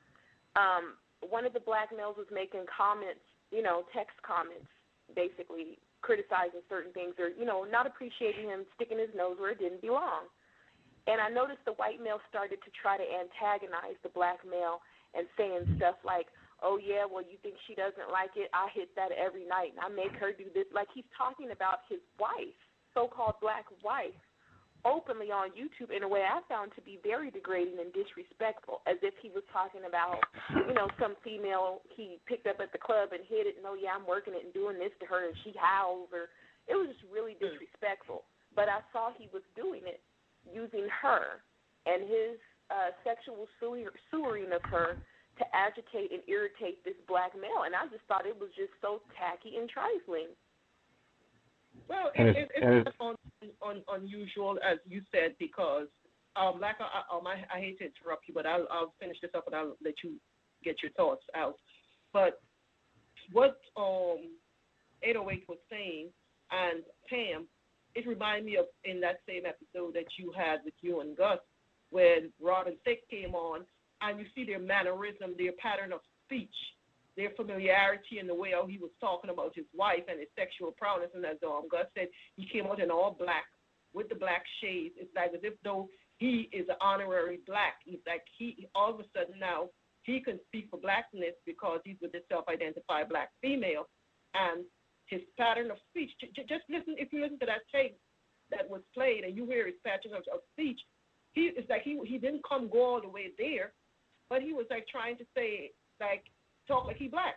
R: Um, one of the black males was making comments, you know, text comments, basically criticizing certain things or, you know, not appreciating him sticking his nose where it didn't belong. And I noticed the white male started to try to antagonize the black male and saying stuff like, oh, yeah, well, you think she doesn't like it? I hit that every night, and I make her do this. Like he's talking about his wife, so-called black wife, openly on YouTube in a way I found to be very degrading and disrespectful, as if he was talking about, you know, some female he picked up at the club and hit it, and, oh, yeah, I'm working it and doing this to her, and she howls. Or it was just really disrespectful. But I saw he was doing it using her and his uh, sexual sewering of her to agitate and irritate this black male, and I just thought it was just so tacky and trifling.
B: Well, it, it, it's not un, un, unusual, as you said, because, um, like I, um, I, I hate to interrupt you, but I'll, I'll finish this up and I'll let you get your thoughts out. But what um, eight oh eight was saying, and Pam, it reminded me of in that same episode that you had with you and Gus when Robin Thicke came on, and you see their mannerism, their pattern of speech, their familiarity in the way how he was talking about his wife and his sexual prowess. And as um, Gus said, he came out in all black with the black shades. It's like as if though he is an honorary black. It's like he all of a sudden now he can speak for blackness because he's with the self-identified black female. And his pattern of speech, j- j- just listen, if you listen to that tape that was played and you hear his pattern of, of speech, he it's like he he didn't come go all the way there, but he was like trying to say, like, talk like he black.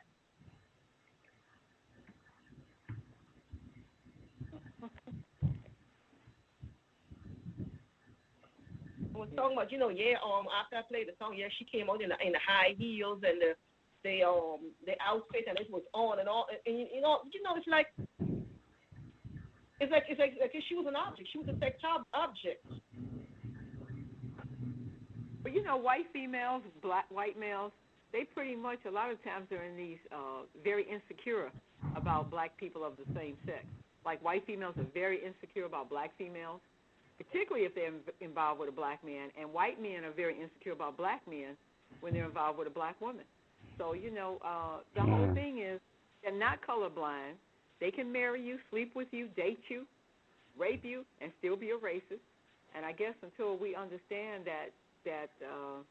B: I was talking about, you know, yeah, um, after I played the song, yeah, she came out in the in the high heels and the the um the outfit, and it was on and on, and, and you know, you know, it's like it's like it's like, like she was an object. She was a sex ob- object.
A: But you know, white females, black white males, they pretty much a lot of times are in these uh, very insecure about black people of the same sex. Like white females are very insecure about black females, particularly if they're involved with a black man, and white men are very insecure about black men when they're involved with a black woman. So, you know, uh, the mm. whole thing is they're not colorblind. They can marry you, sleep with you, date you, rape you, and still be a racist. And I guess until we understand that that uh,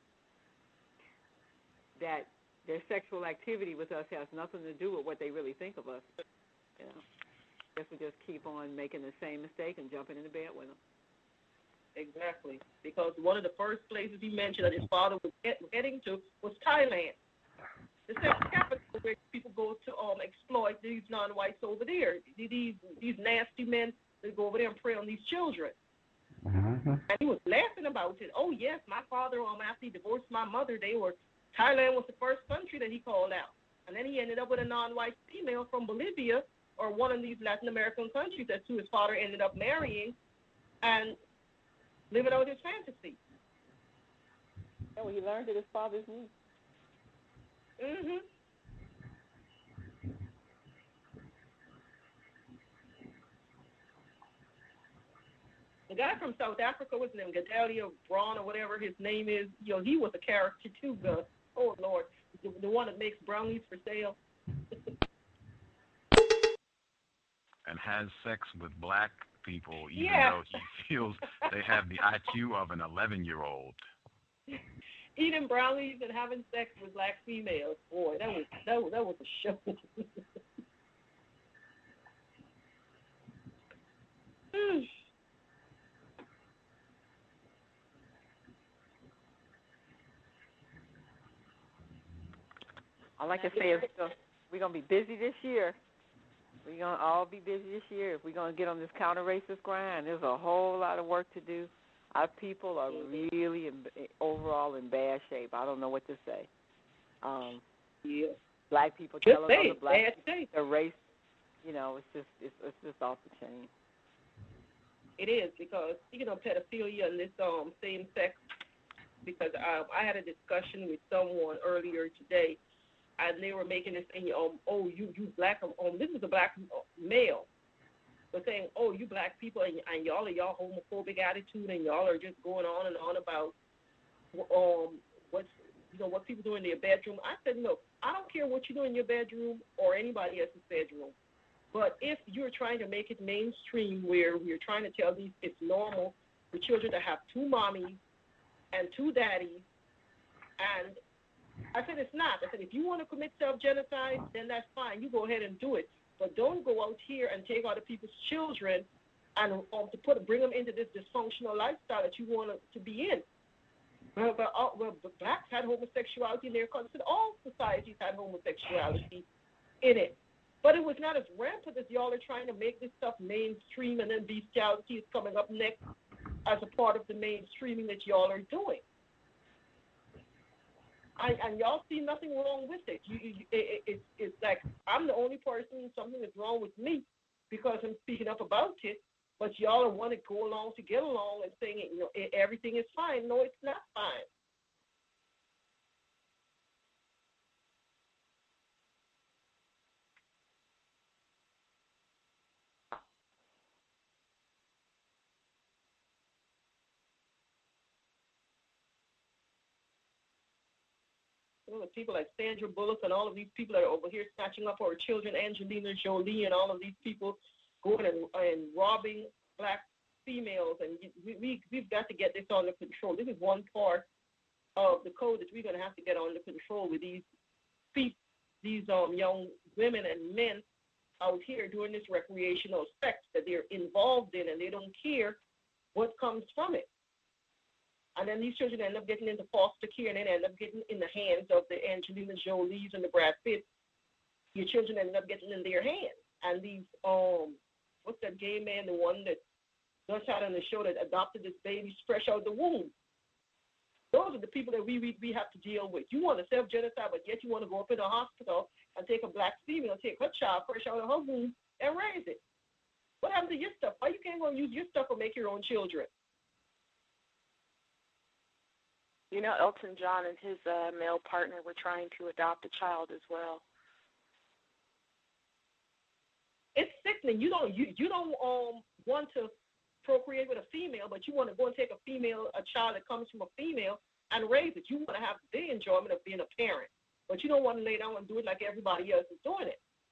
A: that their sexual activity with us has nothing to do with what they really think of us, you know, I guess we just keep on making the same mistake and jumping into bed with them.
B: Exactly, because one of the first places he mentioned that his father was heading to was Thailand, the sex capital where people go to um exploit these non-whites over there. These these nasty men that go over there and prey on these children. Mm-hmm. And he was laughing about it. Oh yes, my father um after he divorced my mother, they were Thailand was the first country that he called out, and then he ended up with a non-white female from Bolivia or one of these Latin American countries. That's who his father ended up marrying, and living out his fantasy.
A: Yeah, well, he learned at his father's knee.
B: Mhm. The guy from South Africa, what's his name, Gedalia Braun or whatever his name is, you know, he was a character too, Gus. Oh, Lord. The, the one that makes brownies for sale.
J: And has sex with black people, even
B: yeah.
J: though he feels they have the I Q of an eleven-year-old.
B: Eating brownies and having sex with black females. Boy, that was that was, that was a show.
A: All I can say is we're going to be busy this year. We're going to all be busy this year. If we're going to get on this counter-racist grind, there's a whole lot of work to do. Our people are really, in, overall, in bad shape. I don't know what to say. Um,
B: yeah.
A: Black people
B: Just
A: telling
B: say
A: other black
B: bad
A: people
B: shape.
A: their race, you know, it's just it's, it's just off the chain.
B: It is, because speaking of pedophilia and this um same sex, because um, I had a discussion with someone earlier today, and they were making this thing, um, oh, you you black, um, this is a black male, but saying, oh, you black people, and, and y'all are y'all homophobic attitude, and y'all are just going on and on about um what's you know what people do in their bedroom. I said, no, I don't care what you do in your bedroom or anybody else's bedroom. But if you're trying to make it mainstream where we're trying to tell these it's normal for children to have two mommies and two daddies, and I said it's not. I said if you want to commit self-genocide, then that's fine. You go ahead and do it. But don't go out here and take other people's children and um, to put bring them into this dysfunctional lifestyle that you want to be in. Well, but, uh, well, the blacks had homosexuality in their country. All societies had homosexuality in it. But it was not as rampant as y'all are trying to make this stuff mainstream, and then bestiality is coming up next as a part of the mainstreaming that y'all are doing. I, and y'all see nothing wrong with it. You, you, it, it. It's like I'm the only person, something is wrong with me because I'm speaking up about it, but y'all are want to go along to get along and saying, you know, everything is fine. No, it's not fine. know, with people like Sandra Bullock and all of these people that are over here snatching up our children, Angelina Jolie and all of these people going and, and robbing black females. And we, we, we've got to get this under control. This is one part of the code that we're going to have to get under control with these these um, young women and men out here doing this recreational sex that they're involved in, and they don't care what comes from it. And then these children end up getting into foster care, and then end up getting in the hands of the Angelina Jolies and the Brad Pitts. Your children end up getting in their hands. And these, um, what's that gay man, the one that Gus had on the show that adopted this baby fresh out of the womb? Those are the people that we, we we have to deal with. You want to self-genocide, but yet you want to go up in a hospital and take a black female, take her child fresh out of her womb and raise it. What happened to your stuff? Why you can't go and use your stuff or make your own children?
R: You know, Elton John and his uh, male partner were trying to adopt a child as well.
B: It's sickening. You don't you, you don't um want to procreate with a female, but you want to go and take a female, a child that comes from a female, and raise it. You want to have the enjoyment of being a parent, but you don't want to lay down and do it like everybody else is doing it.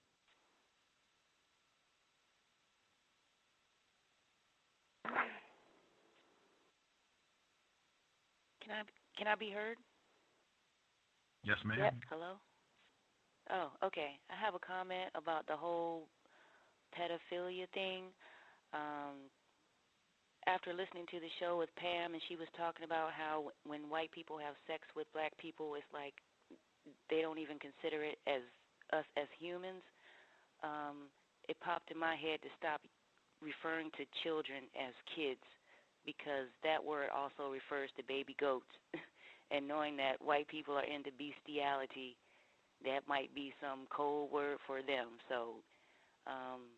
C: Can I can I be heard?
J: Yes, ma'am.
C: Yep. Hello? Oh, okay. I have a comment about the whole pedophilia thing. Um, after listening to the show with Pam, and she was talking about how when white people have sex with black people, it's like they don't even consider it as us as humans. Um, it popped in my head to stop referring to children as kids, because that word also refers to baby goats. And knowing that white people are into bestiality, that might be some cold word for them. So um,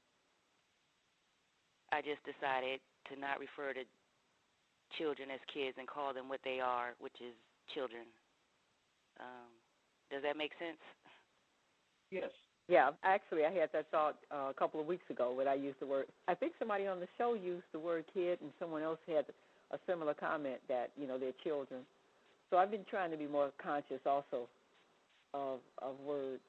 C: I just decided to not refer to children as kids and call them what they are, which is children. Um, does that make sense?
B: Yes.
A: Yeah, actually, I had that thought uh, a couple of weeks ago when I used the word. I think somebody on the show used the word kid, and someone else had a similar comment that, you know, they're children. So I've been trying to be more conscious also of of words.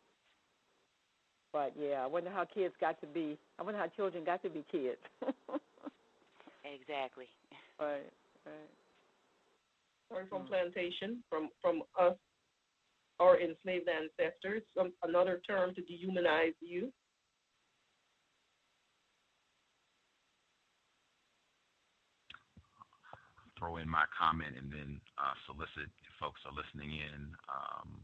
A: But, yeah, I wonder how kids got to be, I wonder how children got to be kids.
C: Exactly.
A: Right, right.
B: Or from plantation, from, from us, our enslaved ancestors, some, another term to dehumanize you.
J: Throw in my comment and then uh, solicit if folks are listening in. Um,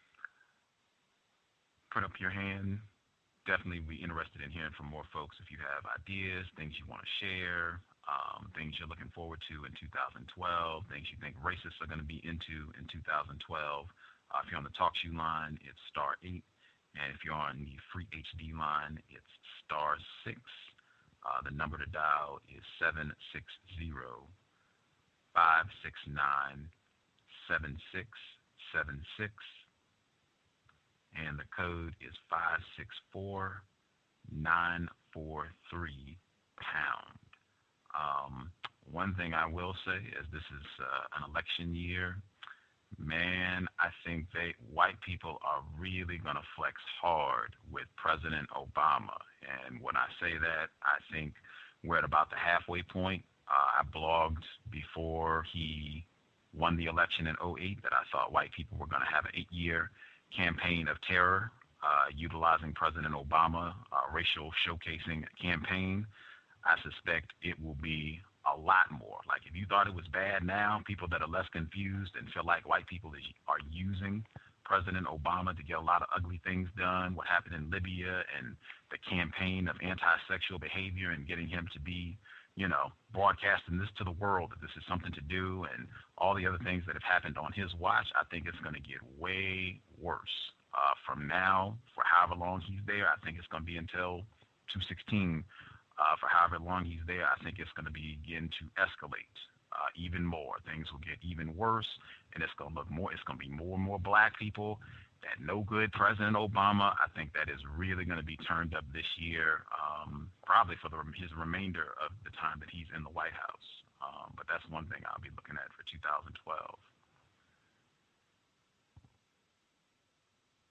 J: put up your hand. Definitely be interested in hearing from more folks if you have ideas, things you want to share, um, things you're looking forward to in two thousand twelve, things you think racists are going to be into in two thousand twelve. Uh, if you're on the TalkShoe line, it's star eight. And if you're on the free H D line, it's star six. Uh, the number to dial is seven six zero, five six nine, seven six seven six. And the code is five six four, nine four three pound. Um, one thing I will say, as this is uh, an election year, man, I think they white people are really going to flex hard with President Obama. And when I say that, I think we're at about the halfway point. Uh, I blogged before he won the election in oh eight that I thought white people were going to have an eight-year campaign of terror, uh, utilizing President Obama, uh, racial showcasing campaign. I suspect it will be a lot more. Like, if you thought it was bad now, people that are less confused and feel like white people is, are using President Obama to get a lot of ugly things done, what happened in Libya and the campaign of anti-sexual behavior and getting him to be, you know, broadcasting this to the world, that this is something to do, and all the other things that have happened on his watch, I think it's going to get way worse. Uh, from now, for however long he's there, I think it's going to be until two sixteen. Uh, for however long he's there, I think it's going to begin to escalate uh, even more. Things will get even worse, and it's going to look more. It's going to be more and more black people. That no good President Obama. I think that is really going to be turned up this year, um, probably for the, his remainder of the time that he's in the White House. Um, but that's one thing I'll be looking at for two thousand twelve.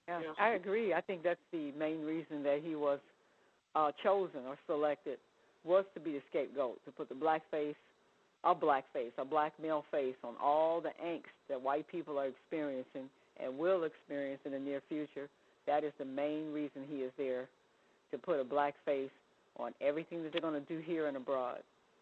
A: Yeah, I agree. I think that's the main reason that he was uh, chosen or selected, was to be the scapegoat, to put the black face, a black face, a black male face on all the angst that white people are experiencing and will experience in the near future. That is the main reason he is there, to put a black face on everything that they're going to do here and abroad.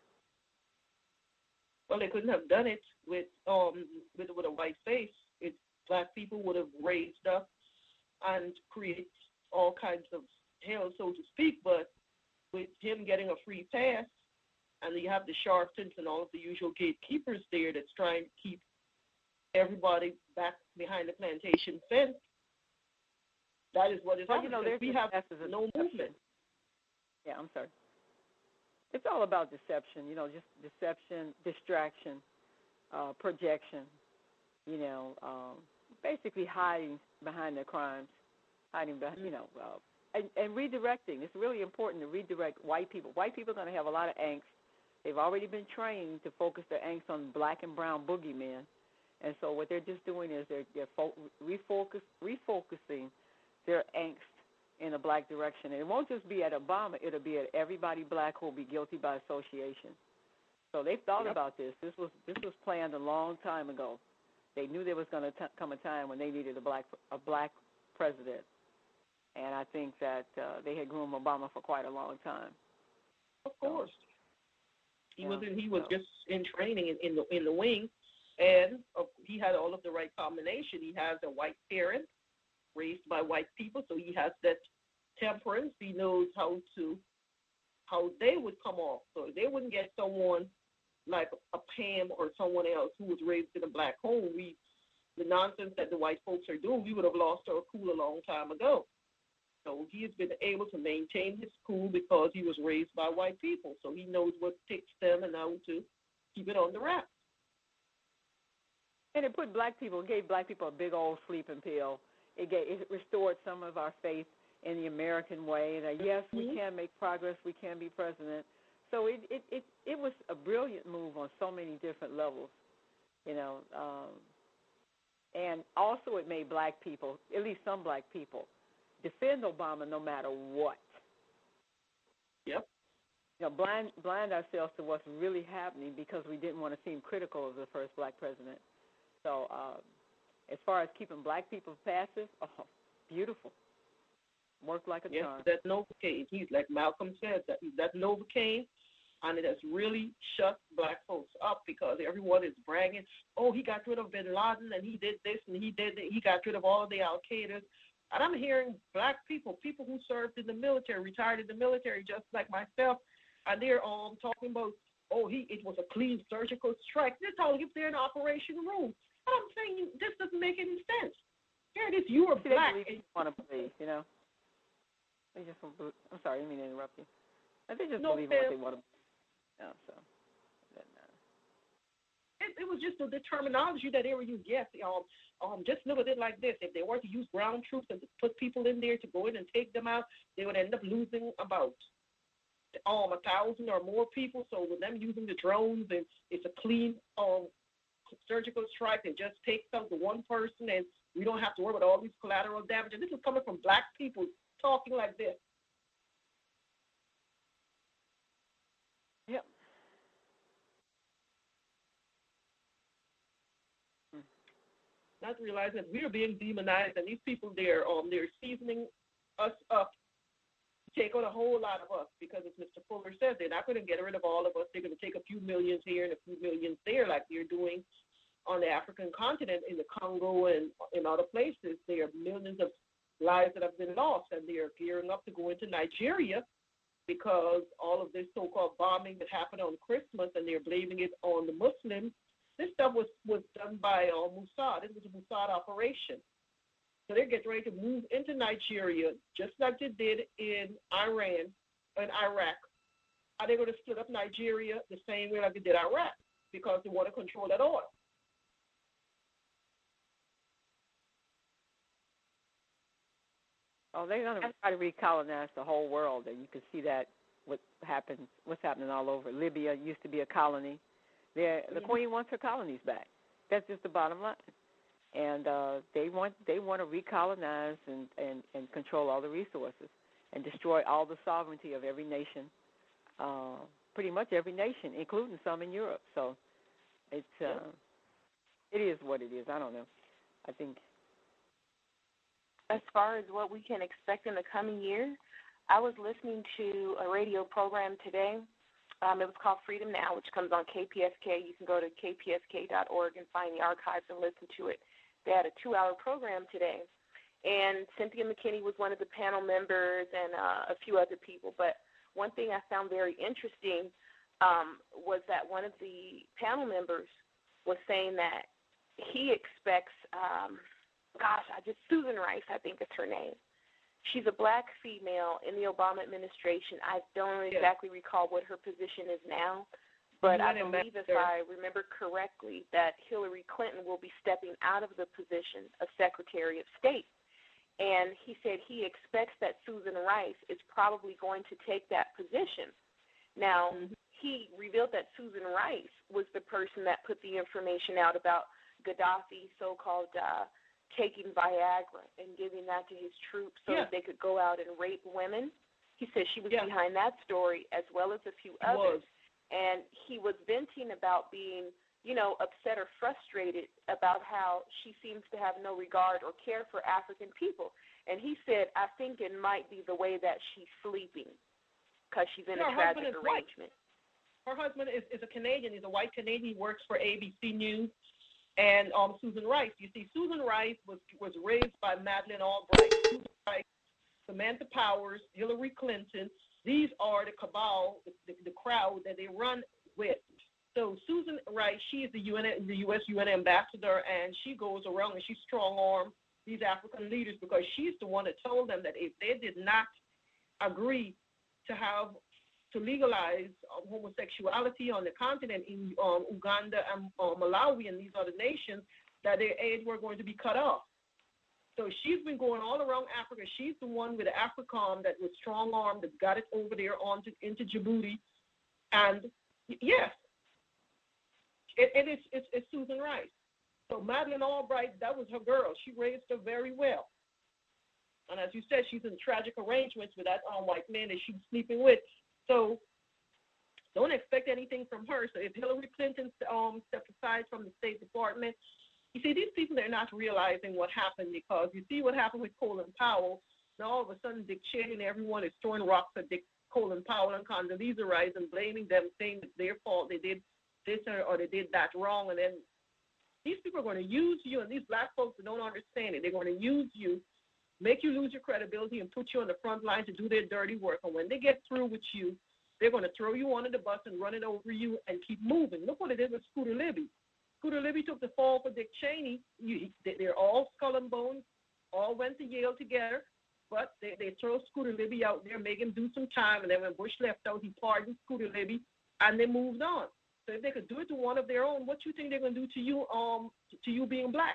B: Well, they couldn't have done it with um with with a white face. It black people would have raised up and create all kinds of hell, so to speak. But with him getting a free pass, and you have the Sharptons and all of the usual gatekeepers there that's trying to keep everybody back behind the plantation fence. That is what is
A: well,
B: happening.
A: You know,
B: we have no
A: deception.
B: movement.
A: Yeah, I'm sorry. It's all about deception, you know, just deception, distraction, uh, projection, you know, um, basically hiding behind their crimes, hiding behind, you know, uh, and, and redirecting. It's really important to redirect white people. White people are going to have a lot of angst. They've already been trained to focus their angst on black and brown boogeymen. And so what they're just doing is they're, they're fo- refocus, refocusing their angst in a black direction. And it won't just be at Obama. It'll be at everybody black who will be guilty by association. So they've thought yep. about this. This was this was planned a long time ago. They knew there was going to come a time when they needed a black a black president. And I think that uh, they had groomed Obama for quite a long time.
B: Of course. So, he
A: yeah,
B: was in, he was
A: so.
B: just in training in, in the in the wing, and uh, he had all of the right combination. He has a white parent, raised by white people, so he has that temperance. He knows how to how they would come off. So they wouldn't get someone like a Pam or someone else who was raised in a black home. We the nonsense that the white folks are doing, we would have lost our cool a long time ago. So he has been able to maintain his cool because he was raised by white people. So he knows what ticks them and how to keep it on the wrap.
A: And it put black people, gave black people a big old sleeping pill. It gave, it restored some of our faith in the American way. That yes, mm-hmm. we can make progress, we can be president. So it, it, it, it was a brilliant move on so many different levels, you know. Um, and also it made black people, at least some black people, defend Obama no matter what.
B: Yep.
A: You know, blind blind ourselves to what's really happening because we didn't want to seem critical of the first black president. So um, as far as keeping black people passive, oh, beautiful. Worked like a
B: yes,
A: charm.
B: Yes, that Novocaine. He's like Malcolm said, that that Novocaine, and it has really shut black folks up because everyone is bragging, oh, he got rid of bin Laden and he did this and he did that. He got rid of all of the Al-Qaeda. And I'm hearing black people, people who served in the military, retired in the military, just like myself, and they're um, talking about, oh, he it was a clean surgical strike. They're telling if they're in an operation room. And I'm saying this doesn't make any sense. Here it is, you are
A: See,
B: black.
A: They want to believe, you know. They just want to, I'm sorry, I didn't mean to interrupt you. They just
B: no,
A: believe what they want to. No, so it doesn't matter.
B: It, it was just the, the terminology that they were using. Yes, um, um, just look at it like this. If they were to use ground troops and to put people in there to go in and take them out, they would end up losing about um, a thousand or more people. So with them using the drones, and it's a clean um, surgical strike that just takes out the one person, and we don't have to worry about all these collateral damage. And this is coming from black people talking like this.
A: Yep.
B: Not realizing that we are being demonized, and these people, they're um, they're seasoning us up to take on a whole lot of us because, as Mister Fuller said, they're not going to get rid of all of us. They're going to take a few millions here and a few millions there, like they're doing on the African continent, in the Congo and in other places. There are millions of lives that have been lost, and they are gearing up to go into Nigeria because all of this so-called bombing that happened on Christmas, and they're blaming it on the Muslims. This stuff was, was done by uh, Mossad. This was a Mossad operation. So they're getting ready to move into Nigeria, just like they did in Iran and Iraq. Are they going to split up Nigeria the same way like they did Iraq because they want to control that oil?
A: Oh, they're going to try to recolonize the whole world, and you can see that what happens, what's happening all over. Libya used to be a colony. They're, the Queen wants her colonies back. That's just the bottom line. and uh, they want they want to recolonize and, and, and control all the resources and destroy all the sovereignty of every nation, uh, pretty much every nation, including some in Europe. So it's uh, it is what it is. I don't know. I think.
R: As far as what we can expect in the coming year, I was listening to a radio program today. Um, it was called Freedom Now, which comes on K P S K. You can go to k p s k dot org and find the archives and listen to it. They had a two-hour program today, and Cynthia McKinney was one of the panel members and uh, a few other people. But one thing I found very interesting um, was that one of the panel members was saying that he expects, um, gosh, I just Susan Rice, I think is her name. She's a black female in the Obama administration. I don't exactly recall what her position is now, but I believe, if I remember correctly, that Hillary Clinton will be stepping out of the position of Secretary of State. And he said he expects that Susan Rice is probably going to take that position. Now, mm-hmm. he revealed that Susan Rice was the person that put the information out about Gaddafi, so-called uh, taking Viagra and giving that to his troops so
B: yeah.
R: that they could go out and rape women. He said she was
B: yeah.
R: behind that story as well as a few
B: He
R: others.
B: was.
R: And he was venting about being, you know, upset or frustrated about how she seems to have no regard or care for African people. And he said, I think it might be the way that she's sleeping because she's in
B: yeah,
R: a
B: her
R: tragic
B: husband
R: arrangement.
B: Her husband is, is a Canadian. He's a white Canadian. He works for A B C News. And um, Susan Rice. You see, Susan Rice was was raised by Madeleine Albright. Susan Rice, Samantha Powers, Hillary Clinton. These are the cabal, the, the, the crowd that they run with. So Susan Rice, she is the U N, the U S U N ambassador, and she goes around and she strong-arms these African leaders because she's the one that told them that if they did not agree to have to legalize um, homosexuality on the continent in um, Uganda and uh, Malawi and these other nations, that their aid were going to be cut off. So she's been going all around Africa. She's the one with the AFRICOM that was strong-armed, that got it over there onto into Djibouti. And, yes, it, it is, it's, it's Susan Rice. So Madeleine Albright, that was her girl. She raised her very well. And as you said, she's in tragic arrangements with that um, white man that she's sleeping with. So don't expect anything from her. So if Hillary Clinton um, steps aside from the State Department, you see, these people, they're not realizing what happened because you see what happened with Colin Powell. Now all of a sudden Dick Cheney and everyone is throwing rocks at Dick, Colin Powell and Condoleezza Rice and blaming them, saying it's their fault, they did this or, or they did that wrong. And then these people are going to use you, and these black folks that don't understand it, they're going to use you, make you lose your credibility and put you on the front line to do their dirty work. And when they get through with you, they're going to throw you under the bus and run it over you and keep moving. Look what it did with Scooter Libby. Scooter Libby took the fall for Dick Cheney. You, they're all skull and bones, all went to Yale together, but they, they throw Scooter Libby out there, make him do some time, and then when Bush left out, he pardoned Scooter Libby, and they moved on. So if they could do it to one of their own, what do you think they're going to do to you, um, to you being black?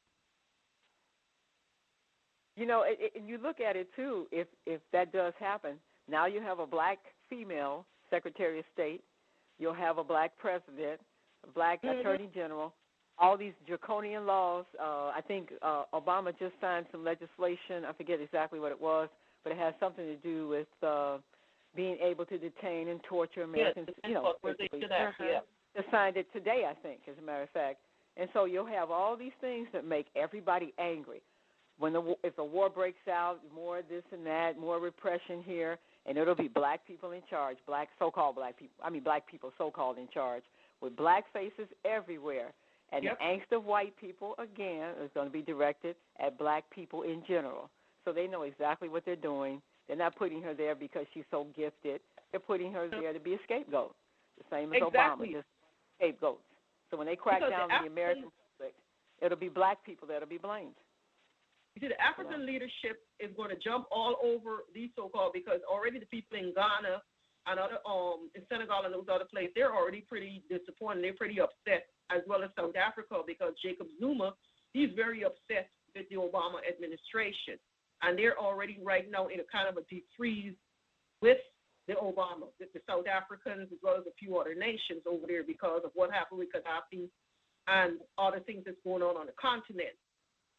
A: You know, it, it, and you look at it, too, if, if that does happen. Now you have a black female Secretary of State. You'll have a black president, a black mm-hmm. attorney general, all these draconian laws. Uh, I think uh, Obama just signed some legislation. I forget exactly what it was, but it has something to do with uh, being able to detain and torture Americans.
B: Yes,
A: you know,
B: that,
A: uh-huh.
B: yeah.
A: They signed it today, I think, as a matter of fact. And so you'll have all these things that make everybody angry. When the if a war breaks out, more this and that, more repression here, and it'll be black people in charge, black so-called black people. I mean, black people so-called in charge, with black faces everywhere. And
B: yep.
A: the angst of white people, again, is going to be directed at black people in general. So they know exactly what they're doing. They're not putting her there because she's so gifted. They're putting her there to be a scapegoat, the same as
B: exactly.
A: Obama, just scapegoats. So when they crack
B: because
A: down
B: the
A: on the American public, it'll be black people that'll be blamed.
B: You see, the African yeah. leadership is going to jump all over these so-called, because already the people in Ghana and other, um, in Senegal and those other places, they're already pretty disappointed. They're pretty upset, as well as South Africa, because Jacob Zuma, he's very upset with the Obama administration. And they're already right now in a kind of a deep freeze with the Obama, with the South Africans, as well as a few other nations over there because of what happened with Gaddafi and other things that's going on on the continent.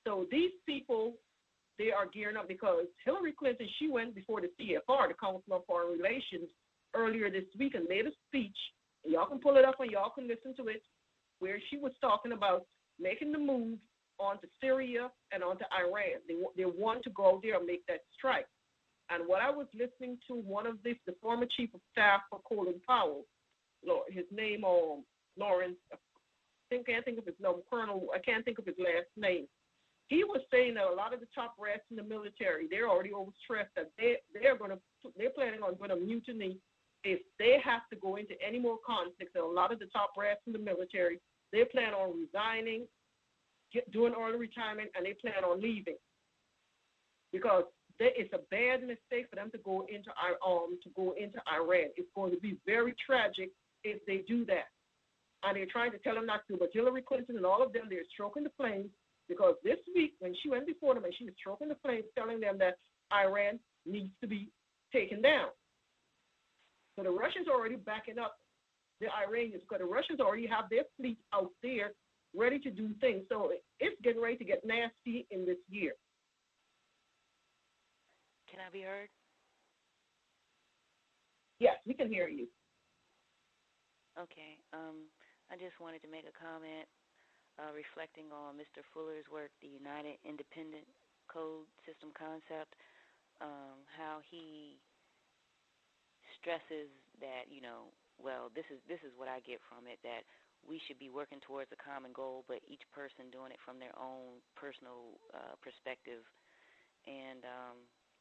B: So these people, they are gearing up because Hillary Clinton, she went before the C F R, the Council of Foreign Relations, earlier this week and made a speech. And y'all can pull it up and y'all can listen to it, where she was talking about making the move onto Syria and onto Iran. They, they want to go there and make that strike. And what I was listening to, one of this, the former chief of staff for Colin Powell, his name, um, Lawrence, I think, can't think of his name, Colonel, I can't think of his last name. He was saying that a lot of the top brass in the military, they're already overstressed, that they, they're going to, they're planning on going to mutiny if they have to go into any more conflicts. And a lot of the top brass in the military, they plan on resigning, get, doing early retirement, and they plan on leaving. Because there is a bad mistake for them to go into um to go into Iran. It's going to be very tragic if they do that. And they're trying to tell them not to. But Hillary Clinton and all of them, they're stroking the flames, because this week when she went before them and she was stroking the flames, telling them that Iran needs to be taken down. So the Russians are already backing up the Iranians, because the Russians already have their fleet out there ready to do things. So it's getting ready to get nasty in this year.
C: Can I be heard?
B: Yes, we can hear you.
C: Okay. Um, I just wanted to make a comment uh, reflecting on Mister Fuller's work, the United Independent Code System concept, um, how he stresses that, you know, well, this is this is what I get from it, that we should be working towards a common goal, but each person doing it from their own personal uh, perspective. And um,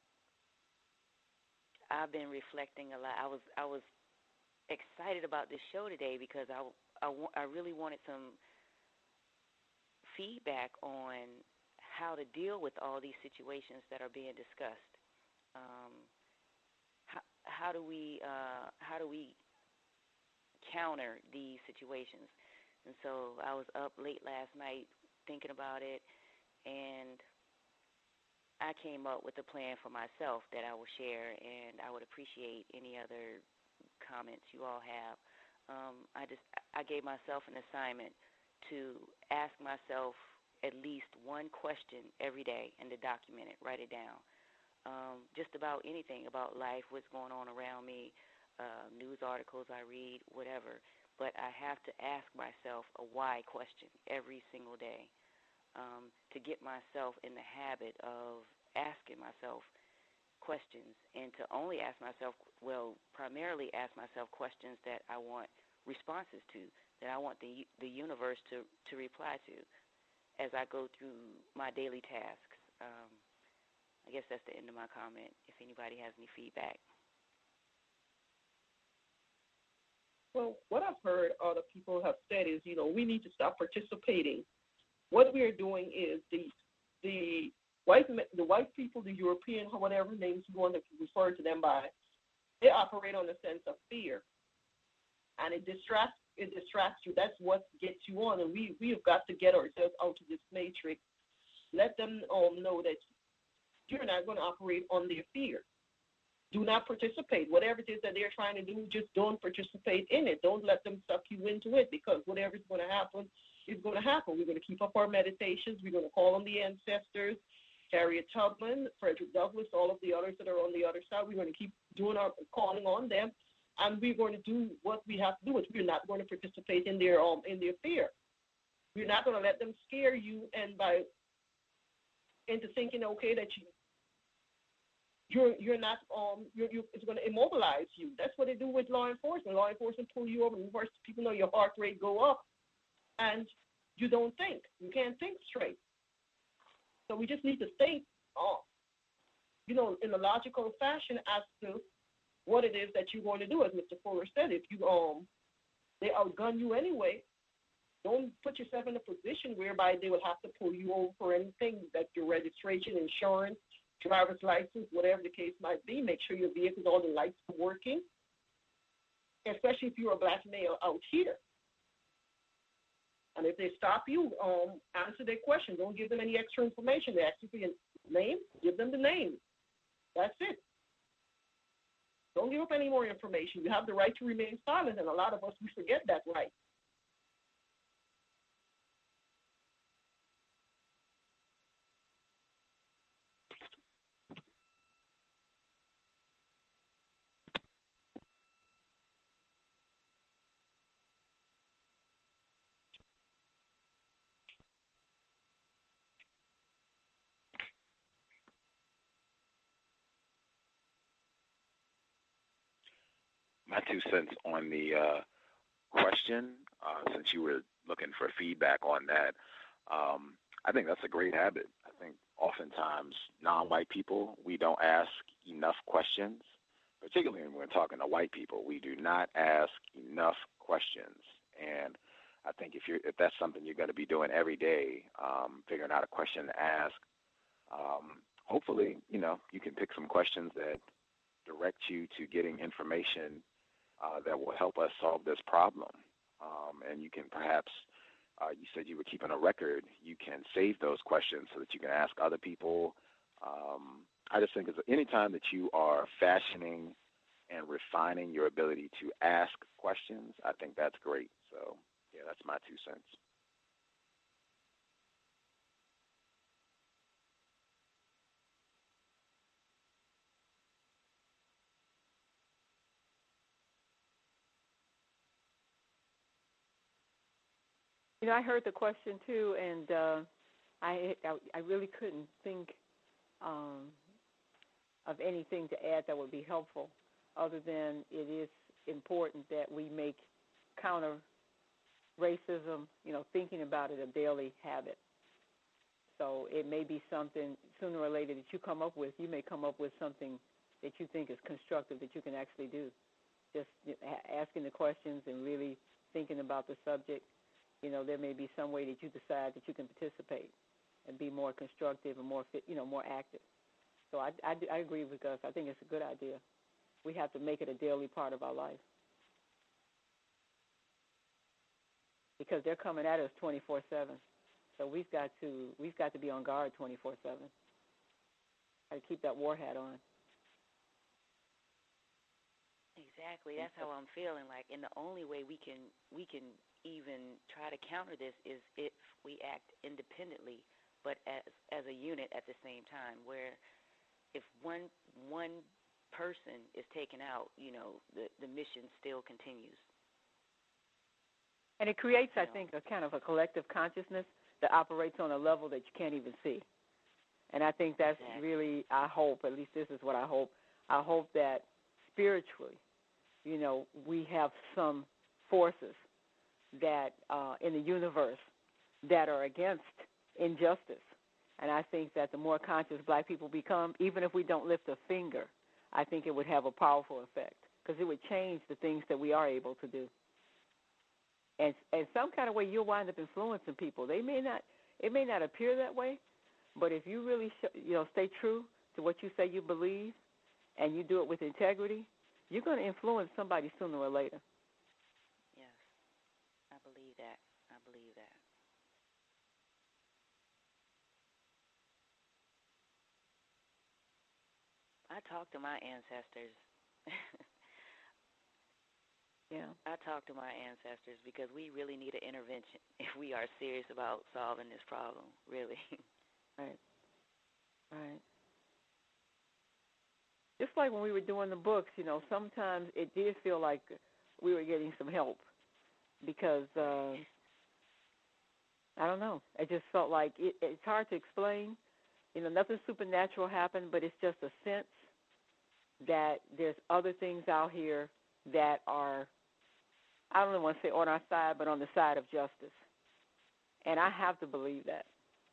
C: I've been reflecting a lot. I was I was excited about this show today because I, I, I really wanted some feedback on how to deal with all these situations that are being discussed. Um, how, how do we uh, how do we counter these situations? And so I was up late last night thinking about it, and I came up with a plan for myself that I will share, and I would appreciate any other comments you all have. Um, I just I gave myself an assignment to ask myself at least one question every day and to document it, write it down. Um, just about anything about life, what's going on around me, uh, news articles I read, whatever. But I have to ask myself a why question every single day. Um, to get myself in the habit of asking myself questions, and to only ask myself, well, primarily ask myself questions that I want responses to, that I want the the universe to, to reply to as I go through my daily tasks. Um, I guess that's the end of my comment, if anybody has any feedback.
B: Well, what I've heard other people have said is, you know, we need to stop participating. What we are doing is the the white the white people, the European, whatever names you want to refer to them by, they operate on a sense of fear, and it distracts it distracts you. That's what gets you on, and we we have got to get ourselves out of this matrix. Let them um, know that you're not going to operate on their fear. Do not participate. Whatever it is that they're trying to do, just don't participate in it. Don't let them suck you into it, because whatever is going to happen is going to happen. We're going to keep up our meditations. We're going to call on the ancestors, Harriet Tubman, Frederick Douglass, all of the others that are on the other side. We're going to keep doing our calling on them, and we're going to do what we have to do. Is we're not going to participate in their um in their fear. We're not going to let them scare you and by into thinking, okay, that you you're you're not um you're, you're it's going to immobilize you. That's what they do with law enforcement. Law enforcement pull you over, and first people know your heart rate go up, and you don't think. You can't think straight. So we just need to think, uh, you know, in a logical fashion as to what it is that you're going to do. As Mister Fuller said, if you um they outgun you anyway, don't put yourself in a position whereby they will have to pull you over for anything, that your registration, insurance, driver's license, whatever the case might be. Make sure your vehicle's, all the lights are working, especially if you're a black male out here. And if they stop you, um, answer their question. Don't give them any extra information. They ask you for your name, give them the name. That's it. Don't give up any more information. You have the right to remain silent, and a lot of us, we forget that right.
D: my two cents on the uh, question, uh, since you were looking for feedback on that. Um, I think that's a great habit. I think oftentimes non-white people, we don't ask enough questions, particularly when we're talking to white people. We do not ask enough questions. And I think if you're if that's something you're going to be doing every day, um, figuring out a question to ask, um, hopefully, you know, you can pick some questions that direct you to getting information uh, that will help us solve this problem. Um, and you can perhaps, uh, you said you were keeping a record, you can save those questions so that you can ask other people. Um, I just think it's anytime that you are fashioning and refining your ability to ask questions, I think that's great. So, yeah, that's my two cents.
A: You know, I heard the question too, and uh, I, I I really couldn't think um, of anything to add that would be helpful, other than it is important that we make counter racism, you know, thinking about it a daily habit. So it may be something sooner or later that you come up with. You may come up with something that you think is constructive that you can actually do. Just asking the questions and really thinking about the subject. You know, there may be some way that you decide that you can participate and be more constructive and more fit, you know, more active. So I, I, I agree with Gus. I think it's a good idea. We have to make it a daily part of our life because they're coming at us twenty-four seven. So we've got to we've got to be on guard twenty-four seven. Got to keep that war hat on.
C: Exactly. That's how I'm feeling. Like, and the only way we can we can even try to counter this is if we act independently, but as as a unit at the same time. Where if one one person is taken out, you know, the the mission still continues.
A: And it creates, I think, a kind of a collective consciousness that operates on a level that you can't even see. And I think that's exactly. really, I hope, at least this is what I hope. I hope that spiritually, you know, we have some forces that uh, in the universe that are against injustice. And I think that the more conscious black people become, even if we don't lift a finger, I think it would have a powerful effect because it would change the things that we are able to do. And in some kind of way, you'll wind up influencing people. They may not, it may not appear that way, but if you really, sh- you know, stay true to what you say you believe, and you do it with integrity, you're going to influence somebody sooner or later.
C: Yes, I believe that. I believe that. I talk to my ancestors.
A: Yeah.
C: I talk to my ancestors because we really need an intervention if we are serious about solving this problem, really.
A: Right. Right. Just like when we were doing the books, you know, sometimes it did feel like we were getting some help because, uh, I don't know, it just felt like it, it's hard to explain. You know, nothing supernatural happened, but it's just a sense that there's other things out here that are, I don't want to say on our side, but on the side of justice. And I have to believe that.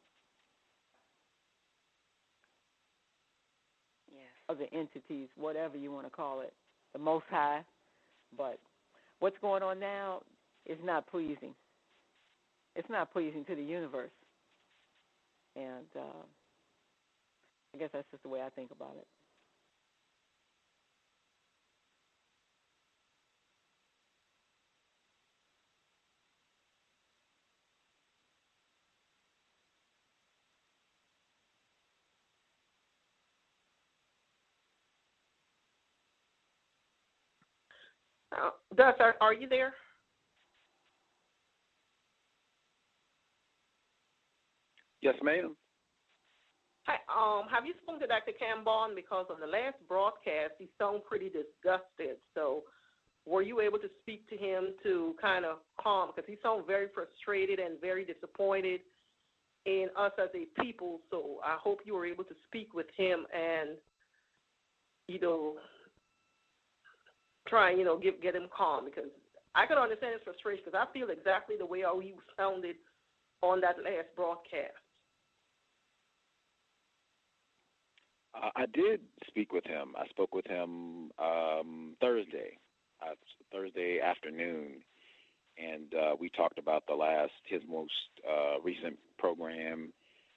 C: Yes.
A: Other entities, whatever you want to call it, the Most High. But what's going on now is not pleasing. It's not pleasing to the universe. And uh, I guess that's just the way I think about it.
B: Uh, Gus, are, are you there?
D: Yes, ma'am.
B: Hi, um, have you spoken to Doctor Cambon? Because on the last broadcast, he sounded pretty disgusted. So were you able to speak to him to kind of calm? Because he sounded very frustrated and very disappointed in us as a people. So I hope you were able to speak with him and, you know, try and, you know, get, get him calm, because I can understand his frustration, because I feel exactly the way how he sounded on that last broadcast.
D: Uh, I did speak with him. I spoke with him um, Thursday, uh, Thursday afternoon, and uh, we talked about the last, his most uh, recent program.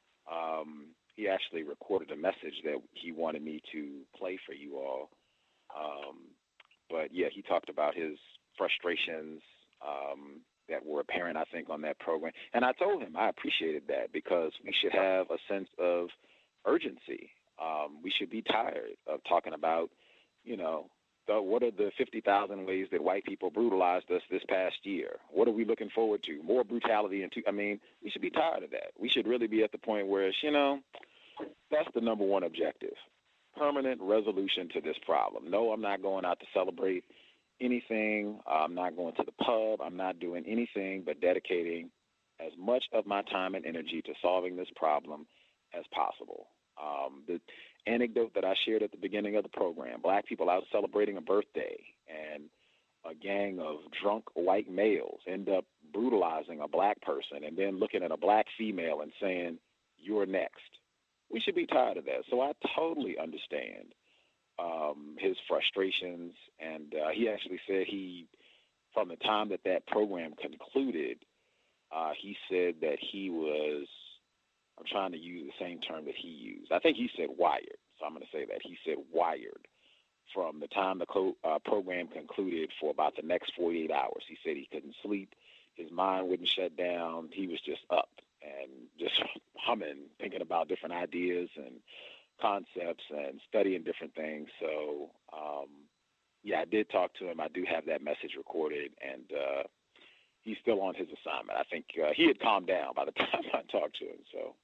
D: Um, he actually recorded a message that he wanted me to play for you all. Um, but, yeah, he talked about his frustrations um, that were apparent, I think, on that program. And I told him I appreciated that, because we should have a sense of urgency. Um, we should be tired of talking about, you know, the, what are the fifty thousand ways that white people brutalized us this past year? What are we looking forward to? More brutality. And I mean, we should be tired of that. We should really be at the point where it's, you know, that's the number one objective, permanent resolution to this problem. No, I'm not going out to celebrate anything. I'm not going to the pub. I'm not doing anything but dedicating as much of my time and energy to solving this problem as possible. Um, the anecdote that I shared at the beginning of the program, black people out celebrating a birthday, and a gang of drunk white males end up brutalizing a black person and then looking at a black female and saying, "You're next." We should be tired of that. So I totally understand um, his frustrations. And uh, he actually said he, from the time that that program concluded, uh, he said that he was, I'm trying to use the same term that he used. I think he said wired, so I'm going to say that. He said wired from the time the co- uh, program concluded for about the next forty-eight hours. He said he couldn't sleep. His mind wouldn't shut down. He was just up and just humming, thinking about different ideas and concepts and studying different things. So, um, yeah, I did talk to him. I do have that message recorded, and uh, he's still on his assignment. I think uh, he had calmed down by the time I talked to him, so.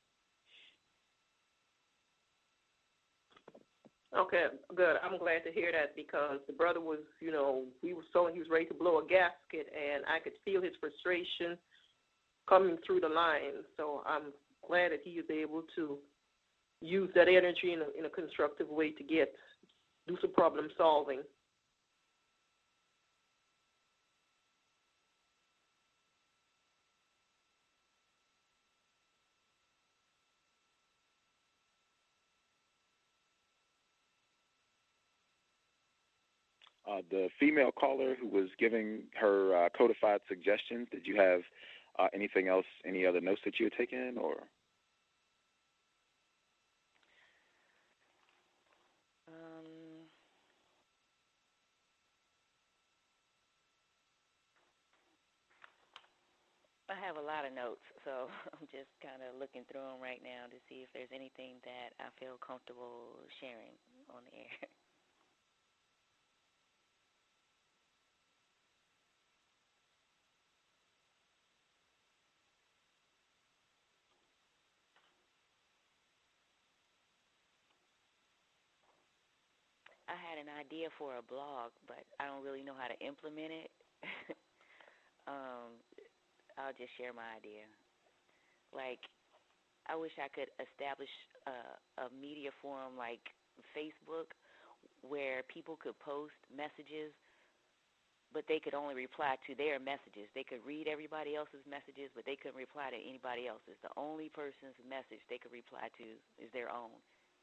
B: Okay, good. I'm glad to hear that, because the brother was, you know, he was so he was ready to blow a gasket, and I could feel his frustration coming through the line. So I'm glad that he is able to use that energy in a, in a constructive way to get do some problem solving.
D: Uh, the female caller who was giving her uh, codified suggestions, did you have uh, anything else, any other notes that you had taken, or?
C: Um, I have a lot of notes, so I'm just kind of looking through them right now to see if there's anything that I feel comfortable sharing on the air. I had an idea for a blog, but I don't really know how to implement it. um, I'll just share my idea. Like, I wish I could establish a, a media forum like Facebook where people could post messages, but they could only reply to their messages. They could read everybody else's messages, but they couldn't reply to anybody else's. The only person's message they could reply to is their own.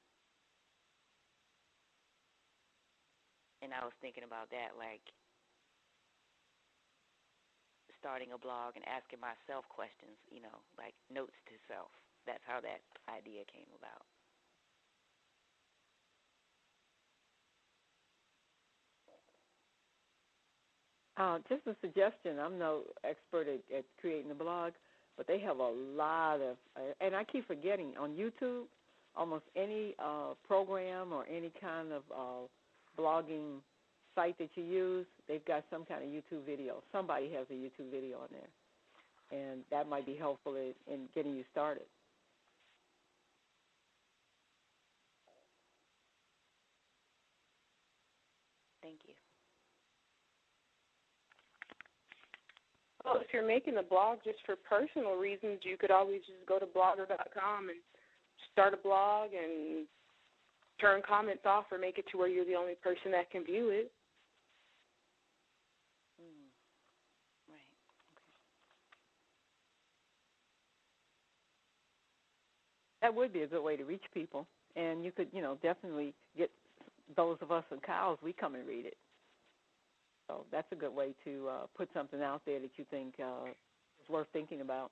C: And I was thinking about that, like starting a blog and asking myself questions, you know, like notes to self. That's how that idea came about.
A: Uh, just a suggestion. I'm no expert at, at creating a blog, but they have a lot of, uh, and I keep forgetting, on YouTube, almost any uh, program or any kind of uh, blogging site that you use, they've got some kind of YouTube video. Somebody has a YouTube video on there, and that might be helpful in, in getting you started.
C: Thank you.
R: Well, if you're making a blog just for personal reasons, you could always just go to blogger dot com and start a blog and turn comments off or make it to where you're the only person that can view it.
A: that would be a good way to reach people. And you could, you know, definitely get those of us in cows, we come and read it. So that's a good way to uh, put something out there that you think uh, is worth thinking about.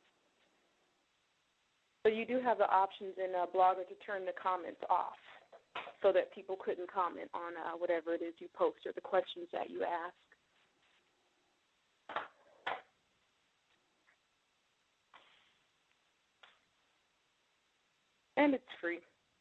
R: So you do have the options in uh, Blogger to turn the comments off so that people couldn't comment on uh, whatever it is you post or the questions that you ask. And it's free.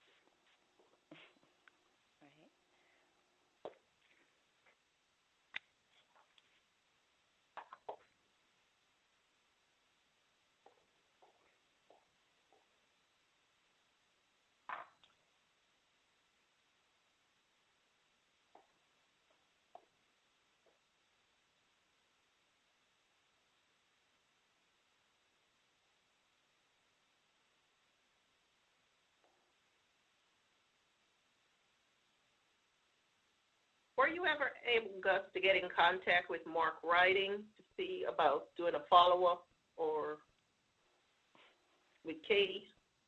R: Were you ever able, Gus, to get in contact with Mark Writing to see about doing a follow-up or with Katie?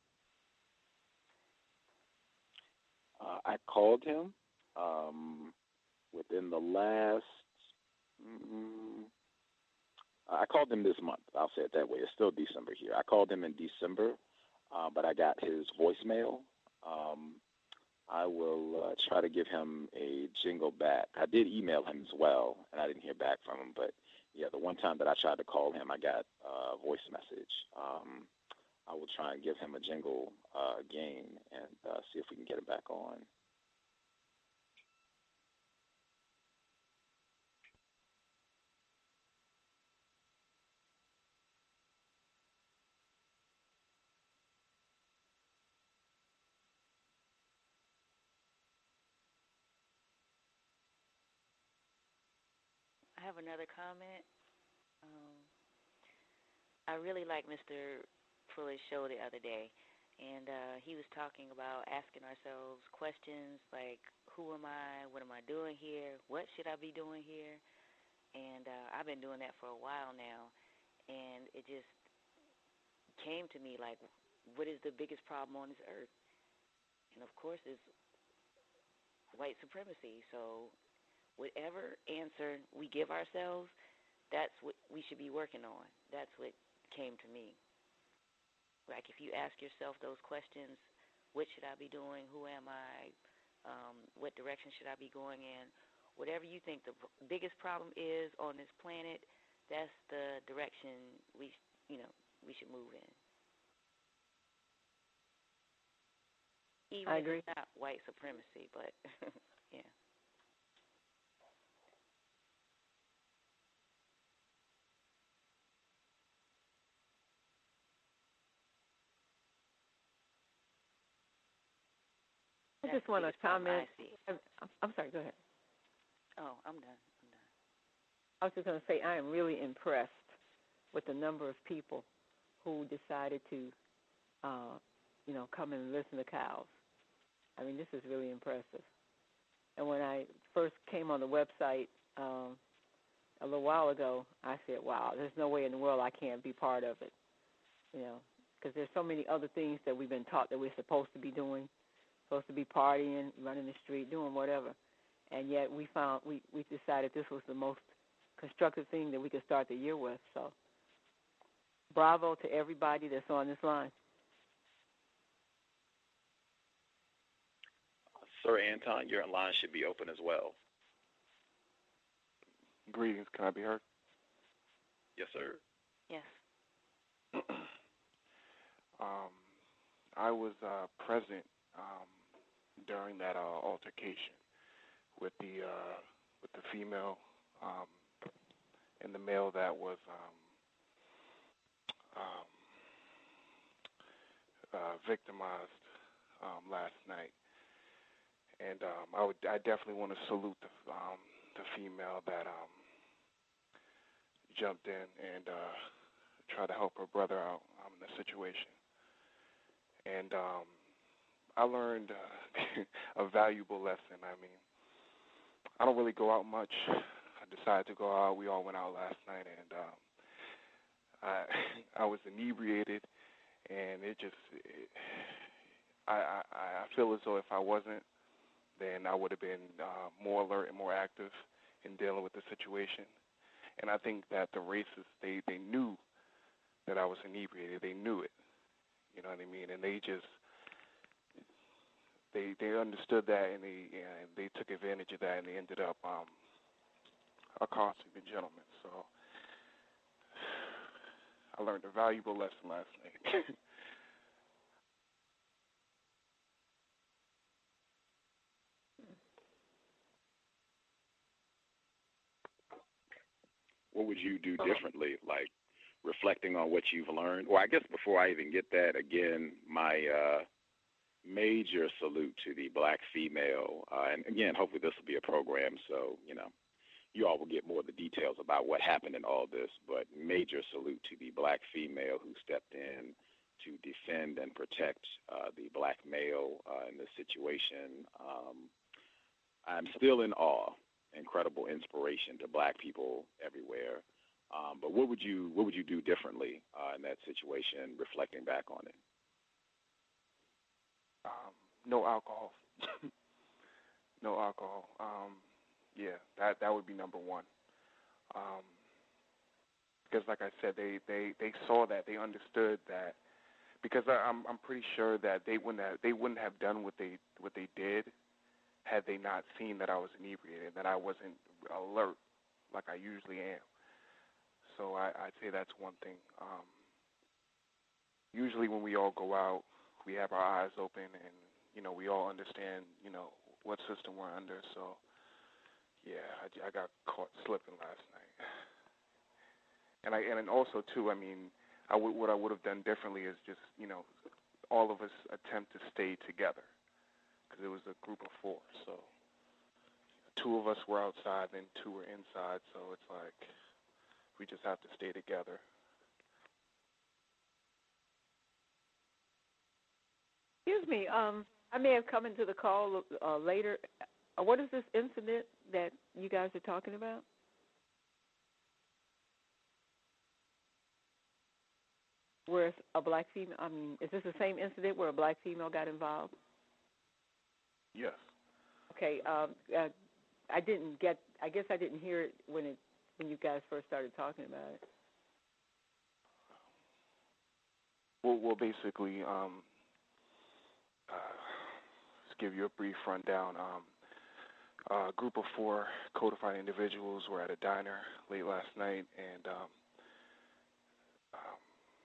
D: Uh, I called him um, within the last, mm, I called him this month. I'll say it that way. It's still December here. I called him in December, uh, but I got his voicemail. Um, I will uh, try to give him a jingle back. I did email him as well, and I didn't hear back from him. But, yeah, the one time that I tried to call him, I got a voice message. Um, I will try and give him a jingle uh, again and uh, see if we can get him back on.
C: I have another comment. Um, I really like Mister Fuller's show the other day, and uh, he was talking about asking ourselves questions like, who am I? What am I doing here? What should I be doing here? And uh, I've been doing that for a while now, and it just came to me like, what is the biggest problem on this earth? And, of course, it's white supremacy. So whatever answer we give ourselves, that's what we should be working on. That's what came to me. Like, if you ask yourself those questions, what should I be doing? Who am I? Um, what direction should I be going in? Whatever you think the biggest problem is on this planet, that's the direction we, you know, we should move in. Even
A: I
C: if
A: agree.
C: it's not white supremacy, but yeah.
A: I just want to comment. I'm, I'm sorry, go ahead.
C: Oh, I'm done. I'm done.
A: I was just going to say I am really impressed with the number of people who decided to, uh, you know, come and listen to cows. I mean, this is really impressive. And when I first came on the website um, a little while ago, I said, wow, there's no way in the world I can't be part of it, you know, because there's so many other things that we've been taught that we're supposed to be doing, supposed to be partying, running the street, doing whatever. And yet we found, we, we decided this was the most constructive thing that we could start the year with. So bravo to everybody that's on this line.
D: Sir Anton, your line should be open as well.
E: Greetings. Can I be heard?
D: Yes, sir.
C: Yes.
E: um, I was uh, present um, during that uh, altercation with the uh, with the female um, and the male that was um, um, uh, victimized um, last night. And um, I would, I definitely want to salute the um, the female that um, jumped in and uh, tried to help her brother out um, in the situation. And um, I learned uh, a valuable lesson. I mean, I don't really go out much. I decided to go out. We all went out last night, and um, I I was inebriated, and it just, it, I, I I feel as though if I wasn't, then I would have been uh, more alert and more active in dealing with the situation. And I think that the racists, they, they knew that I was inebriated. They knew it. You know what I mean? And they just, they they understood that, and they and they took advantage of that, and they ended up um, accosting the gentleman. So I learned a valuable lesson last night.
D: What would you do differently, like reflecting on what you've learned? Well, I guess before I even get that, again, my uh, major salute to the black female. Uh, and again, hopefully this will be a program, so, you know, you all will get more of the details about what happened in all this. But major salute to the black female who stepped in to defend and protect uh, the black male uh, in this situation. Um, I'm still in awe. Incredible inspiration to black people everywhere. Um, but what would you what would you do differently uh, in that situation, reflecting back on it?
E: Um, no alcohol. no alcohol. Um, yeah, that that would be number one. Um, because, like I said, they, they, they saw that, they understood that. Because I, I'm I'm pretty sure that they wouldn't have they wouldn't have done what they what they did had they not seen that I was inebriated, that I wasn't alert like I usually am. So I, I'd say that's one thing. Um, usually when we all go out, we have our eyes open and, you know, we all understand, you know, what system we're under. So, yeah, I, I got caught slipping last night. And I and also, too, I mean, I w- what I would have done differently is just, you know, all of us attempt to stay together. Because it was a group of four, so two of us were outside, and two were inside, so it's like we just have to stay together.
A: Excuse me, um, I may have come into the call uh, later. Uh, what is this incident that you guys are talking about? Where a black female, I mean, is this the same incident where a black female got involved?
E: Yes.
A: Okay, um, uh, I didn't get. I guess I didn't hear it when it when you guys first started talking about it.
E: Well, well, basically, um, uh, just give you a brief rundown. Um, a group of four codified individuals were at a diner late last night, and um, um,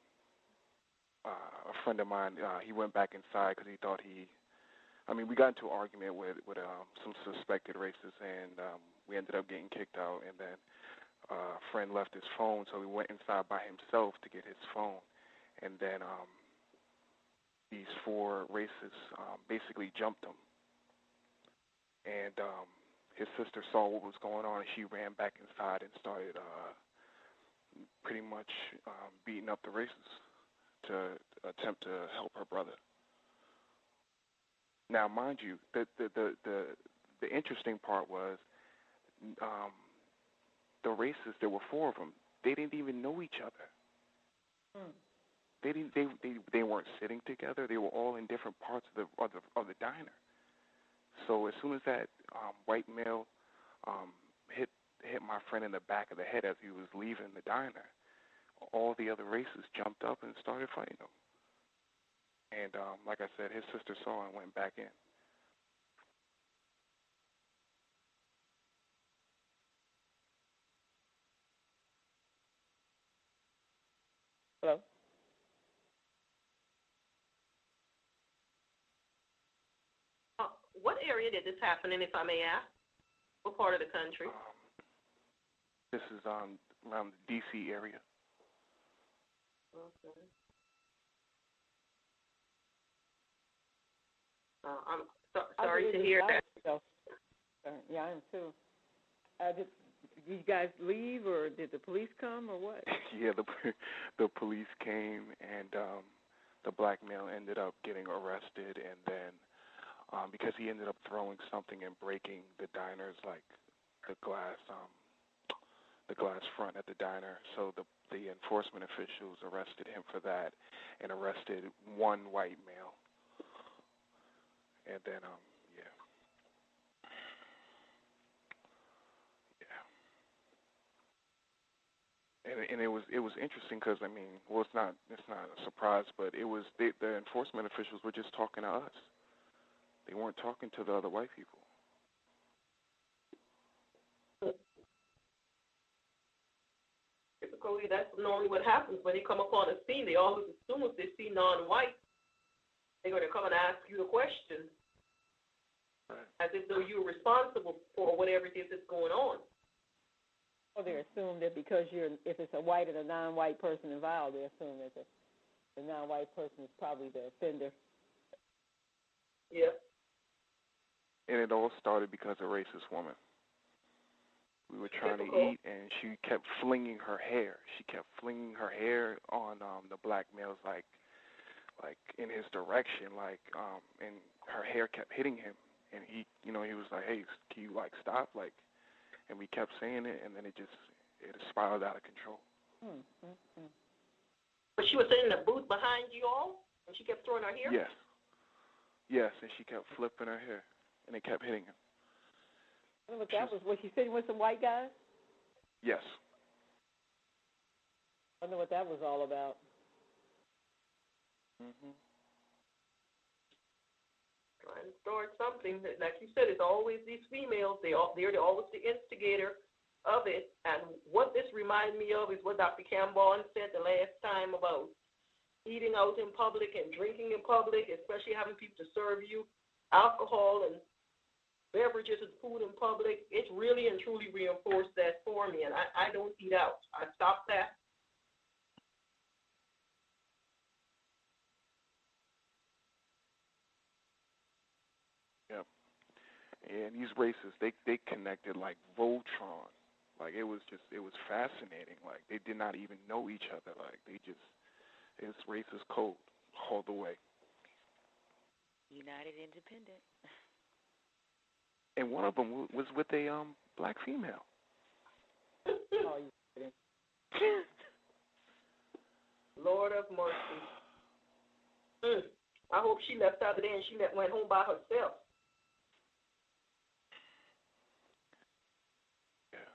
E: uh, a friend of mine, uh, he went back inside because he thought he. I mean, we got into an argument with with um, some suspected racists, and um, we ended up getting kicked out. And then uh, a friend left his phone, so he went inside by himself to get his phone. And then um, these four racists um, basically jumped him. And um, his sister saw what was going on, and she ran back inside and started uh, pretty much um, beating up the racists to attempt to help her brother. Now, mind you, the the the the, the interesting part was um, the racists. There were four of them. They didn't even know each other.
A: Hmm.
E: They didn't. They, they they weren't sitting together. They were all in different parts of the of the, of the diner. So as soon as that um, white male um, hit hit my friend in the back of the head as he was leaving the diner, all the other racists jumped up and started fighting him. And um, like I said, his sister saw and went back in.
A: Hello?
B: Uh, what area did this happen in, if I may ask? What part of the country?
E: Um, this is um, around the D C area.
B: Okay. Uh, I'm so, sorry to hear that.
A: So, uh, yeah, I am too. Uh, did, did you guys leave, or did the police come, or what?
E: Yeah, the the police came, and um, the black male ended up getting arrested, and then um, because he ended up throwing something and breaking the diner's, like the glass, um, the glass front at the diner. So the the enforcement officials arrested him for that, and arrested one white male. And then, um, yeah, yeah. And and it was it was interesting because I mean, well, it's not it's not a surprise, but it was they, the enforcement officials were just talking to us. They weren't talking to the other white people.
B: Typically, that's normally what happens when they come upon a scene. They always assume if they see non-white, they're going to come and ask you a question, right, as if though you're responsible for whatever it is that's going on.
A: Or they assume that because you're, if it's a white and a non-white person involved, they assume that the, the non-white person is probably the offender.
B: Yeah.
E: And it all started because of a racist woman. We were trying to eat, and she kept flinging her hair. She kept flinging her hair on um, the black males, like, like in his direction, like, um, and her hair kept hitting him. And he, you know, he was like, "Hey, can you like stop?" Like, and we kept saying it, and then it just it spiraled out of control.
A: Hmm, hmm, hmm.
B: But she was sitting in the booth behind you all, and she kept throwing her hair.
E: Yes. Yes, and she kept flipping her hair, and it kept hitting him.
A: I wonder what that was. Was she sitting with some white guys?
E: Yes.
A: I wonder what that was all about.
E: Mhm.
B: Trying to start something. That, like you said, it's always these females. They all they're always the instigator of it. And what this reminded me of is what Doctor Campbell said the last time about eating out in public and drinking in public, especially having people to serve you alcohol and beverages and food in public. It's really and truly reinforced that for me, and I, I don't eat out. I stopped that.
E: Yep. And these races, they they connected like Voltron. Like it was just, it was fascinating. Like they did not even know each other. Like they just, it's racist code all the way.
C: United Independent.
E: And one of them was with a um black female.
A: Oh, you kidding?
B: Lord of mercy. Mm. I hope she left out of there and she left, went home by herself.
E: Yeah.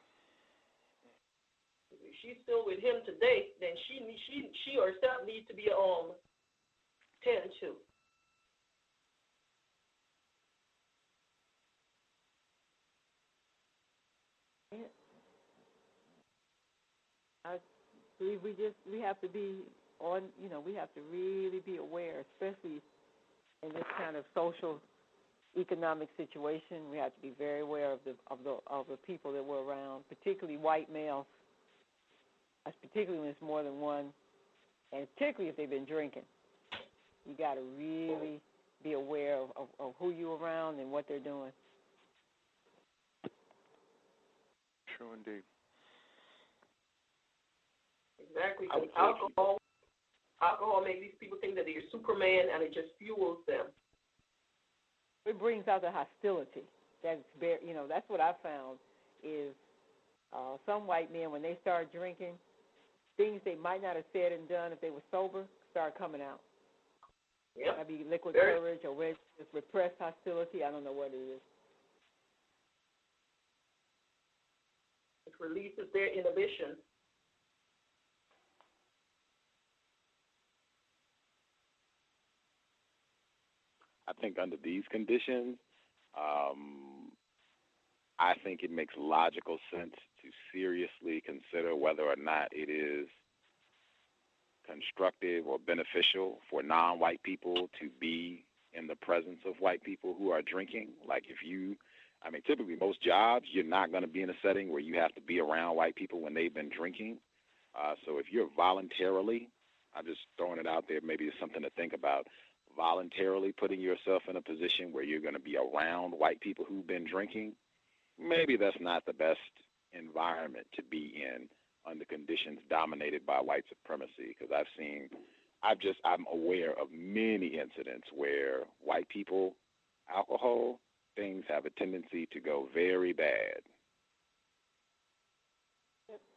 B: If she's still with him today, then she she she herself needs to be um tended to.
A: I believe we just we have to be on. You know, we have to really be aware, especially in this kind of social, economic situation. We have to be very aware of the of the of the people that we're around, particularly white males. That's particularly when it's more than one, and particularly if they've been drinking. You got to really be aware of, of, of who you're around and what they're doing.
E: True indeed.
B: Exactly. Because alcohol, alcohol makes these people think that they're Superman, and it just fuels them.
A: It brings out the hostility. That's very, you know, that's what I found is uh, some white men, when they start drinking, things they might not have said and done if they were sober start coming out.
B: Yeah.
A: It might be liquid
B: Very.
A: courage or just repressed hostility. I don't know what it is.
B: It releases their inhibition.
D: I think under these conditions, um, I think it makes logical sense to seriously consider whether or not it is constructive or beneficial for non-white people to be in the presence of white people who are drinking. Like if you, I mean, typically most jobs, you're not going to be in a setting where you have to be around white people when they've been drinking. Uh, so if you're voluntarily, I'm just throwing it out there, maybe it's something to think about, voluntarily putting yourself in a position where you're going to be around white people who've been drinking, maybe that's not the best environment to be in under conditions dominated by white supremacy, because I've seen, I've just, I'm aware of many incidents where white people, alcohol, things have a tendency to go very bad.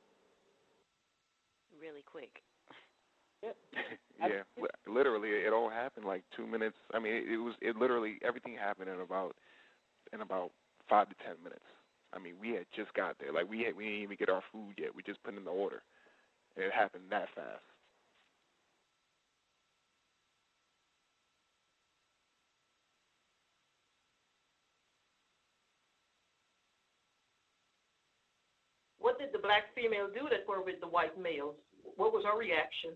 C: really quick.
B: Yep.
E: Yeah, li- literally, it all happened like two minutes. I mean, it, it was it literally everything happened in about in about five to ten minutes. I mean, we had just got there. Like we had, we didn't even get our food yet. We just put in the order. It happened that fast.
B: What did the black female do that were with the white males? What was her reaction?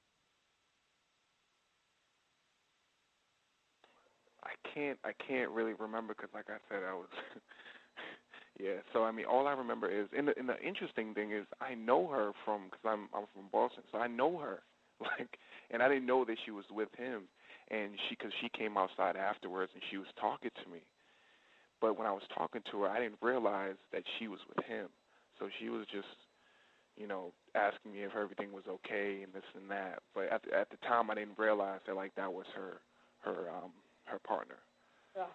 E: I can't I can't really remember because, like I said, I was yeah. So I mean, all I remember is, and the, and the interesting thing is, I know her from because I'm I'm from Boston, so I know her. Like, and I didn't know that she was with him, and she because she came outside afterwards and she was talking to me. But when I was talking to her, I didn't realize that she was with him. So she was just, you know, asking me if everything was okay and this and that. But at the, at the time, I didn't realize that like that was her her um her partner.
B: Yeah.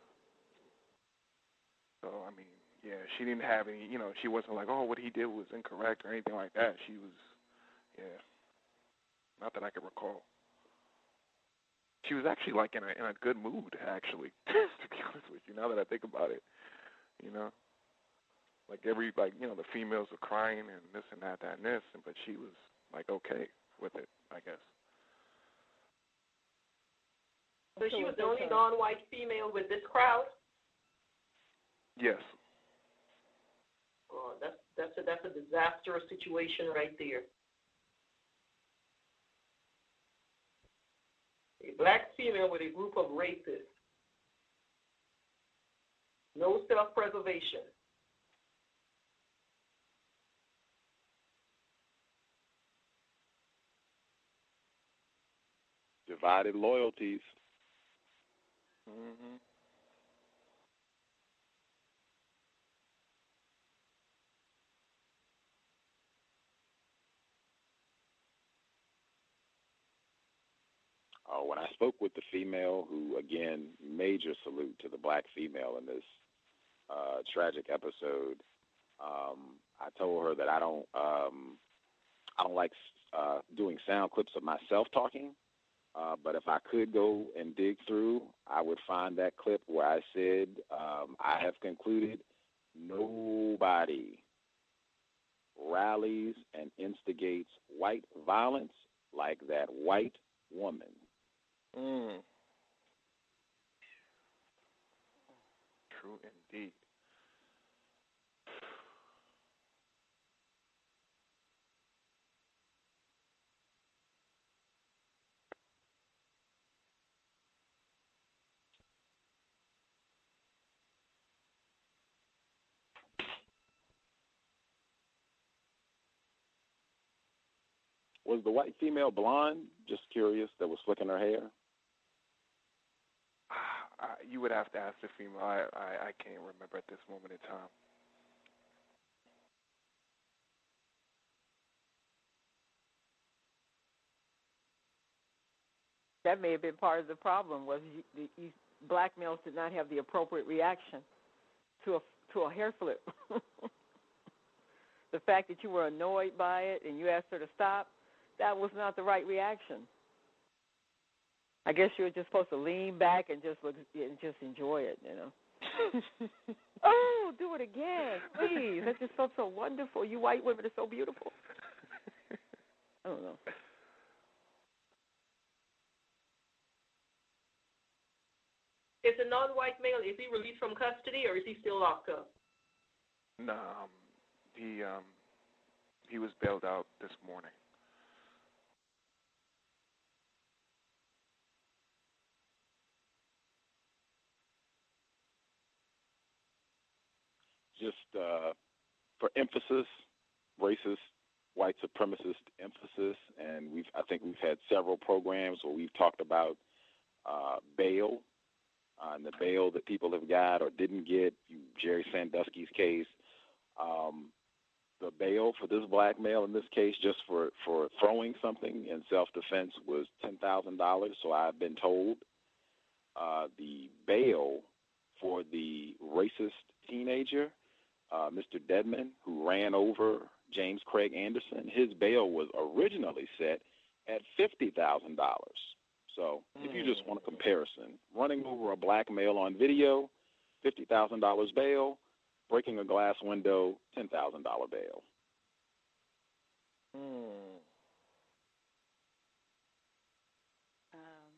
E: So I mean, yeah, she didn't have any, you know, she wasn't like, oh, what he did was incorrect or anything like that. She was, yeah, not that I can recall. She was actually like in a in a good mood, actually, to be honest with you. Now that I think about it, you know. Like every, like, you know, the females were crying and this and that, that and this, but she was, like, okay with it, I guess.
B: So she was the only non-white female with this crowd?
E: Yes.
B: Oh, that's, that's, a, that's a disastrous situation right there. A black female with a group of rapists. No self-preservation.
D: Divided loyalties.
E: Mhm.
D: Uh, when I spoke with the female, who again, major salute to the black female in this uh, tragic episode. Um, I told her that I don't, um, I don't like uh, doing sound clips of myself talking. Uh, but if I could go and dig through, I would find that clip where I said, um, I have concluded nobody rallies and instigates white violence like that white woman.
E: Mm. True indeed.
D: Was the white female blonde? Just curious, that was flicking her hair?
E: I, you would have to ask the female. I, I, I can't remember at this moment in time.
A: That may have been part of the problem, was you, the you, black males did not have the appropriate reaction to a to a hair flip. The fact that you were annoyed by it and you asked her to stop, that was not the right reaction. I guess you were just supposed to lean back and just look and just enjoy it, you know. Oh, do it again, please. That just felt so wonderful. You white women are so beautiful. I don't know.
B: Is a non-white male, is he released from custody or is he still locked up?
E: No, um, he um, he was bailed out this morning.
D: Just uh, for emphasis, racist, white supremacist emphasis, and we've I think we've had several programs where we've talked about uh, bail, uh, and the bail that people have got or didn't get. You, Jerry Sandusky's case, um, the bail for this black male in this case, just for, for throwing something in self-defense, was ten thousand dollars. So I've been told. Uh, the bail for the racist teenager, Uh, Mister Dedman, who ran over James Craig Anderson, his bail was originally set at fifty thousand dollars. So if you just want a comparison, running over a black male on video, fifty thousand dollars bail, breaking a glass window, ten thousand dollars bail.
A: Mm.
C: Um,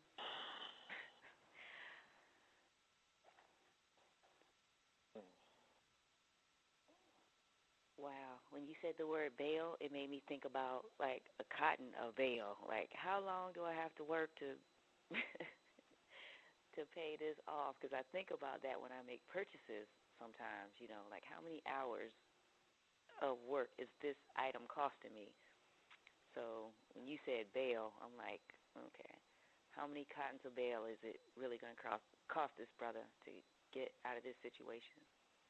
C: wow. When you said the word bail, it made me think about, like, a cotton a bail. Like, how long do I have to work to to pay this off? Because I think about that when I make purchases sometimes, you know, like how many hours of work is this item costing me? So when you said bail, I'm like, okay, how many cottons of bail is it really going to cost, cost this brother to get out of this situation?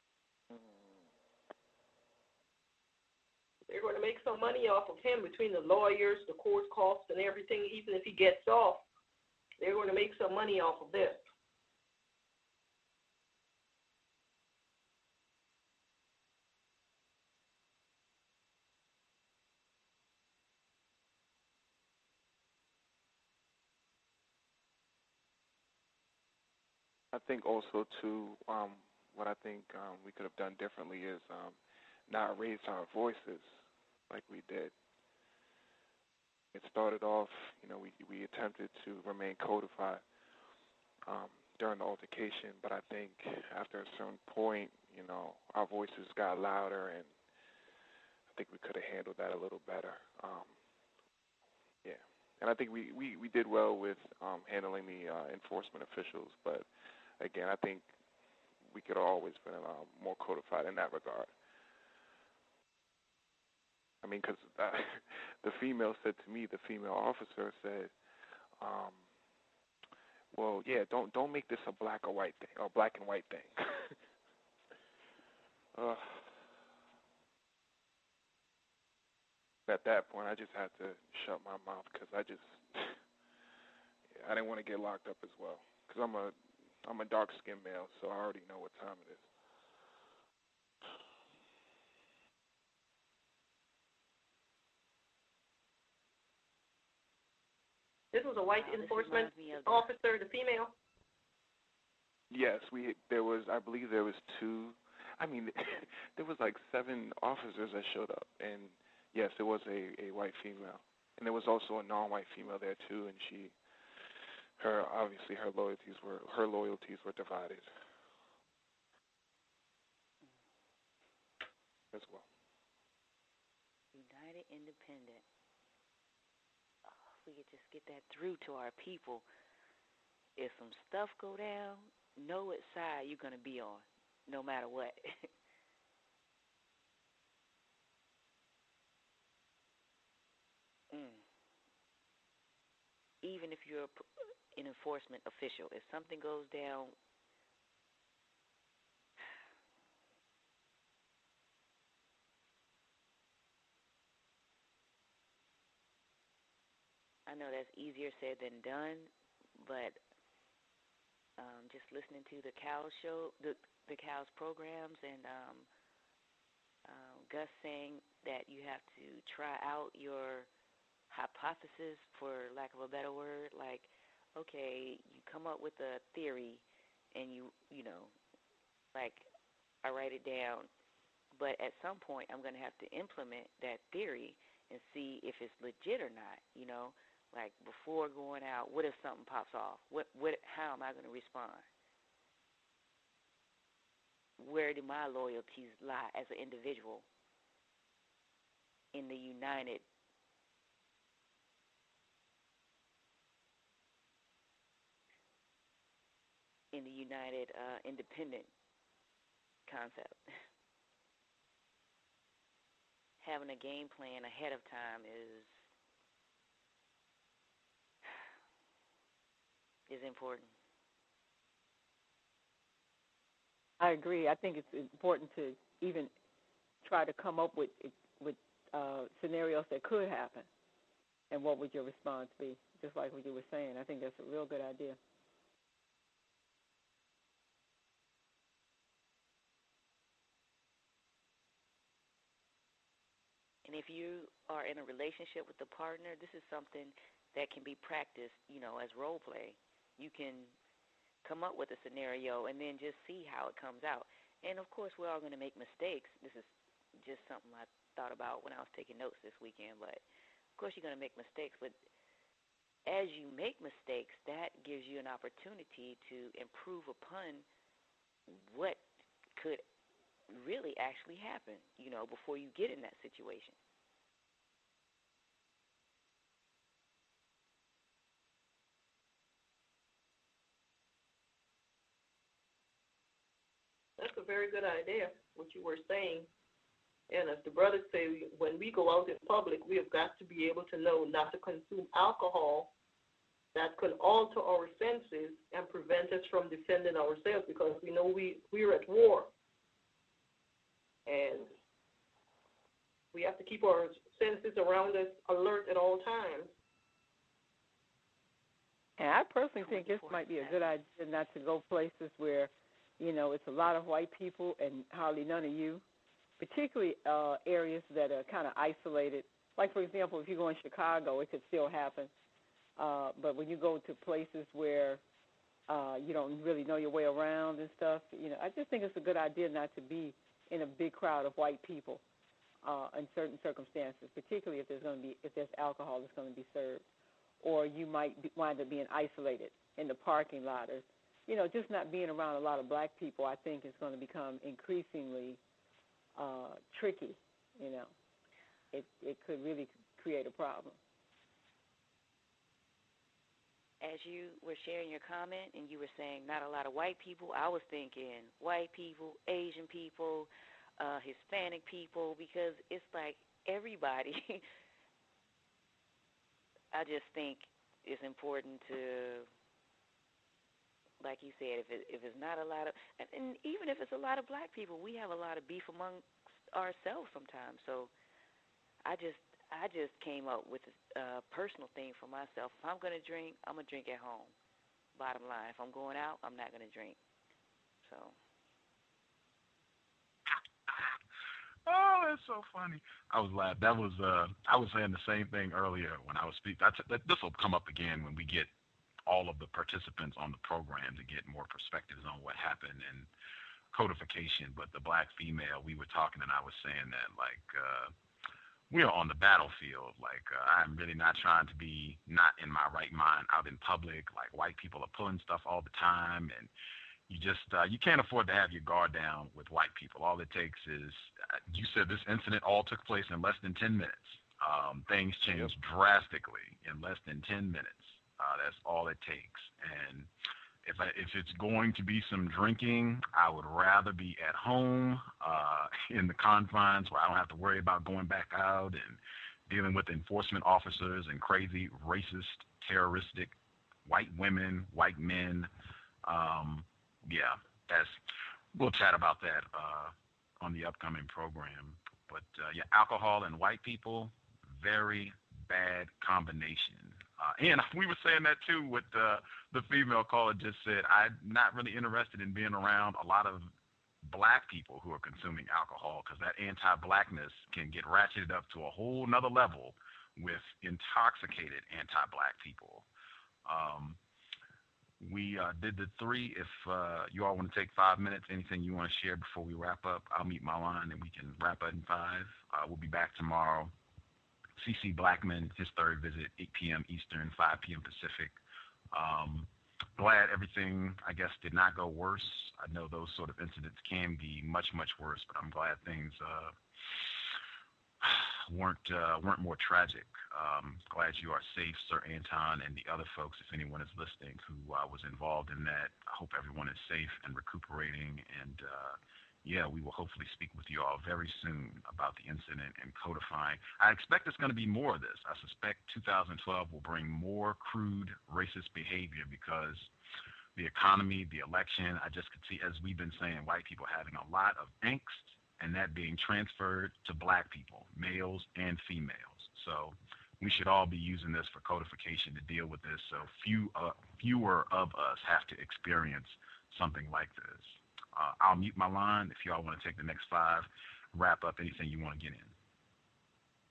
B: They're going to make some money off of him between the lawyers, the court costs, and everything. Even if he gets off, they're going to make some money off of this.
E: I think also too, um, what I think um, we could have done differently is um, not raise our voices like we did. It started off, you know, we we attempted to remain codified um, during the altercation, but I think after a certain point, you know, our voices got louder, and I think we could have handled that a little better. Um, yeah, and I think we, we, we did well with um, handling the uh, enforcement officials, but again, I think we could have always been uh, more codified in that regard. I mean, because uh, the female said to me, the female officer said, um, well, yeah, don't don't make this a black or white thing, or black and white thing. uh, at that point, I just had to shut my mouth because I just, yeah, I didn't want to get locked up as well. Because I'm a, I'm a dark-skinned male, so I already know what time it is.
B: This was a white
C: Wow, this
B: enforcement
C: reminds me of
B: officer, the female.
E: Yes, we there was, I believe there was two. I mean, there was like seven officers that showed up, and yes, it was a, a white female, and there was also a non-white female there too, and she, her obviously her loyalties were her loyalties were divided as well.
C: United Independent. Oh, if we could just get that through to our people. If some stuff go down, know what side you're going to be on, no matter what. mm. Even if you're an enforcement official, if something goes down, I know that's easier said than done, but um, just listening to the Cows show, the the Cows programs, and um, uh, Gus saying that you have to try out your hypothesis, for lack of a better word. Like, okay, you come up with a theory, and you you know, like, I write it down, but at some point I'm going to have to implement that theory and see if it's legit or not, you know. Like, before going out, what if something pops off? What, what, how am I going to respond? Where do my loyalties lie as an individual in the united, in the united uh, independent concept? Having a game plan ahead of time is is important.
A: I agree. I think it's important to even try to come up with with uh, scenarios that could happen, and what would your response be? Just like what you were saying, I think that's a real good idea.
C: And if you are in a relationship with a partner, this is something that can be practiced, you know, as role play. You can come up with a scenario and then just see how it comes out. And, of course, we're all going to make mistakes. This is just something I thought about when I was taking notes this weekend. But, of course, you're going to make mistakes. But as you make mistakes, that gives you an opportunity to improve upon what could really actually happen, you know, before you get in that situation.
B: That's a very good idea, what you were saying. And as the brothers say, when we go out in public, we have got to be able to know not to consume alcohol that can alter our senses and prevent us from defending ourselves, because we know we, we're at war. And we have to keep our senses around us alert at all times.
A: And I personally think this might be a good idea not to go places where, you know, it's a lot of white people and hardly none of you, particularly uh, areas that are kind of isolated. Like, for example, if you go in Chicago, it could still happen. Uh, but when you go to places where uh, you don't really know your way around and stuff, you know, I just think it's a good idea not to be in a big crowd of white people uh, in certain circumstances, particularly if there's going to be if there's alcohol that's going to be served, or you might be, wind up being isolated in the parking lot, or you know, just not being around a lot of black people. I think is going to become increasingly uh, tricky. You know, it it could really create a problem.
C: As you were sharing your comment and you were saying not a lot of white people, I was thinking white people, Asian people, uh, Hispanic people, because it's like everybody. I just think it's important to, like you said, if it, if it's not a lot of, and, and even if it's a lot of black people, we have a lot of beef amongst ourselves sometimes. So I just I just came up with a personal thing for myself. If I'm going to drink, I'm going to drink at home. Bottom line, if I'm going out, I'm not going to drink. So.
J: Oh, that's so funny. I was laughing. That was uh, I was saying the same thing earlier when I was speaking. That's, that, this will come up again when we get all of the participants on the program to get more perspectives on what happened in codification. But the black female, we were talking, and I was saying that, like, uh, we are on the battlefield. Like, uh, I'm really not trying to be not in my right mind out in public. Like, white people are pulling stuff all the time, and you just uh, you can't afford to have your guard down with white people. All it takes is, uh, you said this incident all took place in less than ten minutes. Um, things changed drastically in less than ten minutes. Uh, that's all it takes. And if I, if it's going to be some drinking, I would rather be at home uh, in the confines where I don't have to worry about going back out and dealing with enforcement officers and crazy, racist, terroristic white women, white men. Um, yeah, that's we'll chat about that uh, on the upcoming program. But uh, yeah, alcohol and white people, very bad combination. Uh, and we were saying that too with uh, the female caller just said, I'm not really interested in being around a lot of black people who are consuming alcohol, because that anti-blackness can get ratcheted up to a whole nother level with intoxicated anti-black people. Um, we uh, did the three. If uh, you all want to take five minutes, anything you want to share before we wrap up, I'll mute my line and we can wrap up in five. Uh, we'll be back tomorrow. C C Blackman, his third visit, eight p.m. Eastern, five p.m. Pacific. Um, glad everything, I guess, did not go worse. I know those sort of incidents can be much, much worse, but I'm glad things uh, weren't uh, weren't more tragic. Um, glad you are safe, Sir Anton, and the other folks, if anyone is listening, who uh, was involved in that. I hope everyone is safe and recuperating, and uh, yeah, we will hopefully speak with you all very soon about the incident and codifying. I expect there's going to be more of this. I suspect two thousand twelve will bring more crude racist behavior because the economy, the election, I just could see, as we've been saying, white people having a lot of angst and that being transferred to black people, males and females. So we should all be using this for codification to deal with this so few, uh, fewer of us have to experience something like this. Uh, I'll mute my line if y'all want to take the next five, wrap up anything you want to get in.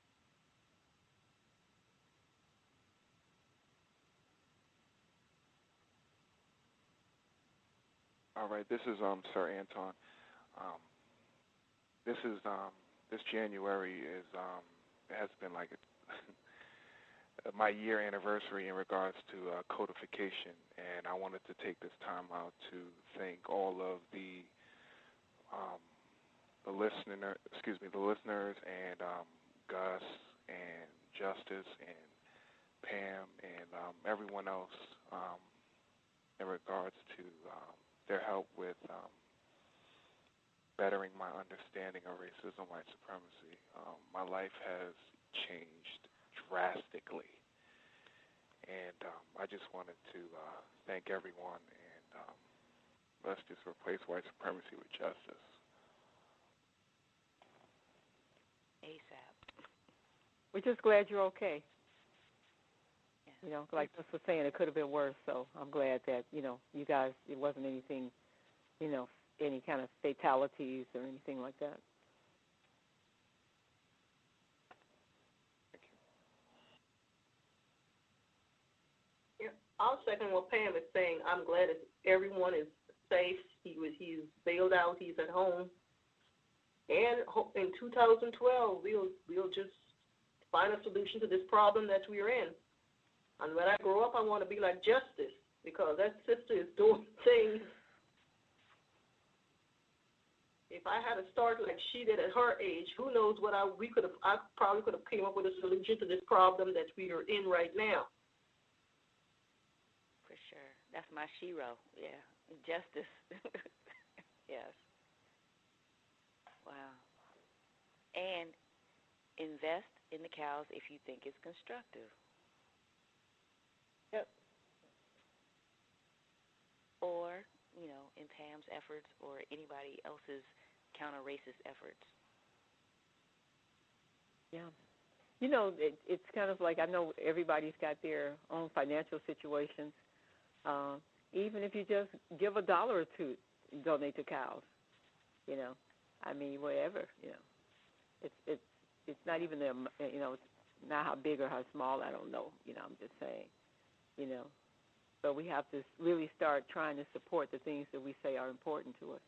E: All right, this is um Sir Anton. Um, this is um this January is um has been like a, my year anniversary in regards to uh, codification, and I wanted to take this time out to thank all of the um the listener excuse me the listeners and um, Gus and Justice and Pam and um, everyone else um, in regards to um, their help with um, bettering my understanding of racism, white supremacy. Um, my life has changed drastically, and um, I just wanted to uh, thank everyone, and um, let's just replace white supremacy with justice.
C: ASAP.
A: We're just glad you're okay. You know, like Gus was saying, it could have been worse. So I'm glad that, you know, you guys, it wasn't anything, you know, any kind of fatalities or anything like that.
B: Yeah, I'll second what Pam is saying. I'm glad that everyone is safe. He was he's bailed out. He's at home. And in two thousand twelve, we'll we'll just find a solution to this problem that we're in. And when I grow up, I want to be like Justice, because that sister is doing things. If I had to start like she did at her age, who knows what I we could have. I probably could have came up with a solution to this problem that we are in right now.
C: For sure. That's my shero. Yeah. Justice. Yes. Wow. And invest in the cows if you think it's constructive.
A: Yep.
C: Or, you know, in Pam's efforts or anybody else's counter-racist efforts.
A: Yeah. You know, it, it's kind of like, I know everybody's got their own financial situations. Uh, even if you just give a dollar or two, donate to cows, you know. I mean, whatever, you know. It's it's it's not even the, you know, it's not how big or how small, I don't know, you know, I'm just saying, you know. So we have to really start trying to support the things that we say are important to us.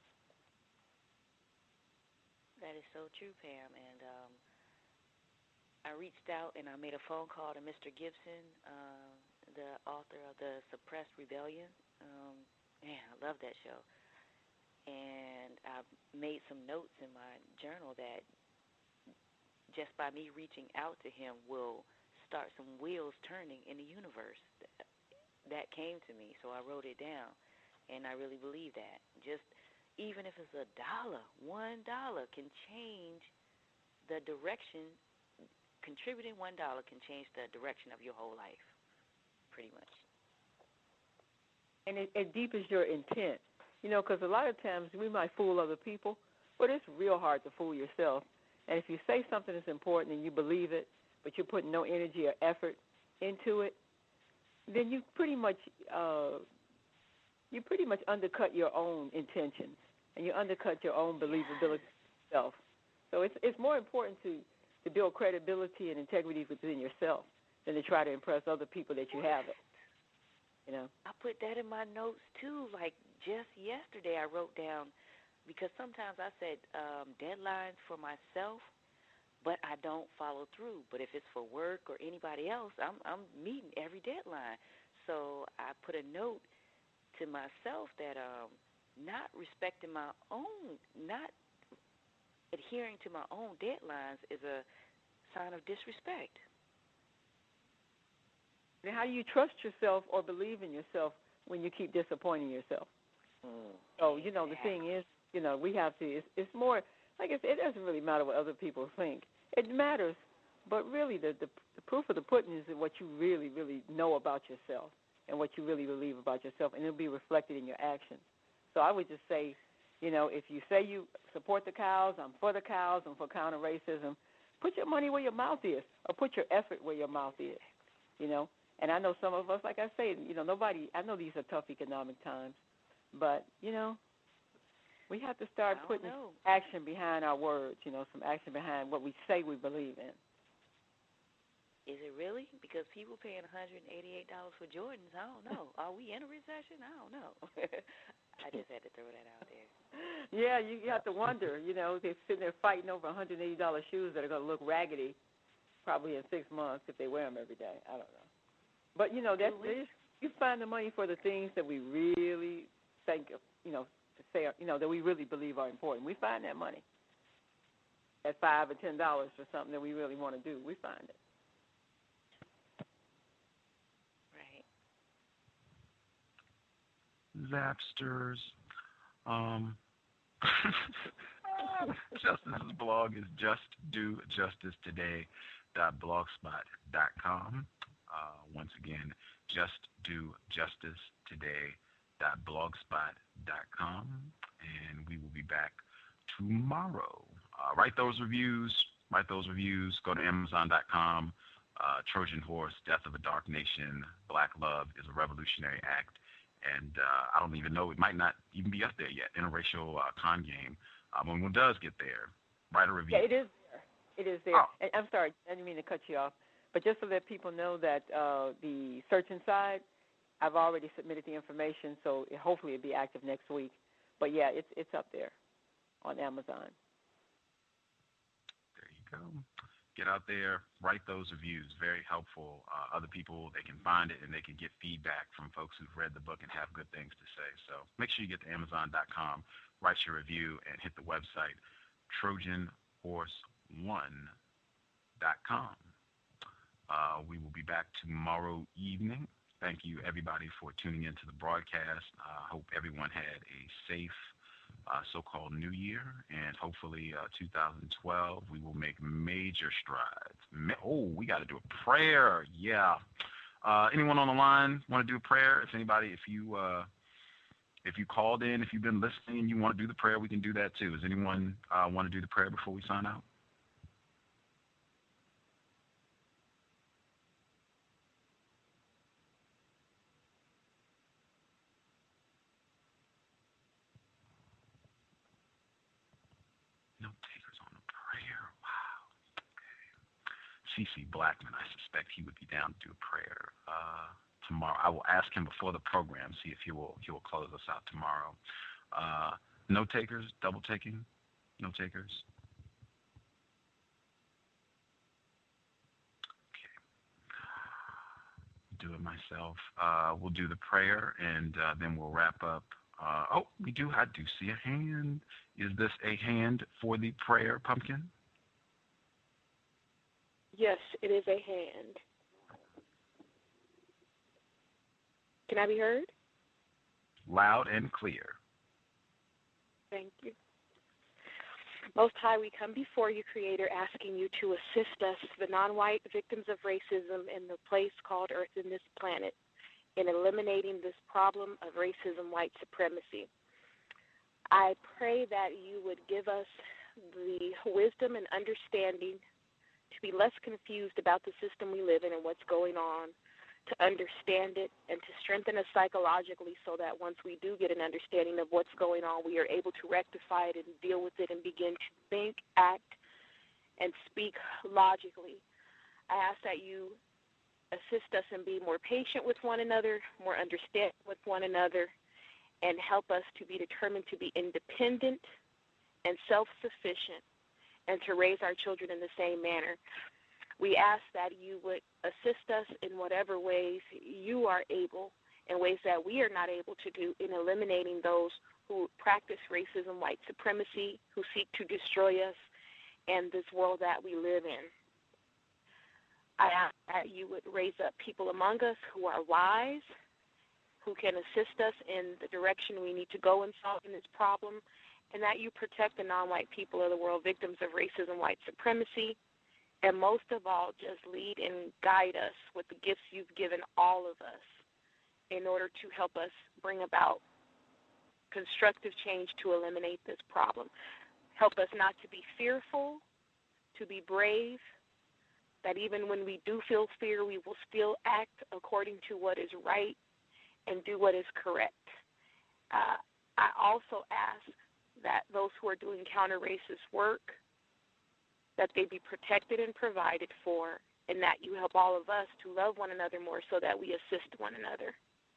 C: That is so true, Pam. And um, I reached out and I made a phone call to Mister Gibson, uh, the author of The Suppressed Rebellion. Um, man, I love that show. And I made some notes in my journal that just by me reaching out to him will start some wheels turning in the universe. That came to me, so I wrote it down, and I really believe that. Just even if it's a dollar, one dollar can change the direction. Contributing one dollar can change the direction of your whole life, pretty much.
A: And it, it deepens your intent, you know, because a lot of times we might fool other people, but it's real hard to fool yourself. And if you say something is important and you believe it, but you're putting no energy or effort into it, then you pretty much uh, you pretty much undercut your own intentions and you undercut your own believability yourself. So it's it's more important to, to build credibility and integrity within yourself than to try to impress other people that you have it. You know.
C: I put that in my notes too. Like just yesterday, I wrote down, because sometimes I set um, deadlines for myself, but I don't follow through. But if it's for work or anybody else, I'm I'm meeting every deadline. So I put a note to myself that um, not respecting my own, not adhering to my own deadlines is a sign of disrespect.
A: And how do you trust yourself or believe in yourself when you keep disappointing yourself?
C: Mm.
A: So, you know, the thing is, you know, we have to, it's, it's more, like I said, it doesn't really matter what other people think. It matters, but really the, the, the proof of the pudding is what you really, really know about yourself and what you really believe about yourself, and it'll be reflected in your actions. So I would just say, you know, if you say you support the cows, I'm for the cows, I'm for counter-racism, put your money where your mouth is, or put your effort where your mouth is, you know. And I know some of us, like I say, you know, nobody, I know these are tough economic times, but, you know, we have to start putting
C: know.
A: action behind our words, you know, some action behind what we say we believe in.
C: Is it really? Because people paying one hundred eighty-eight dollars for Jordans, I don't know. Are we in a recession? I don't know. I just had to throw that out there.
A: Yeah, you have to wonder. You know, they're sitting there fighting over one hundred eighty dollars shoes that are going to look raggedy probably in six months if they wear them every day. I don't know. But, you know, that's, you find the money for the things that we really think, of, you know, to say, you know, that we really believe are important. We find that money at five or ten dollars for something that we really want to do. We find it.
J: Zapsters. Um, Justice's blog is just do justice today dot blogspot dot com. Uh, once again, just do justice today dot blogspot dot com, and we will be back tomorrow. Uh, write those reviews. Write those reviews. Go to amazon dot com. Uh, Trojan Horse, Death of a Dark Nation, Black Love is a Revolutionary Act. And uh, I don't even know, it might not even be up there yet, Interracial uh, Con Game. Um, when it does get there, write a review.
A: Yeah, it is there. It is there.
J: Oh.
A: And I'm sorry, I didn't mean to cut you off. But just to let people know that uh, the search inside, I've already submitted the information, so it, hopefully it'll be active next week. But, yeah, it's it's up there on Amazon.
J: There you go. Get out there, write those reviews. Very helpful. Uh, other people, they can find it and they can get feedback from folks who've read the book and have good things to say. So make sure you get to amazon dot com, write your review, and hit the website trojan horse one dot com. Uh, we will be back tomorrow evening. Thank you, everybody, for tuning into the broadcast. I uh, hope everyone had a safe Uh, so-called New Year, and hopefully uh, two thousand twelve we will make major strides. Ma- oh, we got to do a prayer. Yeah. Uh, anyone on the line want to do a prayer? If anybody, if you uh, if you called in, if you've been listening and you want to do the prayer, we can do that too. Does anyone uh, want to do the prayer before we sign out? C C Blackman, I suspect he would be down to do a prayer uh, tomorrow. I will ask him before the program, see if he will he will close us out tomorrow. Uh, note takers, double taking, note takers. Okay, do it myself. Uh, we'll do the prayer and uh, then we'll wrap up. Uh, oh, we do. I do see a hand. Is this a hand for the prayer, Pumpkin?
R: Yes, it is a hand. Can I be heard?
J: Loud and clear.
R: Thank you. Most High, we come before you, Creator, asking you to assist us, the non-white victims of racism in the place called Earth in this planet, in eliminating this problem of racism, white supremacy. I pray that you would give us the wisdom and understanding to be less confused about the system we live in and what's going on, to understand it and to strengthen us psychologically so that once we do get an understanding of what's going on, we are able to rectify it and deal with it and begin to think, act, and speak logically. I ask that you assist us in being more patient with one another, more understanding with one another, and help us to be determined to be independent and self-sufficient and to raise our children in the same manner. We ask that you would assist us in whatever ways you are able, in ways that we are not able to do, in eliminating those who practice racism, white supremacy, who seek to destroy us and this world that we live in. I ask that you would raise up people among us who are wise, who can assist us in the direction we need to go in solving this problem, and that you protect the non-white people of the world, victims of racism, white supremacy, and most of all, just lead and guide us with the gifts you've given all of us in order to help us bring about constructive change to eliminate this problem. Help us not to be fearful, to be brave, that even when we do feel fear, we will still act according to what is right and do what is correct. Uh, I also ask that those who are doing counter-racist work, that they be protected and provided for, and that you help all of us to love one another more so that we assist one another.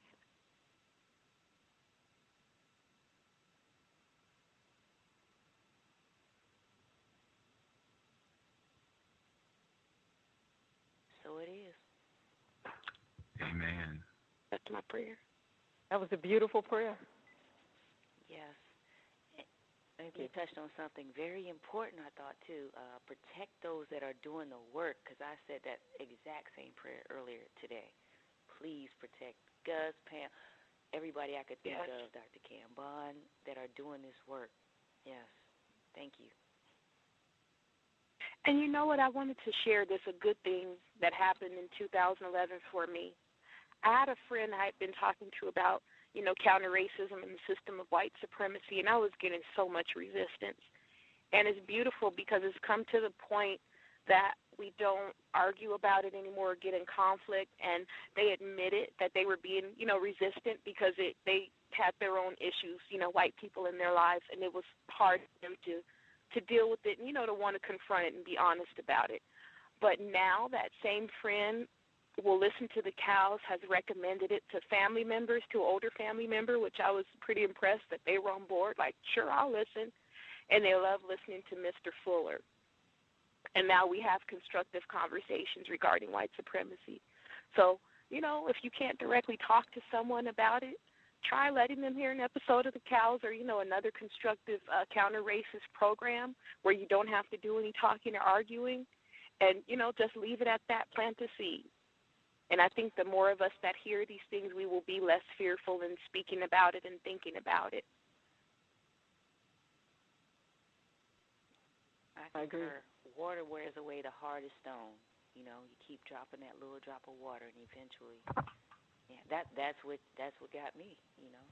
C: So it is.
J: Amen.
R: That's my prayer.
A: That was a beautiful prayer.
C: Yes.
A: Thank
C: You
A: you.
C: touched on something very important, I thought, too. Uh, protect those that are doing the work, because I said that exact same prayer earlier today. Please protect Gus, Pam, everybody I could think
R: Yes.
C: of, Doctor Cam Bond, that are doing this work. Yes. Thank you.
R: And you know what? I wanted to share this, a good thing that happened in two thousand eleven for me. I had a friend I had been talking to about, you know, counter-racism and the system of white supremacy, and I was getting so much resistance. And it's beautiful because it's come to the point that we don't argue about it anymore or get in conflict, and they admitted that they were being, you know, resistant because it, they had their own issues, you know, white people in their lives, and it was hard for them to, to deal with it and, you know, to want to confront it and be honest about it. But now that same friend will listen to the cows, has recommended it to family members, to an older family member, which I was pretty impressed that they were on board, like, sure, I'll listen. And they love listening to Mister Fuller. And now we have constructive conversations regarding white supremacy. So, you know, if you can't directly talk to someone about it, try letting them hear an episode of the cows or, you know, another constructive uh, counter-racist program where you don't have to do any talking or arguing. And, you know, just leave it at that, plant a seed. And I think the more of us that hear these things, we will be less fearful in speaking about it and thinking about it.
C: I, I agree. Water wears away the hardest stone. You know, you keep dropping that little drop of water, and eventually, yeah, that that's what that's what got me. You know.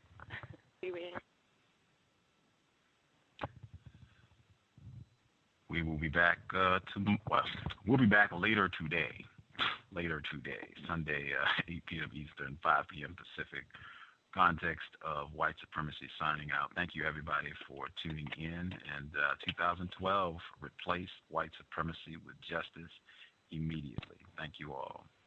J: We will be back uh, to well, we'll be back later today. Later today, Sunday, uh, eight p.m. Eastern, five p.m. Pacific. Context of white supremacy signing out. Thank you, everybody, for tuning in. And uh, two thousand twelve, replace white supremacy with justice immediately. Thank you all.